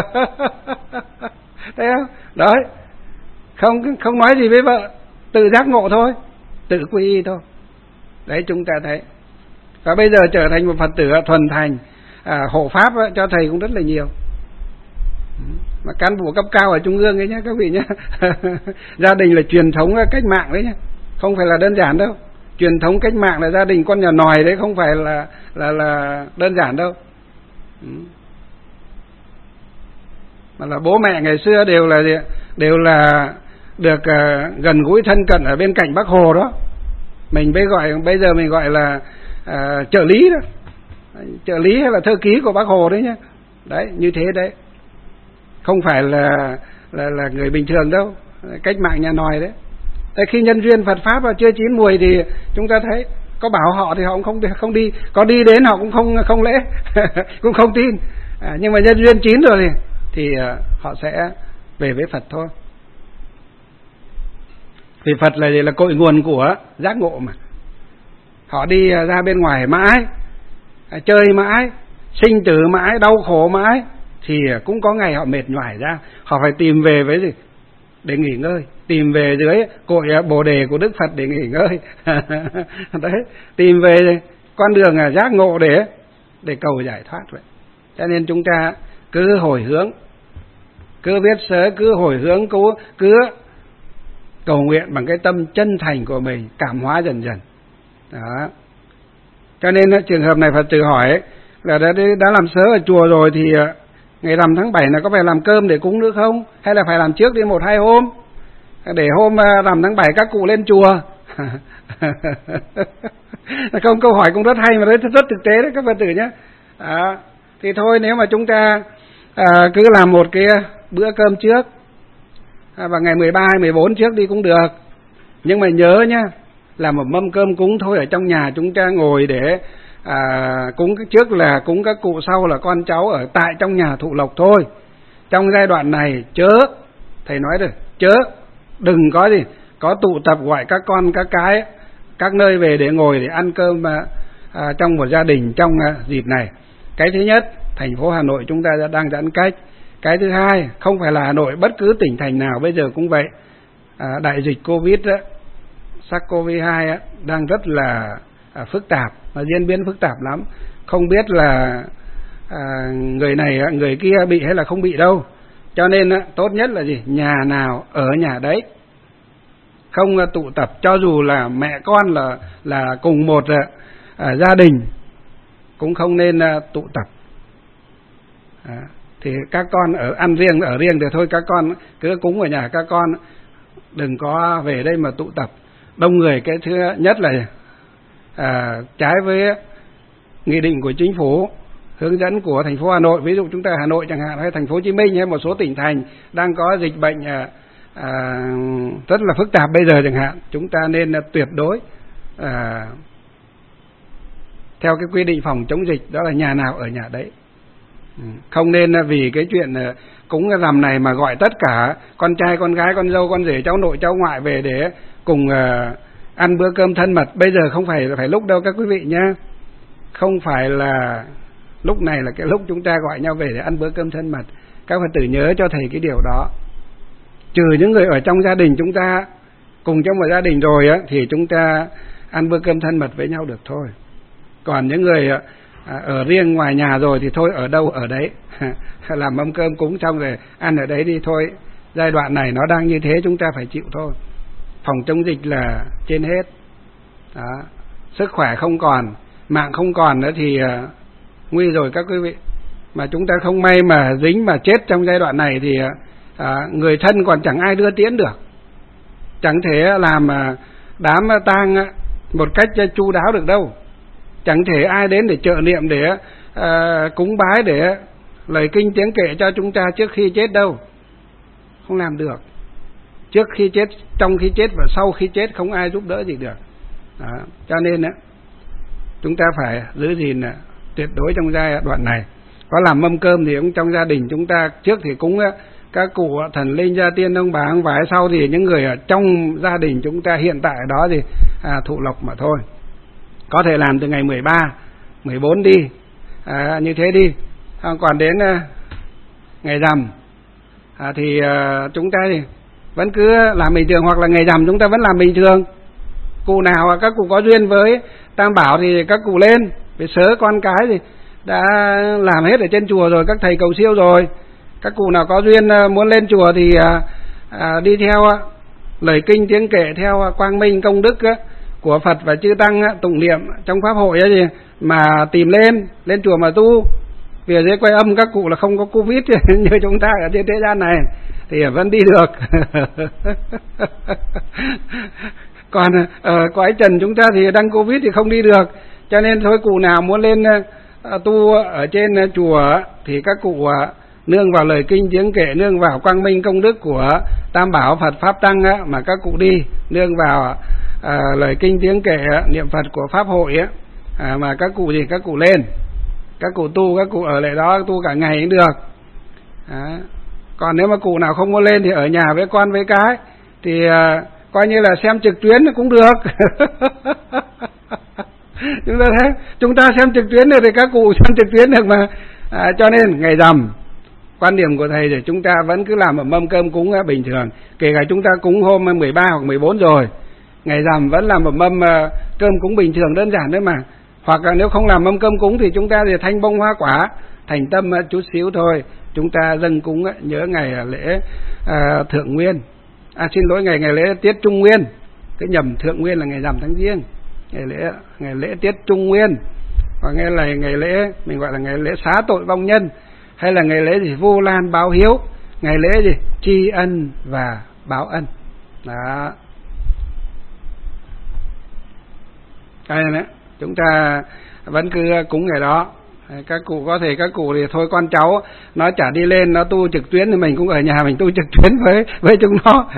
A: Thấy không? Đấy, không nói gì với vợ, tự giác ngộ thôi, tự quy y thôi. Đấy, chúng ta thấy. Và bây giờ trở thành một Phật tử thuần thành, hộ pháp cho thầy cũng rất là nhiều. Mà cán bộ cấp cao ở Trung ương ấy nhé các vị nhé. Gia đình là truyền thống cách mạng đấy nhé, không phải là đơn giản đâu. Truyền thống cách mạng là gia đình con nhà nòi đấy, không phải là đơn giản đâu. Mà là bố mẹ ngày xưa đều là được gần gũi thân cận ở bên cạnh Bác Hồ đó. Bây giờ mình gọi là trợ lý đó, trợ lý hay là thư ký của Bác Hồ đấy nhé. Đấy, như thế đấy, không phải là người bình thường đâu, cách mạng nhà nòi đấy. Thế khi nhân duyên Phật pháp và chưa chín mùi thì chúng ta thấy có bảo họ thì họ cũng không đi, có đi đến họ cũng không lễ cũng không tin. Nhưng mà nhân duyên chín rồi thì họ sẽ về với Phật thôi. Vì Phật là cội nguồn của giác ngộ mà. Họ đi ra bên ngoài mãi, chơi mãi, sinh tử mãi, đau khổ mãi, thì cũng có ngày họ mệt nhoài ra, họ phải tìm về với gì? Để nghỉ ngơi, tìm về dưới cội Bồ đề của Đức Phật để nghỉ ngơi. Đấy, tìm về con đường giác ngộ để cầu giải thoát vậy. Cho nên chúng ta cứ hồi hướng, cứ viết sớ, cứ hồi hướng, cứ cầu nguyện bằng cái tâm chân thành của mình, cảm hóa dần dần. Đó. Cho nên trường hợp này Phật tử hỏi là đã làm sớ ở chùa rồi thì ngày rằm tháng 7 là có phải làm cơm để cúng nữa không? Hay là phải làm trước đi 1-2 hôm? Để hôm rằm tháng 7 các cụ lên chùa. Không, câu hỏi cũng rất hay mà rất thực tế đấy các Phật tử nhé. Thì thôi, nếu mà chúng ta cứ làm một cái bữa cơm trước, và ngày 13 hay 14 trước đi cũng được. Nhưng mà nhớ nhá, làm một mâm cơm cúng thôi, ở trong nhà chúng ta ngồi để cúng trước là cúng các cụ, sau là con cháu ở tại trong nhà thụ lộc thôi. Trong giai đoạn này chớ, thầy nói rồi, chớ đừng có gì, có tụ tập gọi các con các cái các nơi về để ngồi để ăn cơm trong một gia đình trong dịp này. Cái thứ nhất, thành phố Hà Nội chúng ta đang giãn cách. Cái thứ hai, không phải là Hà Nội, bất cứ tỉnh thành nào bây giờ cũng vậy. Đại dịch Covid đó, SARS-CoV-2 đang rất là phức tạp, diễn biến phức tạp lắm. Không biết là người này người kia bị hay là không bị đâu. Cho nên tốt nhất là gì? Nhà nào ở nhà đấy, không tụ tập. Cho dù là mẹ con là cùng một gia đình cũng không nên tụ tập. Thì các con ăn riêng ở riêng thì thôi, các con cứ cúng ở nhà các con, đừng có về đây mà tụ tập đông người. Cái thứ nhất là trái với nghị định của chính phủ, hướng dẫn của thành phố Hà Nội. Ví dụ chúng ta Hà Nội chẳng hạn, hay thành phố Hồ Chí Minh hay một số tỉnh thành đang có dịch bệnh rất là phức tạp bây giờ chẳng hạn, chúng ta nên tuyệt đối theo cái quy định phòng chống dịch, đó là nhà nào ở nhà đấy. Không nên vì cái chuyện cúng cái rằm này mà gọi tất cả con trai, con gái, con dâu, con rể, cháu nội, cháu ngoại về để cùng ăn bữa cơm thân mật. Bây giờ không phải lúc đâu các quý vị nhá. Không phải là lúc này là cái lúc chúng ta gọi nhau về để ăn bữa cơm thân mật. Các Phật tử nhớ cho thầy cái điều đó. Trừ những người ở trong gia đình chúng ta cùng trong một gia đình rồi thì chúng ta ăn bữa cơm thân mật với nhau được thôi. Còn những người ở riêng ngoài nhà rồi thì thôi, ở đâu ở đấy. Làm mâm cơm cúng xong rồi ăn ở đấy đi thôi. Giai đoạn này nó đang như thế, chúng ta phải chịu thôi. Phòng chống dịch là trên hết. Đó. Sức khỏe không còn, mạng không còn nữa thì nguy rồi các quý vị. Mà chúng ta không may mà dính mà chết trong giai đoạn này thì người thân còn chẳng ai đưa tiễn được. Chẳng thể làm đám tang một cách chu đáo được đâu. Chẳng thể ai đến để trợ niệm, để cúng bái, để lời kinh tiếng kệ cho chúng ta trước khi chết đâu. Không làm được. Trước khi chết, trong khi chết và sau khi chết không ai giúp đỡ gì được. Đó. Cho nên chúng ta phải giữ gìn tuyệt đối trong giai đoạn này. Có làm mâm cơm thì cũng trong gia đình chúng ta, trước thì cúng các cụ thần linh, gia tiên, ông bà, ông vái, sau thì những người ở trong gia đình chúng ta hiện tại đó thì thụ lộc mà thôi. Có thể làm từ ngày 13, 14 đi, như thế đi. Còn đến ngày rằm thì chúng ta thì vẫn cứ làm bình thường, hoặc là ngày rằm chúng ta vẫn làm bình thường. Cụ nào các cụ có duyên với Tam Bảo thì các cụ lên, vì sớ con cái thì đã làm hết ở trên chùa rồi, các thầy cầu siêu rồi. Các cụ nào có duyên muốn lên chùa thì đi theo lời kinh tiếng kệ, theo quang minh công đức của Phật và chư tăng tụng niệm trong pháp hội ấy, gì mà tìm lên chùa mà tu. Vì ở dưới Quay Âm các cụ là không có Covid như chúng ta ở trên thế gian này thì vẫn đi được. Còn ở cõi trần chúng ta thì đang Covid thì không đi được. Cho nên thôi, cụ nào muốn lên tu ở trên chùa thì các cụ nương vào lời kinh tiếng kệ, nương vào quang minh công đức của Tam Bảo Phật Pháp Tăng á, mà các cụ đi, nương vào lời kinh tiếng kệ niệm Phật của Pháp hội á, mà các cụ gì, các cụ lên, các cụ tu, các cụ ở lại đó tu cả ngày cũng được. Còn nếu mà cụ nào không muốn lên thì ở nhà với con với cái thì coi như là xem trực tuyến cũng được. Chúng ta xem trực tuyến được thì các cụ xem trực tuyến được mà. Cho nên ngày rằm, quan điểm của thầy thì chúng ta vẫn cứ làm ở mâm cơm cúng bình thường, kể cả chúng ta cúng hôm 13 hoặc 14 rồi, ngày rằm vẫn làm ở mâm cơm cúng bình thường đơn giản đấy mà. Hoặc là nếu không làm mâm cơm cúng thì chúng ta thì thanh bông hoa quả, thành tâm chút xíu thôi, chúng ta dâng cúng nhớ ngày lễ Thượng Nguyên, xin lỗi, ngày lễ Tiết Trung Nguyên, cái nhầm, Thượng Nguyên là ngày rằm tháng Giêng, ngày lễ Tiết Trung Nguyên, hoặc nghe là ngày lễ mình gọi là ngày lễ xá tội vong nhân, hay là ngày lễ gì Vu Lan báo hiếu, ngày lễ gì tri ân và báo ân. Đó, cái này chúng ta vẫn cứ cúng ngày đó. Các cụ có thể các cụ thì thôi con cháu nó chả đi lên nó tu trực tuyến thì mình cũng ở nhà mình tu trực tuyến với chúng nó.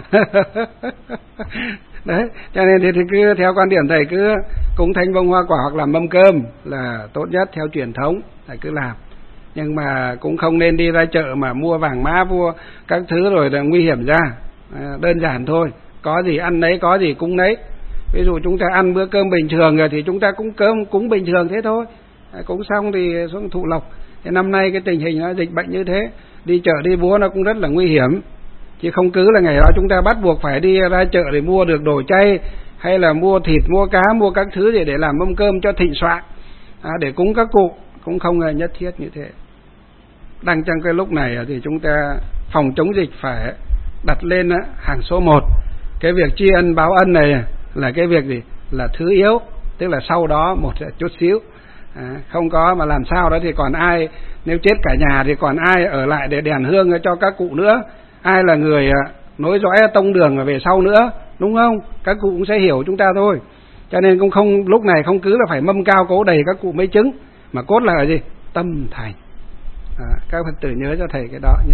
A: Đấy, cho nên thì cứ theo quan điểm thầy cứ cúng thanh bông hoa quả hoặc là mâm cơm là tốt nhất theo truyền thống, thầy cứ làm. Nhưng mà cũng không nên đi ra chợ mà mua vàng mã, mua các thứ rồi là nguy hiểm ra. Đơn giản thôi, có gì ăn nấy, có gì cúng nấy. Ví dụ chúng ta ăn bữa cơm bình thường rồi thì chúng ta cũng cúng bình thường thế thôi. Cúng xong thì xuống thụ lộc. Thì năm nay cái tình hình nó dịch bệnh như thế, đi chợ đi búa nó cũng rất là nguy hiểm. Chứ không cứ là ngày đó chúng ta bắt buộc phải đi ra chợ để mua được đồ chay, hay là mua thịt, mua cá, mua các thứ để làm mâm cơm cho thịnh soạn, để cúng các cụ, cũng không nhất thiết như thế. Đang trong cái lúc này thì chúng ta phòng chống dịch phải đặt lên hàng số 1. Cái việc tri ân báo ân này là cái việc gì? Là thứ yếu, tức là sau đó một chút xíu. Không có mà làm sao đó thì còn ai, nếu chết cả nhà thì còn ai ở lại để đèn hương cho các cụ nữa, ai là người nối dõi tông đường về sau nữa, đúng không? Các cụ cũng sẽ hiểu chúng ta thôi. Cho nên cũng không, lúc này không cứ là phải mâm cao cỗ đầy các cụ mấy trứng, mà cốt là gì? Tâm thành. Các Phật tử nhớ cho thầy cái đó nhé.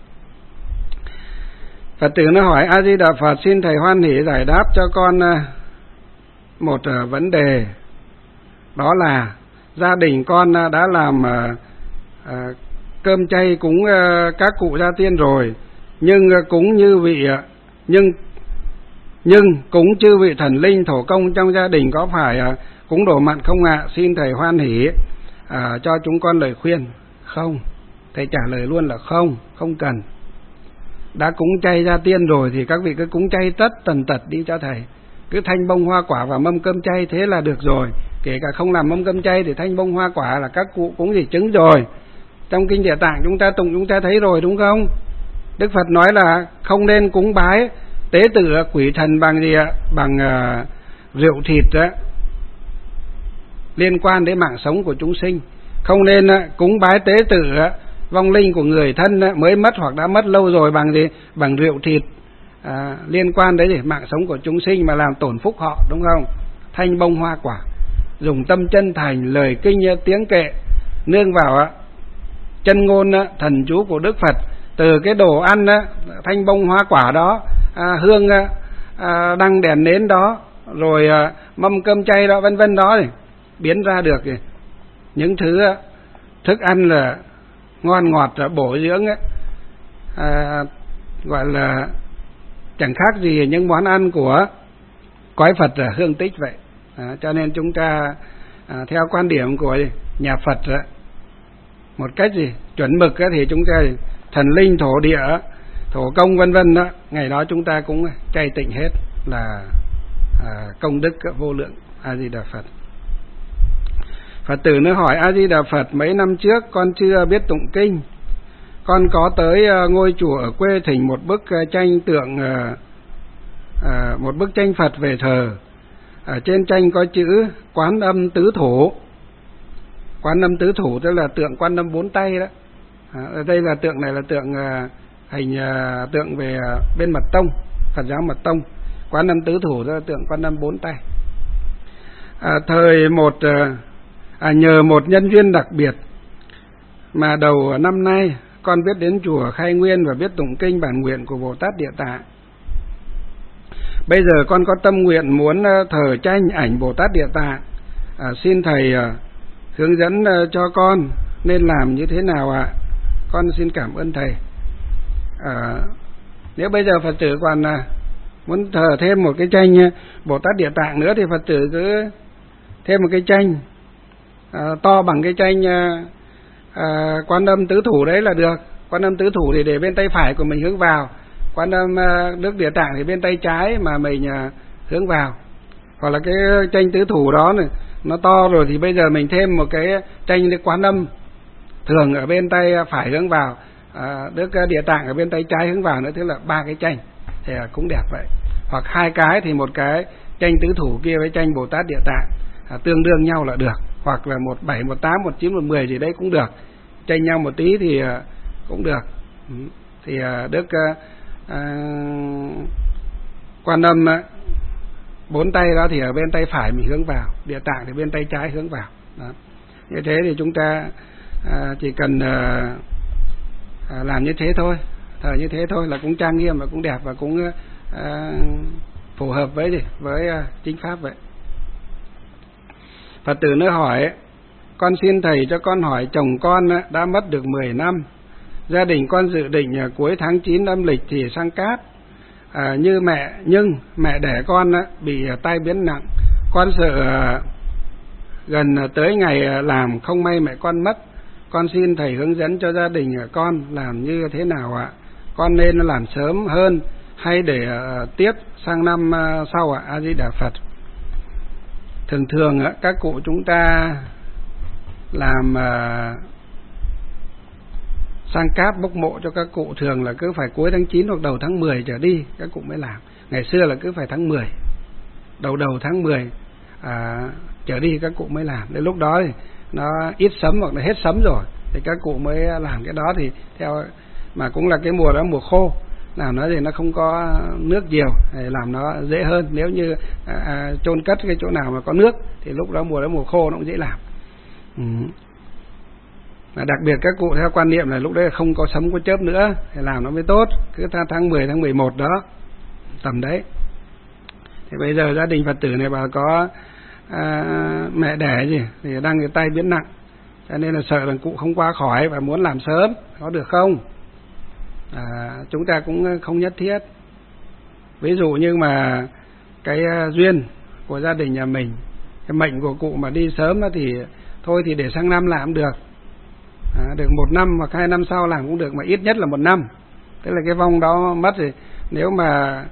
A: Phật tử nó hỏi: A Di Đà Phật, xin thầy hoan hỷ giải đáp cho con một vấn đề, đó là gia đình con đã làm cơm chay cúng các cụ gia tiên rồi, nhưng cúng như vị nhưng cúng chư vị thần linh thổ công trong gia đình có phải cúng đồ mặn không ạ? Xin thầy hoan hỷ cho chúng con lời khuyên. Không, thầy trả lời luôn là không cần. Đã cúng chay gia tiên rồi thì các vị cứ cúng chay tất tần tật đi cho thầy, cứ thanh bông hoa quả và mâm cơm chay thế là được rồi. Kể cả không làm mâm cơm chay thì thanh bông hoa quả là các cụ cúng gì trứng rồi. Trong kinh Địa Tạng chúng ta tụng chúng ta thấy rồi, đúng không? Đức Phật nói là không nên cúng bái tế tự quỷ thần bằng gì ạ? Bằng rượu thịt liên quan đến mạng sống của chúng sinh. Không nên cúng bái tế tự vong linh của người thân mới mất hoặc đã mất lâu rồi bằng gì? Bằng rượu thịt liên quan đến gì? Mạng sống của chúng sinh mà làm tổn phúc họ, đúng không? Thanh bông hoa quả, dùng tâm chân thành, lời kinh tiếng kệ, nương vào chân ngôn thần chú của Đức Phật. Từ cái đồ ăn thanh bông hoa quả đó, hương đăng đèn nến đó, rồi mâm cơm chay đó, vân vân đó, thì biến ra được những thứ thức ăn là ngon ngọt bổ dưỡng, gọi là chẳng khác gì những món ăn của cõi Phật hương tích vậy. Cho nên chúng ta theo quan điểm của nhà Phật một cách chuẩn mực thì chúng ta thần linh thổ địa thổ công vân vân đó, ngày đó chúng ta cũng chay tịnh hết, là công đức vô lượng. A Di Đà Phật. Phật tử nó hỏi: A Di Đà Phật, mấy năm trước con chưa biết tụng kinh, con có tới ngôi chùa ở quê thỉnh một bức tranh tượng, một bức tranh Phật về thờ. Ở trên tranh có chữ Quán Âm Tứ Thủ. Quán Âm Tứ Thủ tức là tượng Quan Âm 4 tay đó. Ở đây là tượng này là tượng hình tượng về bên Mật Tông, Phật giáo Mật Tông. Quán Âm Tứ Thủ tức là tượng Quan Âm 4 tay. Thời nhờ một nhân duyên đặc biệt mà đầu năm nay con biết đến chùa Khai Nguyên và biết tụng kinh bản nguyện của Bồ Tát Địa Tạng. Bây giờ con có tâm nguyện muốn thờ tranh ảnh Bồ Tát Địa Tạng. Xin thầy hướng dẫn cho con nên làm như thế nào ạ? Con xin cảm ơn thầy. Nếu bây giờ Phật tử còn muốn thờ thêm một cái tranh Bồ Tát Địa Tạng nữa thì Phật tử cứ thêm một cái tranh to bằng cái tranh Quan Âm Tứ Thủ đấy là được. Quan Âm Tứ Thủ thì để bên tay phải của mình hướng vào, Quan Âm Đức Địa Tạng thì bên tay trái mà mình hướng vào. Hoặc là cái tranh Tứ Thủ đó này, nó to rồi thì bây giờ mình thêm một cái tranh Quan Âm thường ở bên tay phải hướng vào, Đức Địa Tạng ở bên tay trái hướng vào nữa, tức là 3 cái tranh thì cũng đẹp vậy. Hoặc 2 cái thì một cái tranh Tứ Thủ kia với tranh Bồ Tát Địa Tạng tương đương nhau là được. Hoặc là 17, 18, 19, 10 gì đấy cũng được, tranh nhau một tí thì cũng được. Thì Đức Quan Âm 4 tay đó thì ở bên tay phải mình hướng vào, Địa Tạng thì bên tay trái hướng vào đó. Như thế thì chúng ta chỉ cần làm như thế thôi, thờ như thế thôi là cũng trang nghiêm và cũng đẹp và cũng phù hợp với chính pháp vậy. Phật tử nữa hỏi: con xin thầy cho con hỏi, chồng con đã mất được 10 năm. Gia đình con dự định cuối tháng 9 âm lịch thì sang Cát. Nhưng mẹ đẻ con bị tai biến nặng. Con sợ gần tới ngày làm không may mẹ con mất. Con xin thầy hướng dẫn cho gia đình con làm như thế nào ạ? Con nên làm sớm hơn hay để tiếp sang năm sau ạ? A Di Đà Phật. Thường các cụ chúng ta làm sang Cát bốc mộ cho các cụ thường là cứ phải cuối tháng 9 hoặc đầu tháng 10 trở đi các cụ mới làm. Ngày xưa là cứ phải tháng 10, đầu tháng 10 trở đi các cụ mới làm. Đến lúc đó thì nó ít sấm hoặc là hết sấm rồi thì các cụ mới làm cái đó, thì theo mà cũng là cái mùa đó mùa khô, làm nó thì nó không có nước nhiều thì làm nó dễ hơn. Nếu như chôn cất cái chỗ nào mà có nước thì lúc đó mùa khô nó cũng dễ làm. Đặc biệt các cụ theo quan niệm là lúc đấy không có sấm có chớp nữa thì làm nó mới tốt, cứ tháng 10 tháng 11 đó tầm đấy. Thì bây giờ gia đình Phật tử này bà có mẹ đẻ gì thì đang cái tay biến nặng, cho nên là sợ là cụ không qua khỏi và muốn làm sớm, có được không? Chúng ta cũng không nhất thiết. Ví dụ như mà cái duyên của gia đình nhà mình, cái mệnh của cụ mà đi sớm thì thôi thì để sang năm làm được, được 1 năm hoặc 2 năm sau làm cũng được, mà ít nhất là 1 năm. Tức là cái vong đó mất thì nếu mà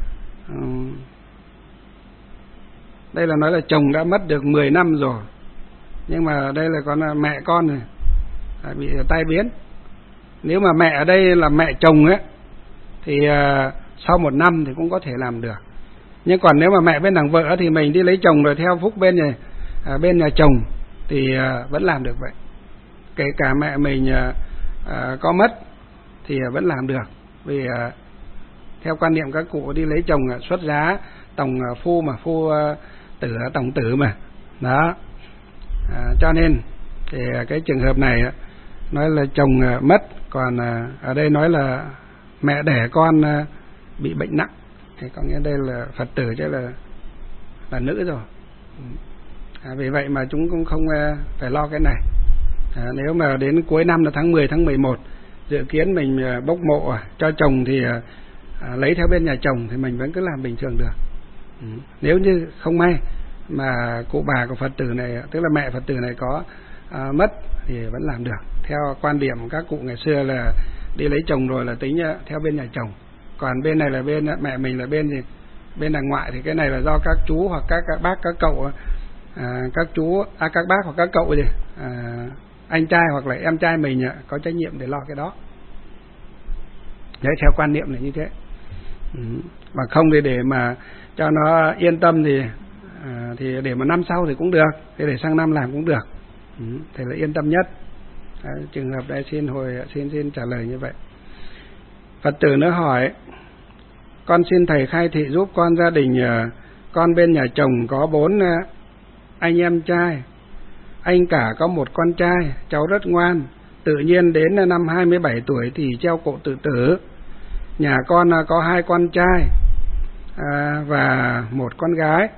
A: đây là nói là chồng đã mất được 10 năm rồi, nhưng mà đây là con mẹ con này bị tai biến. Nếu mà mẹ ở đây là mẹ chồng ấy thì sau 1 năm thì cũng có thể làm được. Nhưng còn nếu mà mẹ bên đằng vợ thì mình đi lấy chồng rồi theo phúc bên này bên nhà chồng thì vẫn làm được vậy. Kể cả mẹ mình có mất thì vẫn làm được, vì theo quan niệm các cụ đi lấy chồng xuất giá tổng phu mà phu tử tổng tử mà đó. Cho nên thì cái trường hợp này nói là chồng mất, còn ở đây nói là mẹ đẻ con bị bệnh nặng thì có nghĩa đây là Phật tử chứ là nữ rồi. Vì vậy mà chúng cũng không phải lo cái này. Nếu mà đến cuối năm là tháng 10 tháng 11 dự kiến mình bốc mộ cho chồng thì lấy theo bên nhà chồng thì mình vẫn cứ làm bình thường được. Nếu như không may mà cụ bà của Phật tử này, tức là mẹ Phật tử này có mất thì vẫn làm được. Theo quan điểm các cụ ngày xưa là đi lấy chồng rồi là tính theo bên nhà chồng, còn bên này là bên mẹ mình là bên gì, bên đằng ngoại, thì cái này là do các chú hoặc các bác các cậu, các chú các bác hoặc các cậu gì anh trai hoặc là em trai mình có trách nhiệm để lo cái đó. Đấy, theo quan niệm là như thế. Mà không thì để mà cho nó yên tâm thì để mà năm sau thì cũng được, thì để sang năm làm cũng được, thì là yên tâm nhất. Đấy, trường hợp đây xin trả lời như vậy. Phật tử nữa hỏi: con xin thầy khai thị giúp con gia đình con bên nhà chồng có 4 anh em trai, anh cả có 1 con trai, cháu rất ngoan, tự nhiên đến năm 27 tuổi thì treo cổ tự tử. Nhà con có 2 con trai và 1 con gái.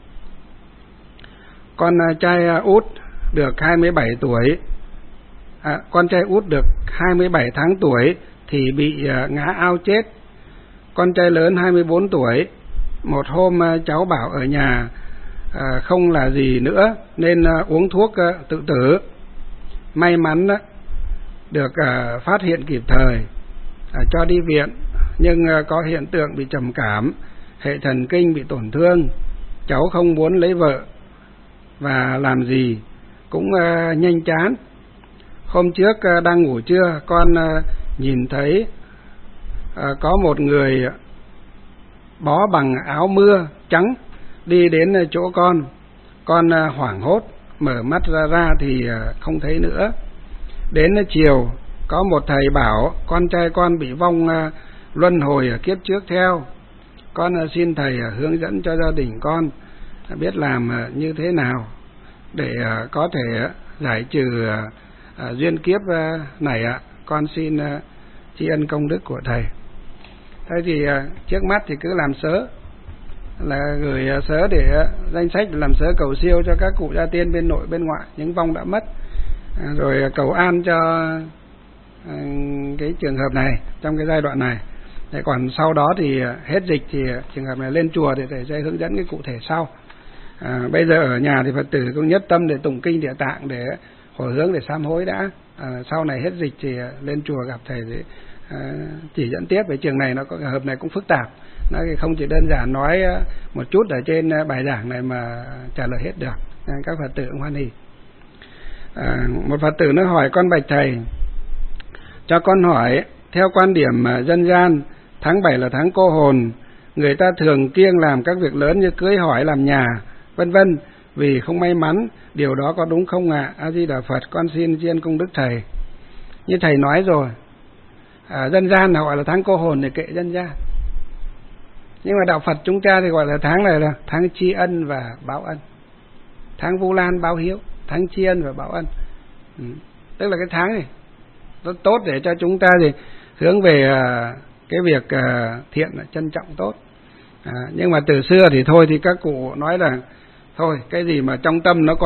A: Con trai út được 27 tuổi, con trai út được 27 tháng tuổi thì bị ngã ao chết. Con trai lớn 24 tuổi, một hôm cháu bảo ở nhà không là gì nữa nên uống thuốc tự tử. May mắn được phát hiện kịp thời, cho đi viện, nhưng có hiện tượng bị trầm cảm, hệ thần kinh bị tổn thương. Cháu không muốn lấy vợ và làm gì cũng nhanh chán. Hôm trước đang ngủ trưa, con nhìn thấy có một người bó bằng áo mưa trắng đi đến chỗ con hoảng hốt, mở mắt ra thì không thấy nữa. Đến chiều có một thầy bảo con trai con bị vong luân hồi ở kiếp trước theo. Con xin thầy hướng dẫn cho gia đình con biết làm như thế nào để có thể giải trừ duyên kiếp này ạ. Con xin tri ân công đức của thầy. Thế thì trước mắt thì cứ làm sớ, là gửi sớ để danh sách làm sớ cầu siêu cho các cụ gia tiên bên nội bên ngoại, những vong đã mất, rồi cầu an cho cái trường hợp này trong cái giai đoạn này. Thế còn sau đó thì hết dịch thì trường hợp này lên chùa thì thầy sẽ hướng dẫn cái cụ thể sau. Bây giờ ở nhà thì Phật tử cũng nhất tâm để tụng kinh Địa Tạng để hồi hướng, để sám hối đã. Sau này hết dịch thì lên chùa gặp thầy để chỉ dẫn tiếp. Về trường này nó có hợp này cũng phức tạp, nó không chỉ đơn giản nói một chút ở trên bài giảng này mà trả lời hết được. Các Phật tử cũng hoan hỉ. Một Phật tử nó hỏi con: bạch thầy, cho con hỏi, theo quan điểm dân gian, tháng 7 là tháng cô hồn, người ta thường kiêng làm các việc lớn như cưới hỏi, làm nhà, vân vân, vì không may mắn, điều đó có đúng không ạ? A Di Đà Phật, con xin tri ân công đức thầy. Như thầy nói rồi, dân gian họ gọi là tháng cô hồn thì kệ dân gian, nhưng mà đạo Phật chúng ta thì gọi là tháng này là tháng tri ân và báo ân, tháng Vu Lan báo hiếu, tháng tri ân và báo ân. Tức là cái tháng này rất tốt để cho chúng ta thì hướng về cái việc thiện, trân trọng tốt. Nhưng mà từ xưa thì thôi thì các cụ nói là thôi cái gì mà trong tâm nó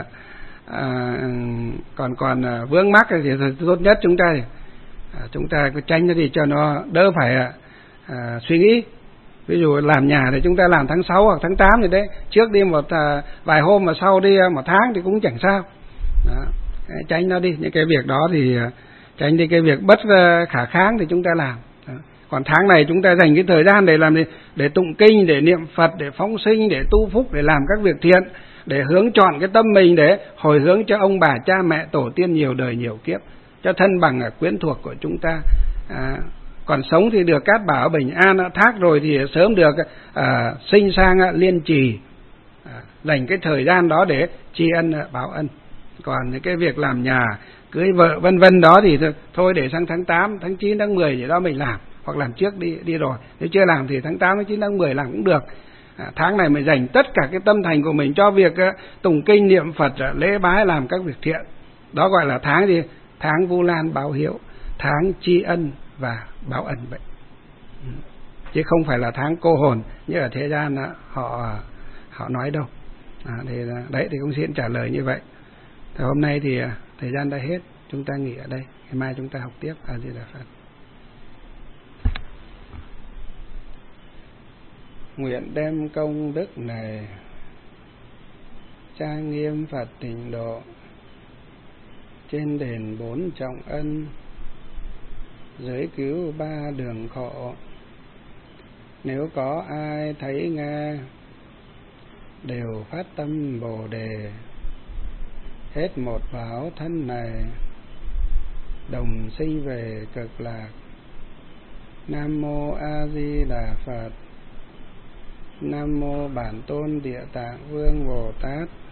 A: còn vướng mắc thì tốt nhất chúng ta cứ tránh nó đi cho nó đỡ phải suy nghĩ. Ví dụ làm nhà thì chúng ta làm tháng 6 hoặc tháng 8 thì đấy, trước đi một vài hôm mà sau đi một tháng thì cũng chẳng sao. Đó, tránh nó đi, những cái việc đó thì tránh đi cái việc bất khả kháng thì chúng ta làm. Đó. Còn tháng này chúng ta dành cái thời gian để làm gì? Để tụng kinh, để niệm Phật, để phóng sinh, để tu phúc, để làm các việc thiện, để hướng chọn cái tâm mình để hồi hướng cho ông bà cha mẹ tổ tiên nhiều đời nhiều kiếp, cho thân bằng quyến thuộc của chúng ta. Còn sống thì được cát bảo bình an, thác rồi thì sớm được sinh sang liên trì. Dành cái thời gian đó để tri ân báo ân. Còn những cái việc làm nhà, cưới vợ vân vân đó thì thôi để sang tháng 8, tháng 9, tháng 10 gì đó mình làm, hoặc làm trước đi rồi. Nếu chưa làm thì tháng 8, tháng 9, tháng 10 làm cũng được. Tháng này mình dành tất cả cái tâm thành của mình cho việc tụng kinh niệm Phật, lễ bái, làm các việc thiện. Đó gọi là tháng gì? Tháng Vu Lan báo hiếu, tháng tri ân và báo ân vậy. Chứ không phải là tháng cô hồn như ở thế gian họ nói đâu. Thì đấy thì cũng xin trả lời như vậy. Thì hôm nay thì thời gian đã hết, chúng ta nghỉ ở đây, ngày mai chúng ta học tiếp. A Di Đà Phật. Nguyện đem công đức này trang nghiêm Phật Tịnh Độ, trên đền 4 trọng ân, giới cứu 3 đường khổ. Nếu có ai thấy nghe đều phát tâm Bồ Đề, hết một báo thân này đồng sinh về cực lạc. Nam mô A Di Đà Phật. Nam mô Bản Tôn Địa Tạng Vương Bồ Tát.